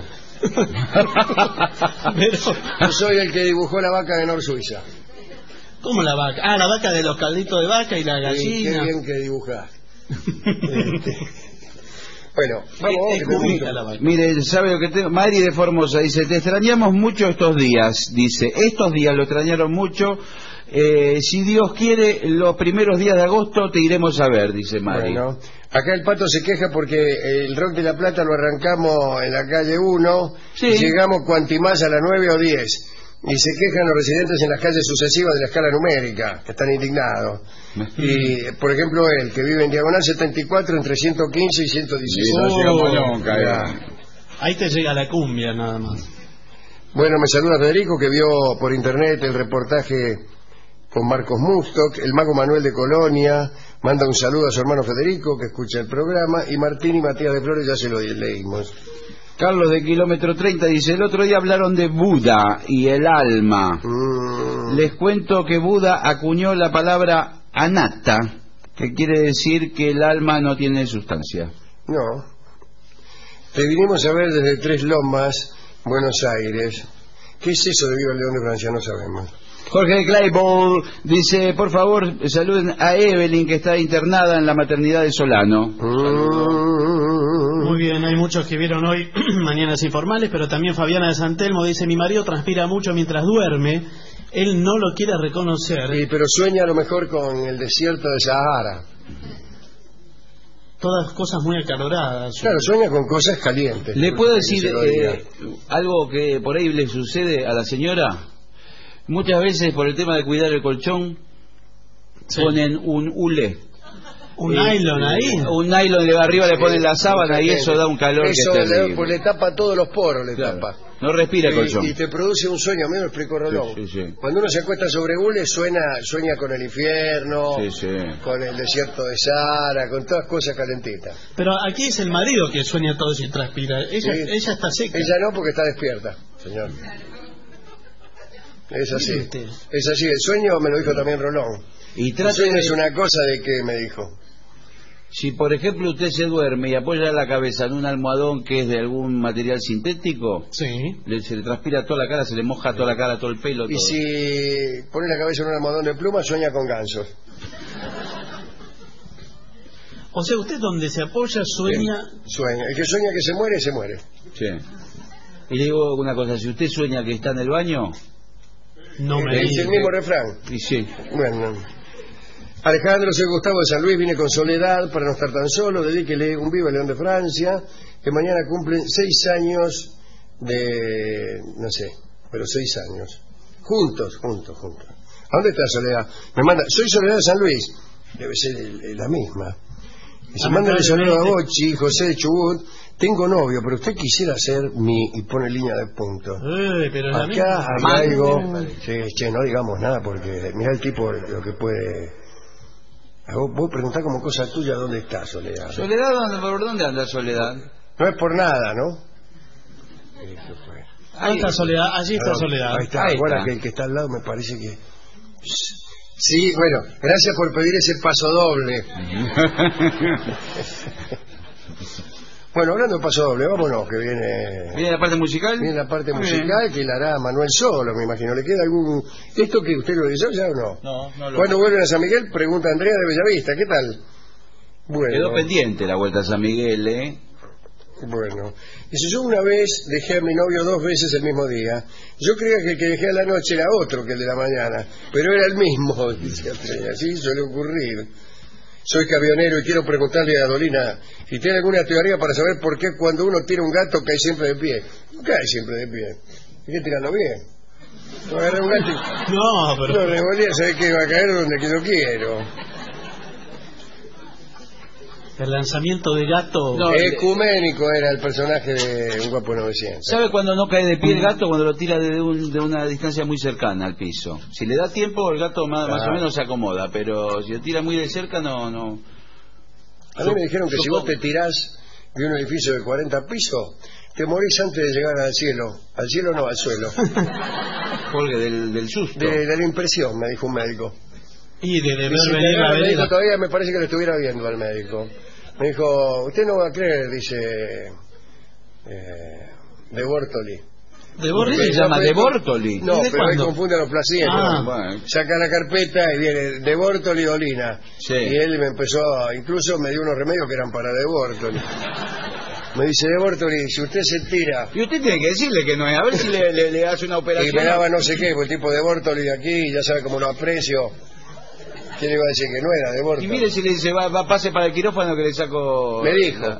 Pero, Yo soy el que dibujó la vaca de Nor Suiza. ¿cómo la vaca? Ah, la vaca de los calditos de vaca y la Sí, qué gallina. bien que dibujás. Este, Bueno, vamos, Es que cúbica tenemos- la vaca. Mire, ¿sabe lo que tengo? Mari de Formosa dice, te extrañamos mucho estos días. Dice, estos días lo extrañaron mucho. Eh, si Dios quiere, los primeros días de agosto te iremos a ver, dice Mari. Bueno, acá el Pato se queja porque el Rock de la Plata lo arrancamos en la calle uno Sí. y llegamos cuantimás a las nueve o diez. Y se quejan los residentes en las calles sucesivas de la escala numérica, que están indignados. Y, por ejemplo, él, que vive en Diagonal setenta y cuatro entre ciento quince y ciento Sí, dieciséis. no llegamos nunca, ya. ya. Ahí te llega la cumbia nada más. Bueno, me saluda Federico, que vio por internet el reportaje con Marcos Mustok. El mago Manuel de Colonia manda un saludo a su hermano Federico, que escucha el programa. Y Martín y Matías de Flores ya se lo leímos. Carlos de Kilómetro treinta dice, el otro día hablaron de Buda y el alma. Mm, Les cuento que Buda acuñó la palabra anatta, que quiere decir que el alma no tiene sustancia. no. Te vinimos a ver desde Tres Lomas, Buenos Aires. ¿Qué es eso de Viva el León de Francia? No sabemos. Jorge Clayball dice, por favor, saluden a Evelyn, que está internada en la maternidad de Solano. Mm, Muy bien, hay muchos que vieron hoy Mañanas Informales, pero también Fabiana de Santelmo dice, mi marido transpira mucho mientras duerme, él no lo quiere reconocer. sí, pero sueña a lo mejor con el desierto de Sahara. Todas cosas muy acaloradas. Claro, sueña con cosas calientes. ¿Le puedo decir Que se lo diga. eh, algo que por ahí le sucede a la señora? Muchas veces por el tema de cuidar el colchón Sí. ponen un hule. Un Eh, nylon ahí. Un nylon de arriba le ponen la sábana y eso da un calor Eso que es le, terrible. pues le tapa todos los poros, le Claro. tapa. No respira el Y, colchón. y te produce un sueño, a mí me lo explicó Rolón. Sí, sí, sí. Cuando uno se acuesta sobre hule, suena, sueña con el infierno, Sí, sí. con el desierto de Sahara, con todas cosas calentitas. Pero aquí es el marido que sueña todo y transpira. Ella, Sí. ella está seca. Ella no, porque está despierta, señor. Es así. Mire usted. Es así. El sueño me lo dijo también Rolón. Y El trate sueño de- es una cosa de que me dijo. Si por ejemplo usted se duerme y apoya la cabeza en un almohadón que es de algún material sintético, Sí. le, se le transpira toda la cara, se le moja toda la cara, todo el pelo, Y todo. si pone la cabeza en un almohadón de pluma, sueña con gansos. O sea, usted donde se apoya sueña... Sueña. El que sueña que se muere, se muere. Sí. Y le digo una cosa, si usted sueña que está en el baño, No me Es diga. el mismo refrán. y sí. Bueno. Alejandro, soy Gustavo de San Luis, vine con Soledad para no estar tan solo. Dedíquele un vivo al León de Francia, que mañana cumplen seis años de... no sé, pero seis años. Juntos, juntos, juntos. ¿A dónde está Soledad? Me manda, soy Soledad de San Luis. Debe ser el- el- la misma. Y se manda el saludo a Bochi, José de Chubut. Tengo novio, pero usted quisiera ser mi... y pone línea de punto. Eh, pero la Acá misma- hay algo... Sí, che, no digamos nada porque mira el tipo lo que puede... A vos, vos preguntás como cosa tuya dónde está Soledad. Soledad, ¿dónde- ¿por dónde anda Soledad? No es por nada, ¿no? Ahí está Soledad, allí está Ah, Soledad. Ahí está, Ahí ahora está. que el que está al lado me parece que... Sí, bueno, gracias por pedir ese paso doble. Bueno, hablando de paso doble, vámonos, que viene... ¿Viene la parte musical? Viene la parte Muy musical bien. que la hará Manuel Solo, me imagino. ¿Le queda algún... ¿Esto que usted lo hizo ya o no? No, no lo... Cuando vuelven a San Miguel, pregunta Andrea de Bellavista, ¿qué tal? Bueno. Quedó pendiente la vuelta a San Miguel, ¿eh? Bueno, dice, yo una vez dejé a mi novio dos veces el mismo día. Yo creía que el que dejé a la noche era otro que el de la mañana, pero era el mismo, dice Andrea. Así suele ocurrir. Soy camionero y quiero preguntarle a Dolina si tiene alguna teoría para saber por qué cuando uno tira un gato cae siempre de pie. No cae siempre de pie. Hay que tirarlo bien. No agarré un gato y... No, pero... No, revolía, sabe que va a caer donde que yo quiero. El lanzamiento de gato... No, ecuménico era el personaje de Un Guapo novecientos. ¿Sabe cuando no cae de pie el gato? Cuando lo tira de, un, de una distancia muy cercana al piso. Si le da tiempo, el gato más, más o menos se acomoda, pero si lo tira muy de cerca, no... no. A mí me dijeron que si vos te tirás de un edificio de cuarenta pisos, te morís antes de llegar al cielo. Al cielo no, al suelo. Jorge, del, del susto. De, de la impresión, me dijo un médico. Y de deber Y si venir te- la me dijo, vereda. todavía me parece que lo estuviera viendo al médico. Me dijo, usted no va a creer, dice, eh, de Bortoli. ¿De ¿Por qué Bortoli? se llama Porque- de Bortoli? No, ¿De pero ahí cuándo? confunde a los placientes. Ah, bueno. Saca la carpeta y viene de Bortoli Dolina. Sí. Y él me empezó, a, incluso me dio unos remedios que eran para de Bortoli. Me dice, de Bortoli, si usted se tira... Y usted tiene que decirle que no es, a ver si le, le, le hace una Y operación. me daba no sé qué, pues el tipo de Bortoli de aquí, ya sabe cómo lo aprecio. ¿Quién iba a decir que no era de Bortoli? Y mire si le dice, va, va pase para el quirófano que le saco... Me dijo. la-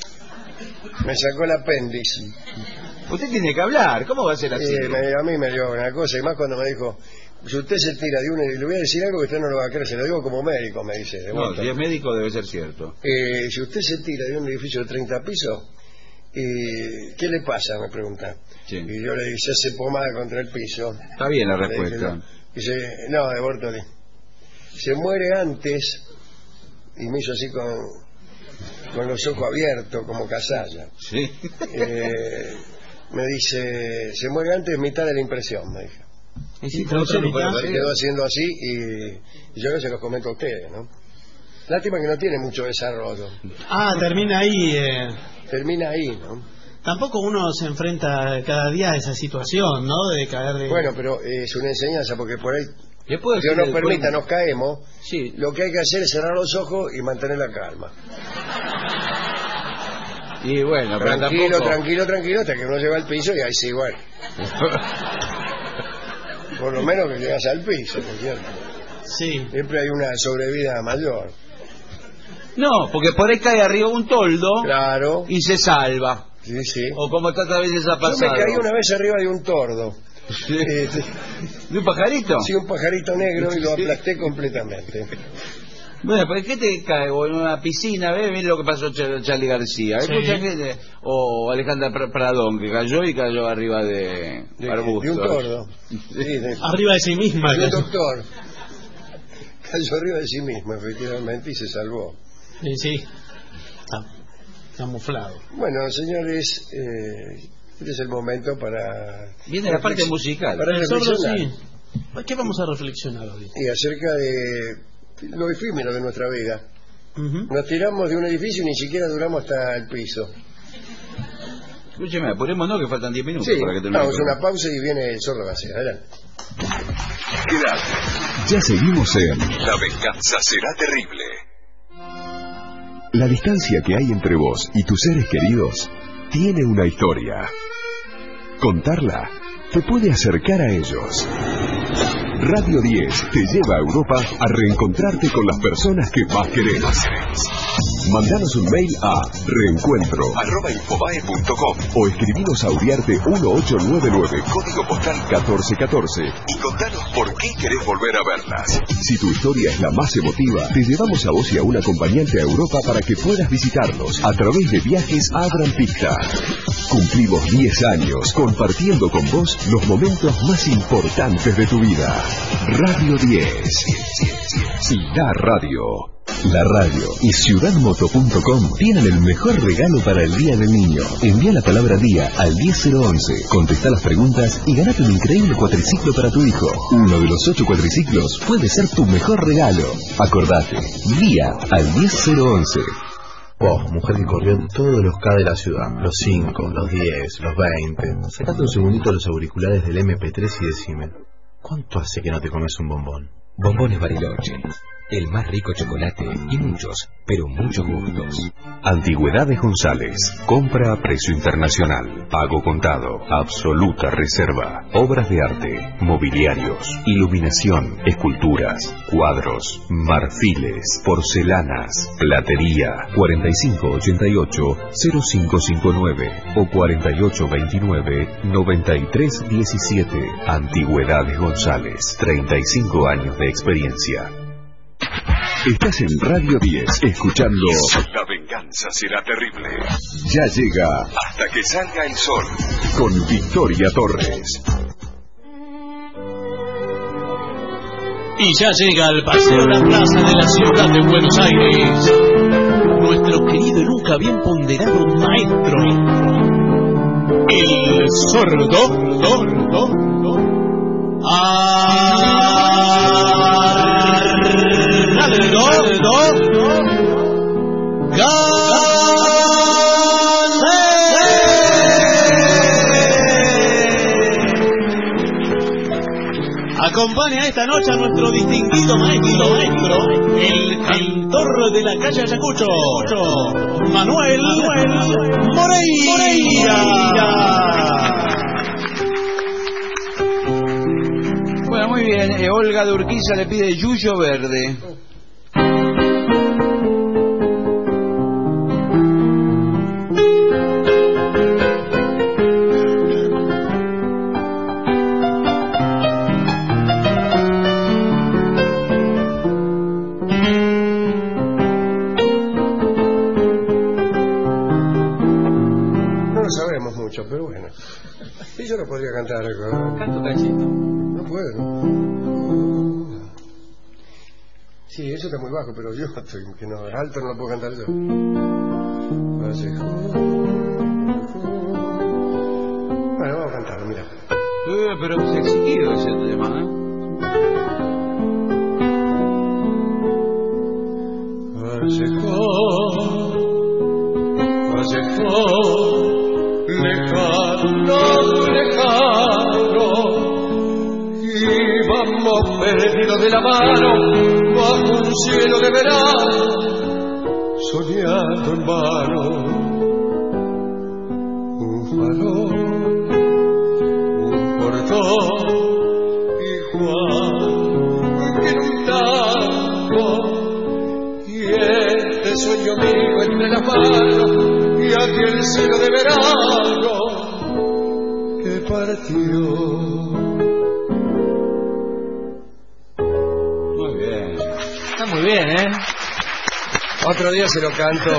Me sacó el apéndice. Usted tiene que hablar, ¿cómo va a ser así? Sí, me- a mí me dio una cosa, y más cuando me dijo, si usted se tira de una, y le voy a decir algo que usted no lo va a creer, se lo digo como médico, me dice. de No, Bortoli. si es médico debe ser cierto. Eh, si usted se tira de un edificio de treinta pisos, eh, ¿qué le pasa? Me pregunta. Sí. Y yo le dije, se hace pomada contra el piso. Está bien la Le dije, respuesta. no. Dice, no, de Bortoli. Se muere antes, y me hizo así con, con los ojos abiertos, como Casalla. Sí. Eh, me dice, se muere antes mitad de la impresión, me dijo. Y si Pero usted no puede ¿Ah? Se hacer. quedó haciendo así y, y yo no se los comento a ustedes, ¿no? Lástima que no tiene mucho desarrollo. Ah, termina ahí. eh. Termina ahí, ¿no? Tampoco uno se enfrenta cada día a esa situación, ¿no? De caer de... Bueno, pero eh, es una enseñanza porque por ahí, ¿Le puedo Dios decir nos el permita, cuento? nos caemos. Sí. Lo que hay que hacer es cerrar los ojos y mantener la calma. Y bueno, pero Tranquilo, tampoco... tranquilo, tranquilo, hasta que uno llega al piso y ahí sí, bueno. Por lo menos que llegas al piso, ¿me entiendes? Sí. Siempre hay una sobrevida mayor. No, porque por ahí cae arriba un toldo Claro. y se salva. Sí, sí. O como tantas veces ha Yo pasado. me caí una vez arriba de un tordo. Eh, ¿De un pajarito? Sí, un pajarito negro y lo aplasté completamente. Bueno, ¿por qué te cae? O en una piscina, ¿ves? Ven lo que pasó Ch- Charlie García. Hay Sí. mucha gente. O Alejandra Pr- Pradón, que cayó y cayó arriba de, De, arbustos. de un tordo. Sí, de, Arriba de sí misma. de un doctor. Cayó arriba de sí mismo, efectivamente, y se salvó. Sí, sí. Está camuflado. Bueno, señores, eh, este es el momento para... Viene la parte reflex- musical. Para El sordo, reflexionar. sí. ¿Por qué vamos a reflexionar hoy? Y acerca de lo efímero de nuestra vida. Ujú. Nos tiramos de un edificio y ni siquiera duramos hasta el piso. Escúcheme, apurémonos que faltan diez minutos Sí, para que termine. vamos el a una programa. pausa y viene el sordo García. Adelante. Quédate. Ya seguimos en La venganza será terrible. La distancia que hay entre vos y tus seres queridos tiene una historia. Contarla te puede acercar a ellos. Radio diez te lleva a Europa a reencontrarte con las personas que más querés. Mandanos un mail a reencuentro arroba infobae punto com o escribinos a Uriarte uno ocho nueve nueve, código postal catorce catorce, y contanos por qué querés volver a verlas. Si tu historia es la más emotiva, te llevamos a vos y a un acompañante a Europa para que puedas visitarnos a través de viajes Abram Picta. Cumplimos diez años compartiendo con vos los momentos más importantes de tu vida. Radio diez. La radio. La radio y ciudad moto punto com tienen el mejor regalo para el Día del Niño. Envía la palabra día al diez cero once, contesta las preguntas y ganate un increíble cuatriciclo para tu hijo. Uno de los ocho cuatriciclos puede ser tu mejor regalo. Acordate, día al diez cero once. Vos, mujer que corrió todos los K de la ciudad, los cinco, los diez, los veinte, sacate un segundito los auriculares del eme pe tres y decime, ¿cuánto hace que no te comes un bombón? Bombones Bariloche, el más rico chocolate y muchos, pero muchos gustos. Antigüedades González, compra a precio internacional, pago contado, absoluta reserva, obras de arte, mobiliarios, iluminación, esculturas, cuadros, marfiles, porcelanas, platería. cuarenta y cinco ochenta y ocho cero cinco cinco nueve o cuarenta y ocho veintinueve noventa y tres diecisiete. Antigüedades González, treinta y cinco años de experiencia. Estás en Radio diez, escuchando La venganza será terrible. Ya llega Hasta que salga el sol, con Victoria Torres. Y ya llega al paseo La Plaza de la ciudad de Buenos Aires nuestro querido y nunca bien ponderado maestro, el sordo, sordo, Arnaldo acompaña esta noche a nuestro distinguido maestro, maestro, el cantor de la calle Ayacucho, Manuel, Manuel Moreira. Bueno, muy bien. Eh, Olga de Urquiza le pide Yuyo Verde. Pero bueno, y yo no podría cantar algo. Canto cachito. No puedo. Sí, eso está muy bajo, pero yo estoy, que no, alto no lo puedo cantar yo. Bueno, vamos a cantarlo, mira. Eh, pero es exigido ese tema, ¿eh? Callejón, callejón, lejano, lejano, íbamos perdidos de la mano bajo un cielo de verano, soñando en vano. Un farol, un portón y Juan que en un tango, y este sueño mío entre las manos y aquel cielo de verano que partió. Muy bien. Está muy bien, ¿eh? Otro día se lo canto.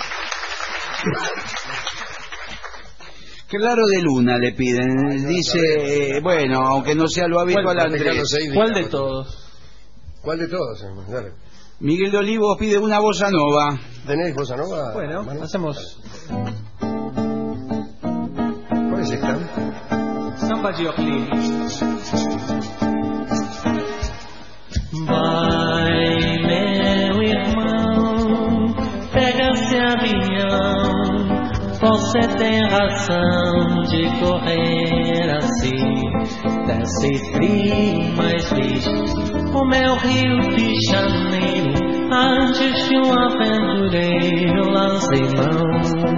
Claro de Luna le piden. Dice, eh, bueno, aunque no sea lo habitual, Andrés. ¿Cuál de todos? ¿Cuál de todos? Dale. Miguel de Olivos pide una bossa nova. ¿Tenés bossa nova? Bueno, hermano? Hacemos ¿cuál es esta? Samba Gioacchini. Vai, meu irmão, pega esse avião. Você tem razão de correr assim. Desce frio, mas diz o meu Rio de Janeiro. Antes de um aventureiro lancei mão.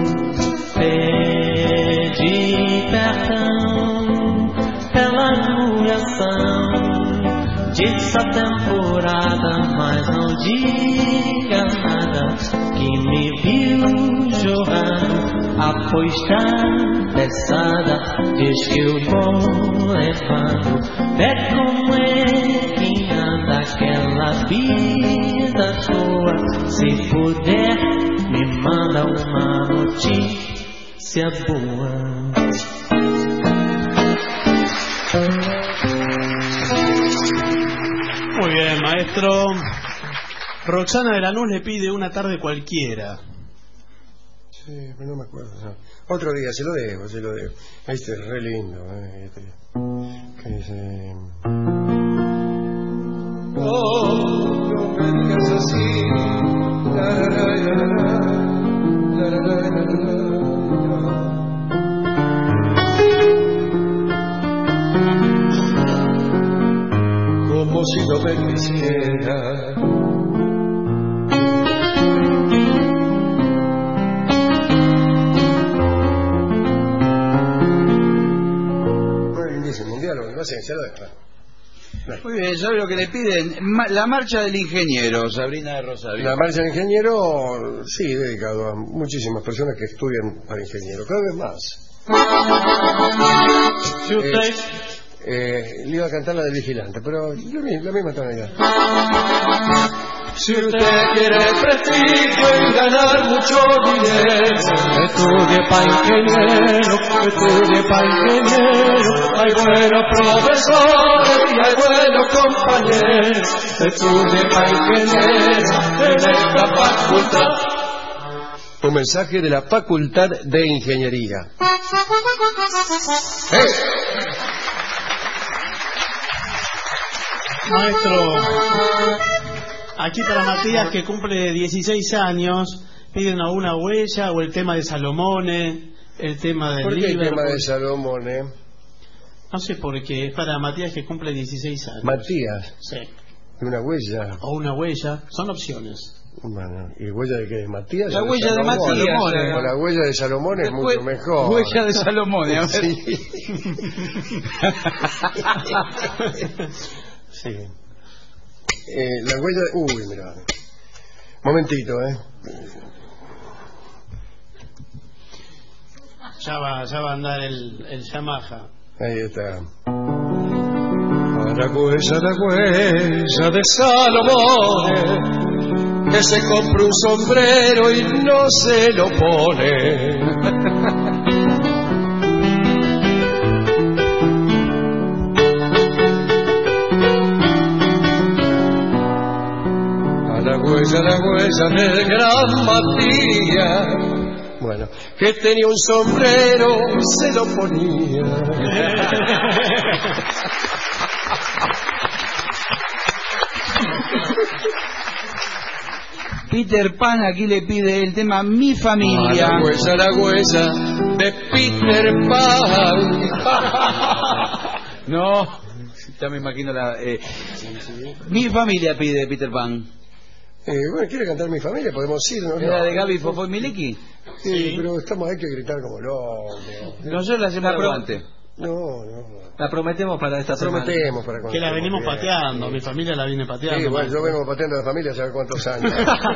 Pedi perdão pela duração dessa temporada, mas não diga nada que me viu jogando a foice pesada. Diz que eu vou levando. É como é que anda aquela vida tua. Se puder, me manda uma notícia boa. Muy bien, maestro. Roxana de Lanús le pide Una tarde cualquiera. Sí, pero no me acuerdo. No. Otro día, se lo debo, se lo debo. Este es re lindo. ¿eh? Este, que dice... Oh, no me digas así. La, la, la, la, la, la, la, la, la, la. Como si no me quisiera. No sé, se lo dejo. Muy bien, ¿sabe lo que le piden? Ma la marcha del ingeniero, Sabrina de Rosario. La marcha del ingeniero, sí, dedicado a muchísimas personas que estudian para ingeniero, cada vez más. Si usted... Eh, eh, le iba a cantar la del vigilante, pero la, la misma tonalidad. Si usted quiere prestigio y ganar mucho dinero, estudie pa' ingeniero, estudie pa' ingeniero. Hay buenos profesores y hay buenos compañeros. Estudie pa' ingeniero en esta facultad. Un mensaje de la Facultad de Ingeniería. ¡Eh! Maestro, aquí para Matías, que cumple dieciséis años, piden a una huella o el tema de Salomone, el tema del ¿Por qué Liverpool? el tema de Salomone? No sé por qué, es para Matías que cumple dieciséis años. Matías. Sí. ¿Y una huella? O una huella, son opciones. Bueno, ¿y huella de qué? ¿De Matías? La huella de Matías. O la huella de Salomón es mucho mejor. Huella de Salomón, a ver. Sí. Sí. Eh, la huella de... Uy, mira. Momentito, ¿eh? Ya va, ya va a andar el, el Yamaha. Ahí está. La huella, la huella de Salomón, que se compró un sombrero y no se lo pone. La huella, la huella del gran Matías, bueno, que tenía un sombrero, se lo ponía. Peter Pan aquí le pide el tema Mi Familia. A la huella, la huella de Peter Pan. No, ya me imagino la... Eh, Mi Familia pide Peter Pan. Eh, bueno, ¿quiere cantar Mi Familia? Podemos ir, ¿no? ¿Era de Gaby, Fofó y Miliki? Sí, sí, pero estamos, hay que gritar como locos. Nosotros la hacemos aguante. No, no. La prometemos para esta semana. Prometemos para cuando que la venimos bien. pateando, sí. Mi familia la viene pateando. Sí, bueno, yo vengo pateando a la familia hace cuántos años.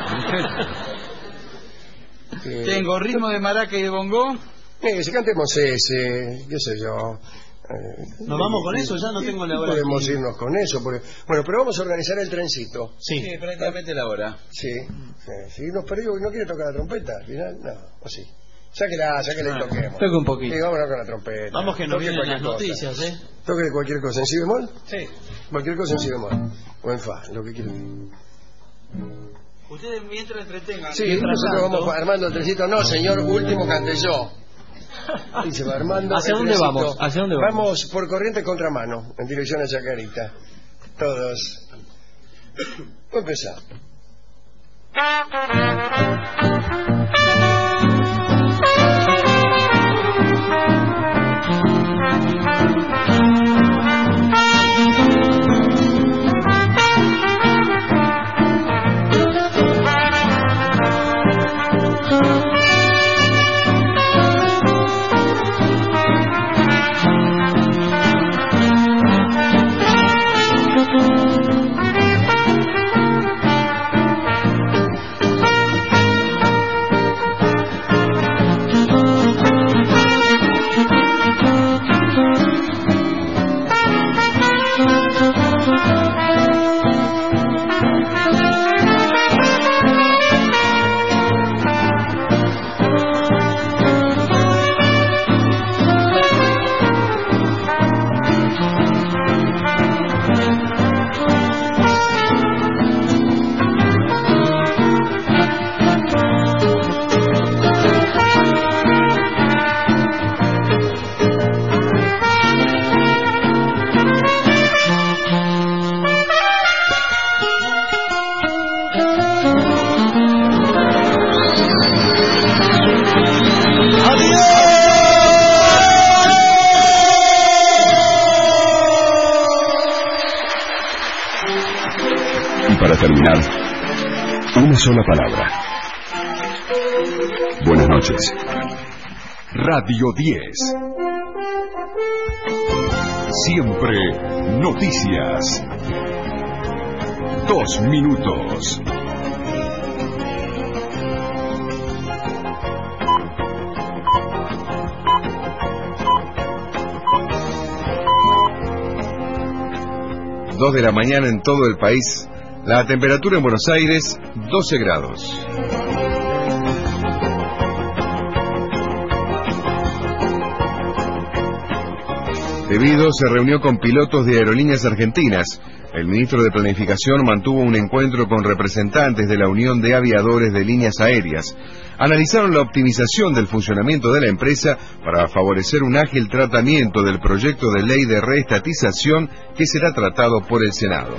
eh, Tengo ritmo de maraca y de bongo. Eh, si cantemos ese, qué sé yo. Eh, ¿Nos vamos con eso? Ya no tengo la hora. Podemos aquí. irnos con eso. Porque... Bueno, pero vamos a organizar el trencito. Sí, sí prácticamente la hora. Sí. sí. Si nos perdimos, ¿no quiere tocar la trompeta al final? No, o sí. Sáquela, sáquela y toquemos. Toque un poquito. Sí, vámonos con la trompeta. Vamos que nos Toque vienen las cosa. noticias, ¿eh? Toque cualquier cosa. ¿En si bemol? Sí. Cualquier cosa en si bemol. O en fa, lo que quieran. Ustedes mientras entretengan. Sí, nosotros vamos armando el trencito. No, señor, último cante yo. Y se va armando. ¿Hacia dónde vamos? ¿Hacia dónde vamos? Vamos por corriente contramano, en dirección a Chacarita. Todos. Voy a empezar. terminar, una sola palabra. Buenas noches. Radio diez. Siempre noticias. Dos minutos. Dos de la mañana en todo el país. La temperatura en Buenos Aires, doce grados. Debido se reunió con pilotos de aerolíneas argentinas. El ministro de Planificación mantuvo un encuentro con representantes de la Unión de Aviadores de Líneas Aéreas. Analizaron la optimización del funcionamiento de la empresa para favorecer un ágil tratamiento del proyecto de ley de reestatización que será tratado por el Senado.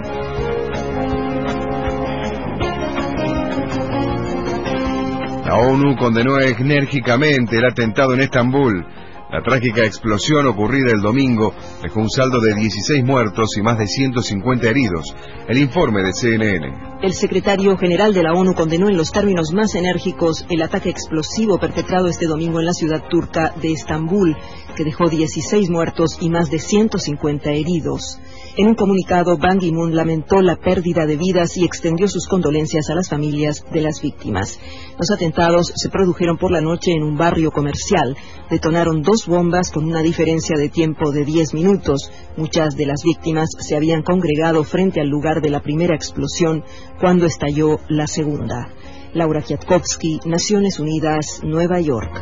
La ONU condenó enérgicamente el atentado en Estambul. La trágica explosión ocurrida el domingo dejó un saldo de dieciséis muertos y más de ciento cincuenta heridos. El informe de C N N. El secretario general de la ONU condenó en los términos más enérgicos el ataque explosivo perpetrado este domingo en la ciudad turca de Estambul, que dejó dieciséis muertos y más de ciento cincuenta heridos. En un comunicado, Ban Ki-moon lamentó la pérdida de vidas y extendió sus condolencias a las familias de las víctimas. Los atentados se produjeron por la noche en un barrio comercial. Detonaron dos bombas con una diferencia de tiempo de diez minutos. Muchas de las víctimas se habían congregado frente al lugar de la primera explosión cuando estalló la segunda. Laura Kwiatkowski, Naciones Unidas, Nueva York.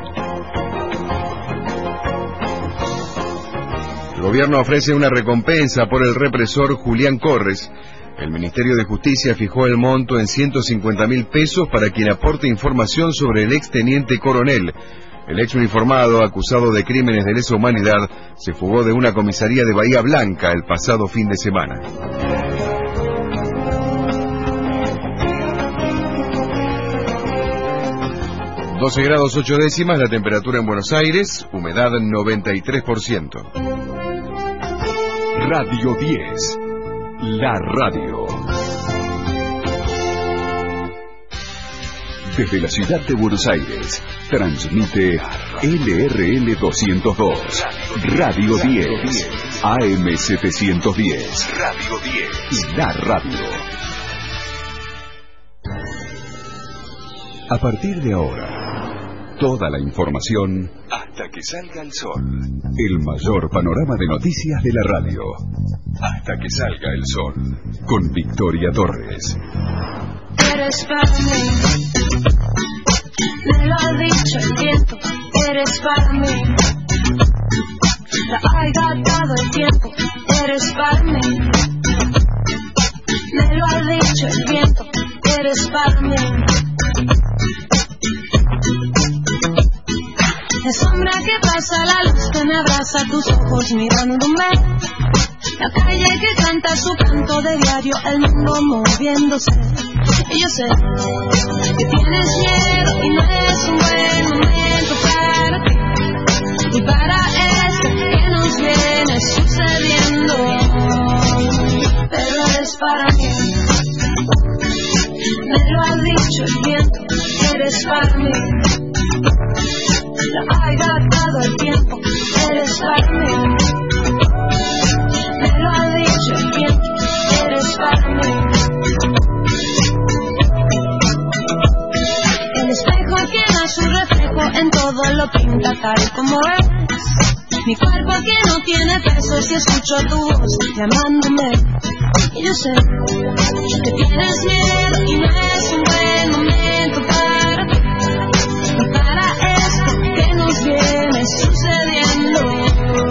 El gobierno ofrece una recompensa por el represor Julián Corres. El Ministerio de Justicia fijó el monto en ciento cincuenta mil pesos para quien aporte información sobre el exteniente coronel. El ex uniformado, acusado de crímenes de lesa humanidad, se fugó de una comisaría de Bahía Blanca el pasado fin de semana. doce grados ocho décimas la temperatura en Buenos Aires, humedad noventa y tres por ciento. Radio diez. La radio. Desde la ciudad de Buenos Aires, transmite L R L doscientos dos, Radio diez, A M setecientos diez, Radio diez, La radio. A partir de ahora, toda la información hasta que salga el sol. El mayor panorama de noticias de la radio. Hasta que salga el sol. Con Victoria Torres. Eres para mí, me lo ha dicho el viento. Eres para mí, la ha dado el tiempo. Eres para mí, me lo ha dicho el viento. Eres para mí. La sombra que pasa, la luz que me abraza, tus ojos mirándome. La calle que canta su canto de diario, el mundo moviéndose. Y yo sé que tienes miedo y no es un buen momento para ti. Y para esto que nos viene sucediendo. Pero eres para mí, me lo ha dicho el viento. Eres para mí, la ha dado el tiempo. Eres para mí, me lo ha dicho el viento. Eres para mí. El espejo tiene su reflejo, en todo lo pinta tal como es. Mi cuerpo que no tiene peso, si escucho tu voz llamándome. Y yo sé que tienes miedo y no es un buen momento para ti. Y para esto que nos viene sucediendo.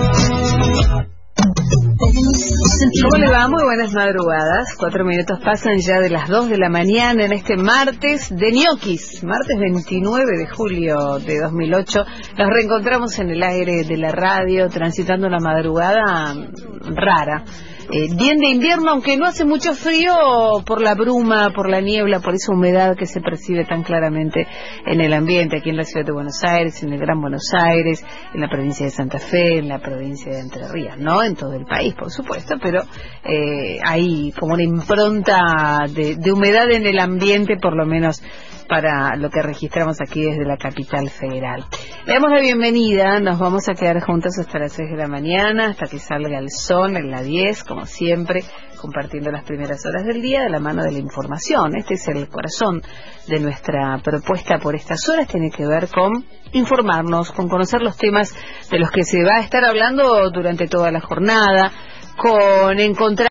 ¿Cómo le va? Muy buenas madrugadas. Cuatro minutos pasan ya de las dos de la mañana en este martes de ñoquis, martes veintinueve de julio de dos mil ocho. Nos reencontramos en el aire de la radio, transitando una madrugada rara. eh, bien de invierno, aunque no hace mucho frío por la bruma, por la niebla, por esa humedad que se percibe tan claramente en el ambiente aquí en la ciudad de Buenos Aires, en el Gran Buenos Aires, en la provincia de Santa Fe, en la provincia de Entre Ríos, no en todo el país, por supuesto, pero eh, hay como una impronta de, de humedad en el ambiente, por lo menos para lo que registramos aquí desde la capital federal. Le damos la bienvenida, nos vamos a quedar juntos hasta las seis de la mañana, hasta que salga el sol en la diez, como siempre, compartiendo las primeras horas del día de la mano de la información. Este es el corazón de nuestra propuesta por estas horas, tiene que ver con informarnos, con conocer los temas de los que se va a estar hablando durante toda la jornada, con encontrar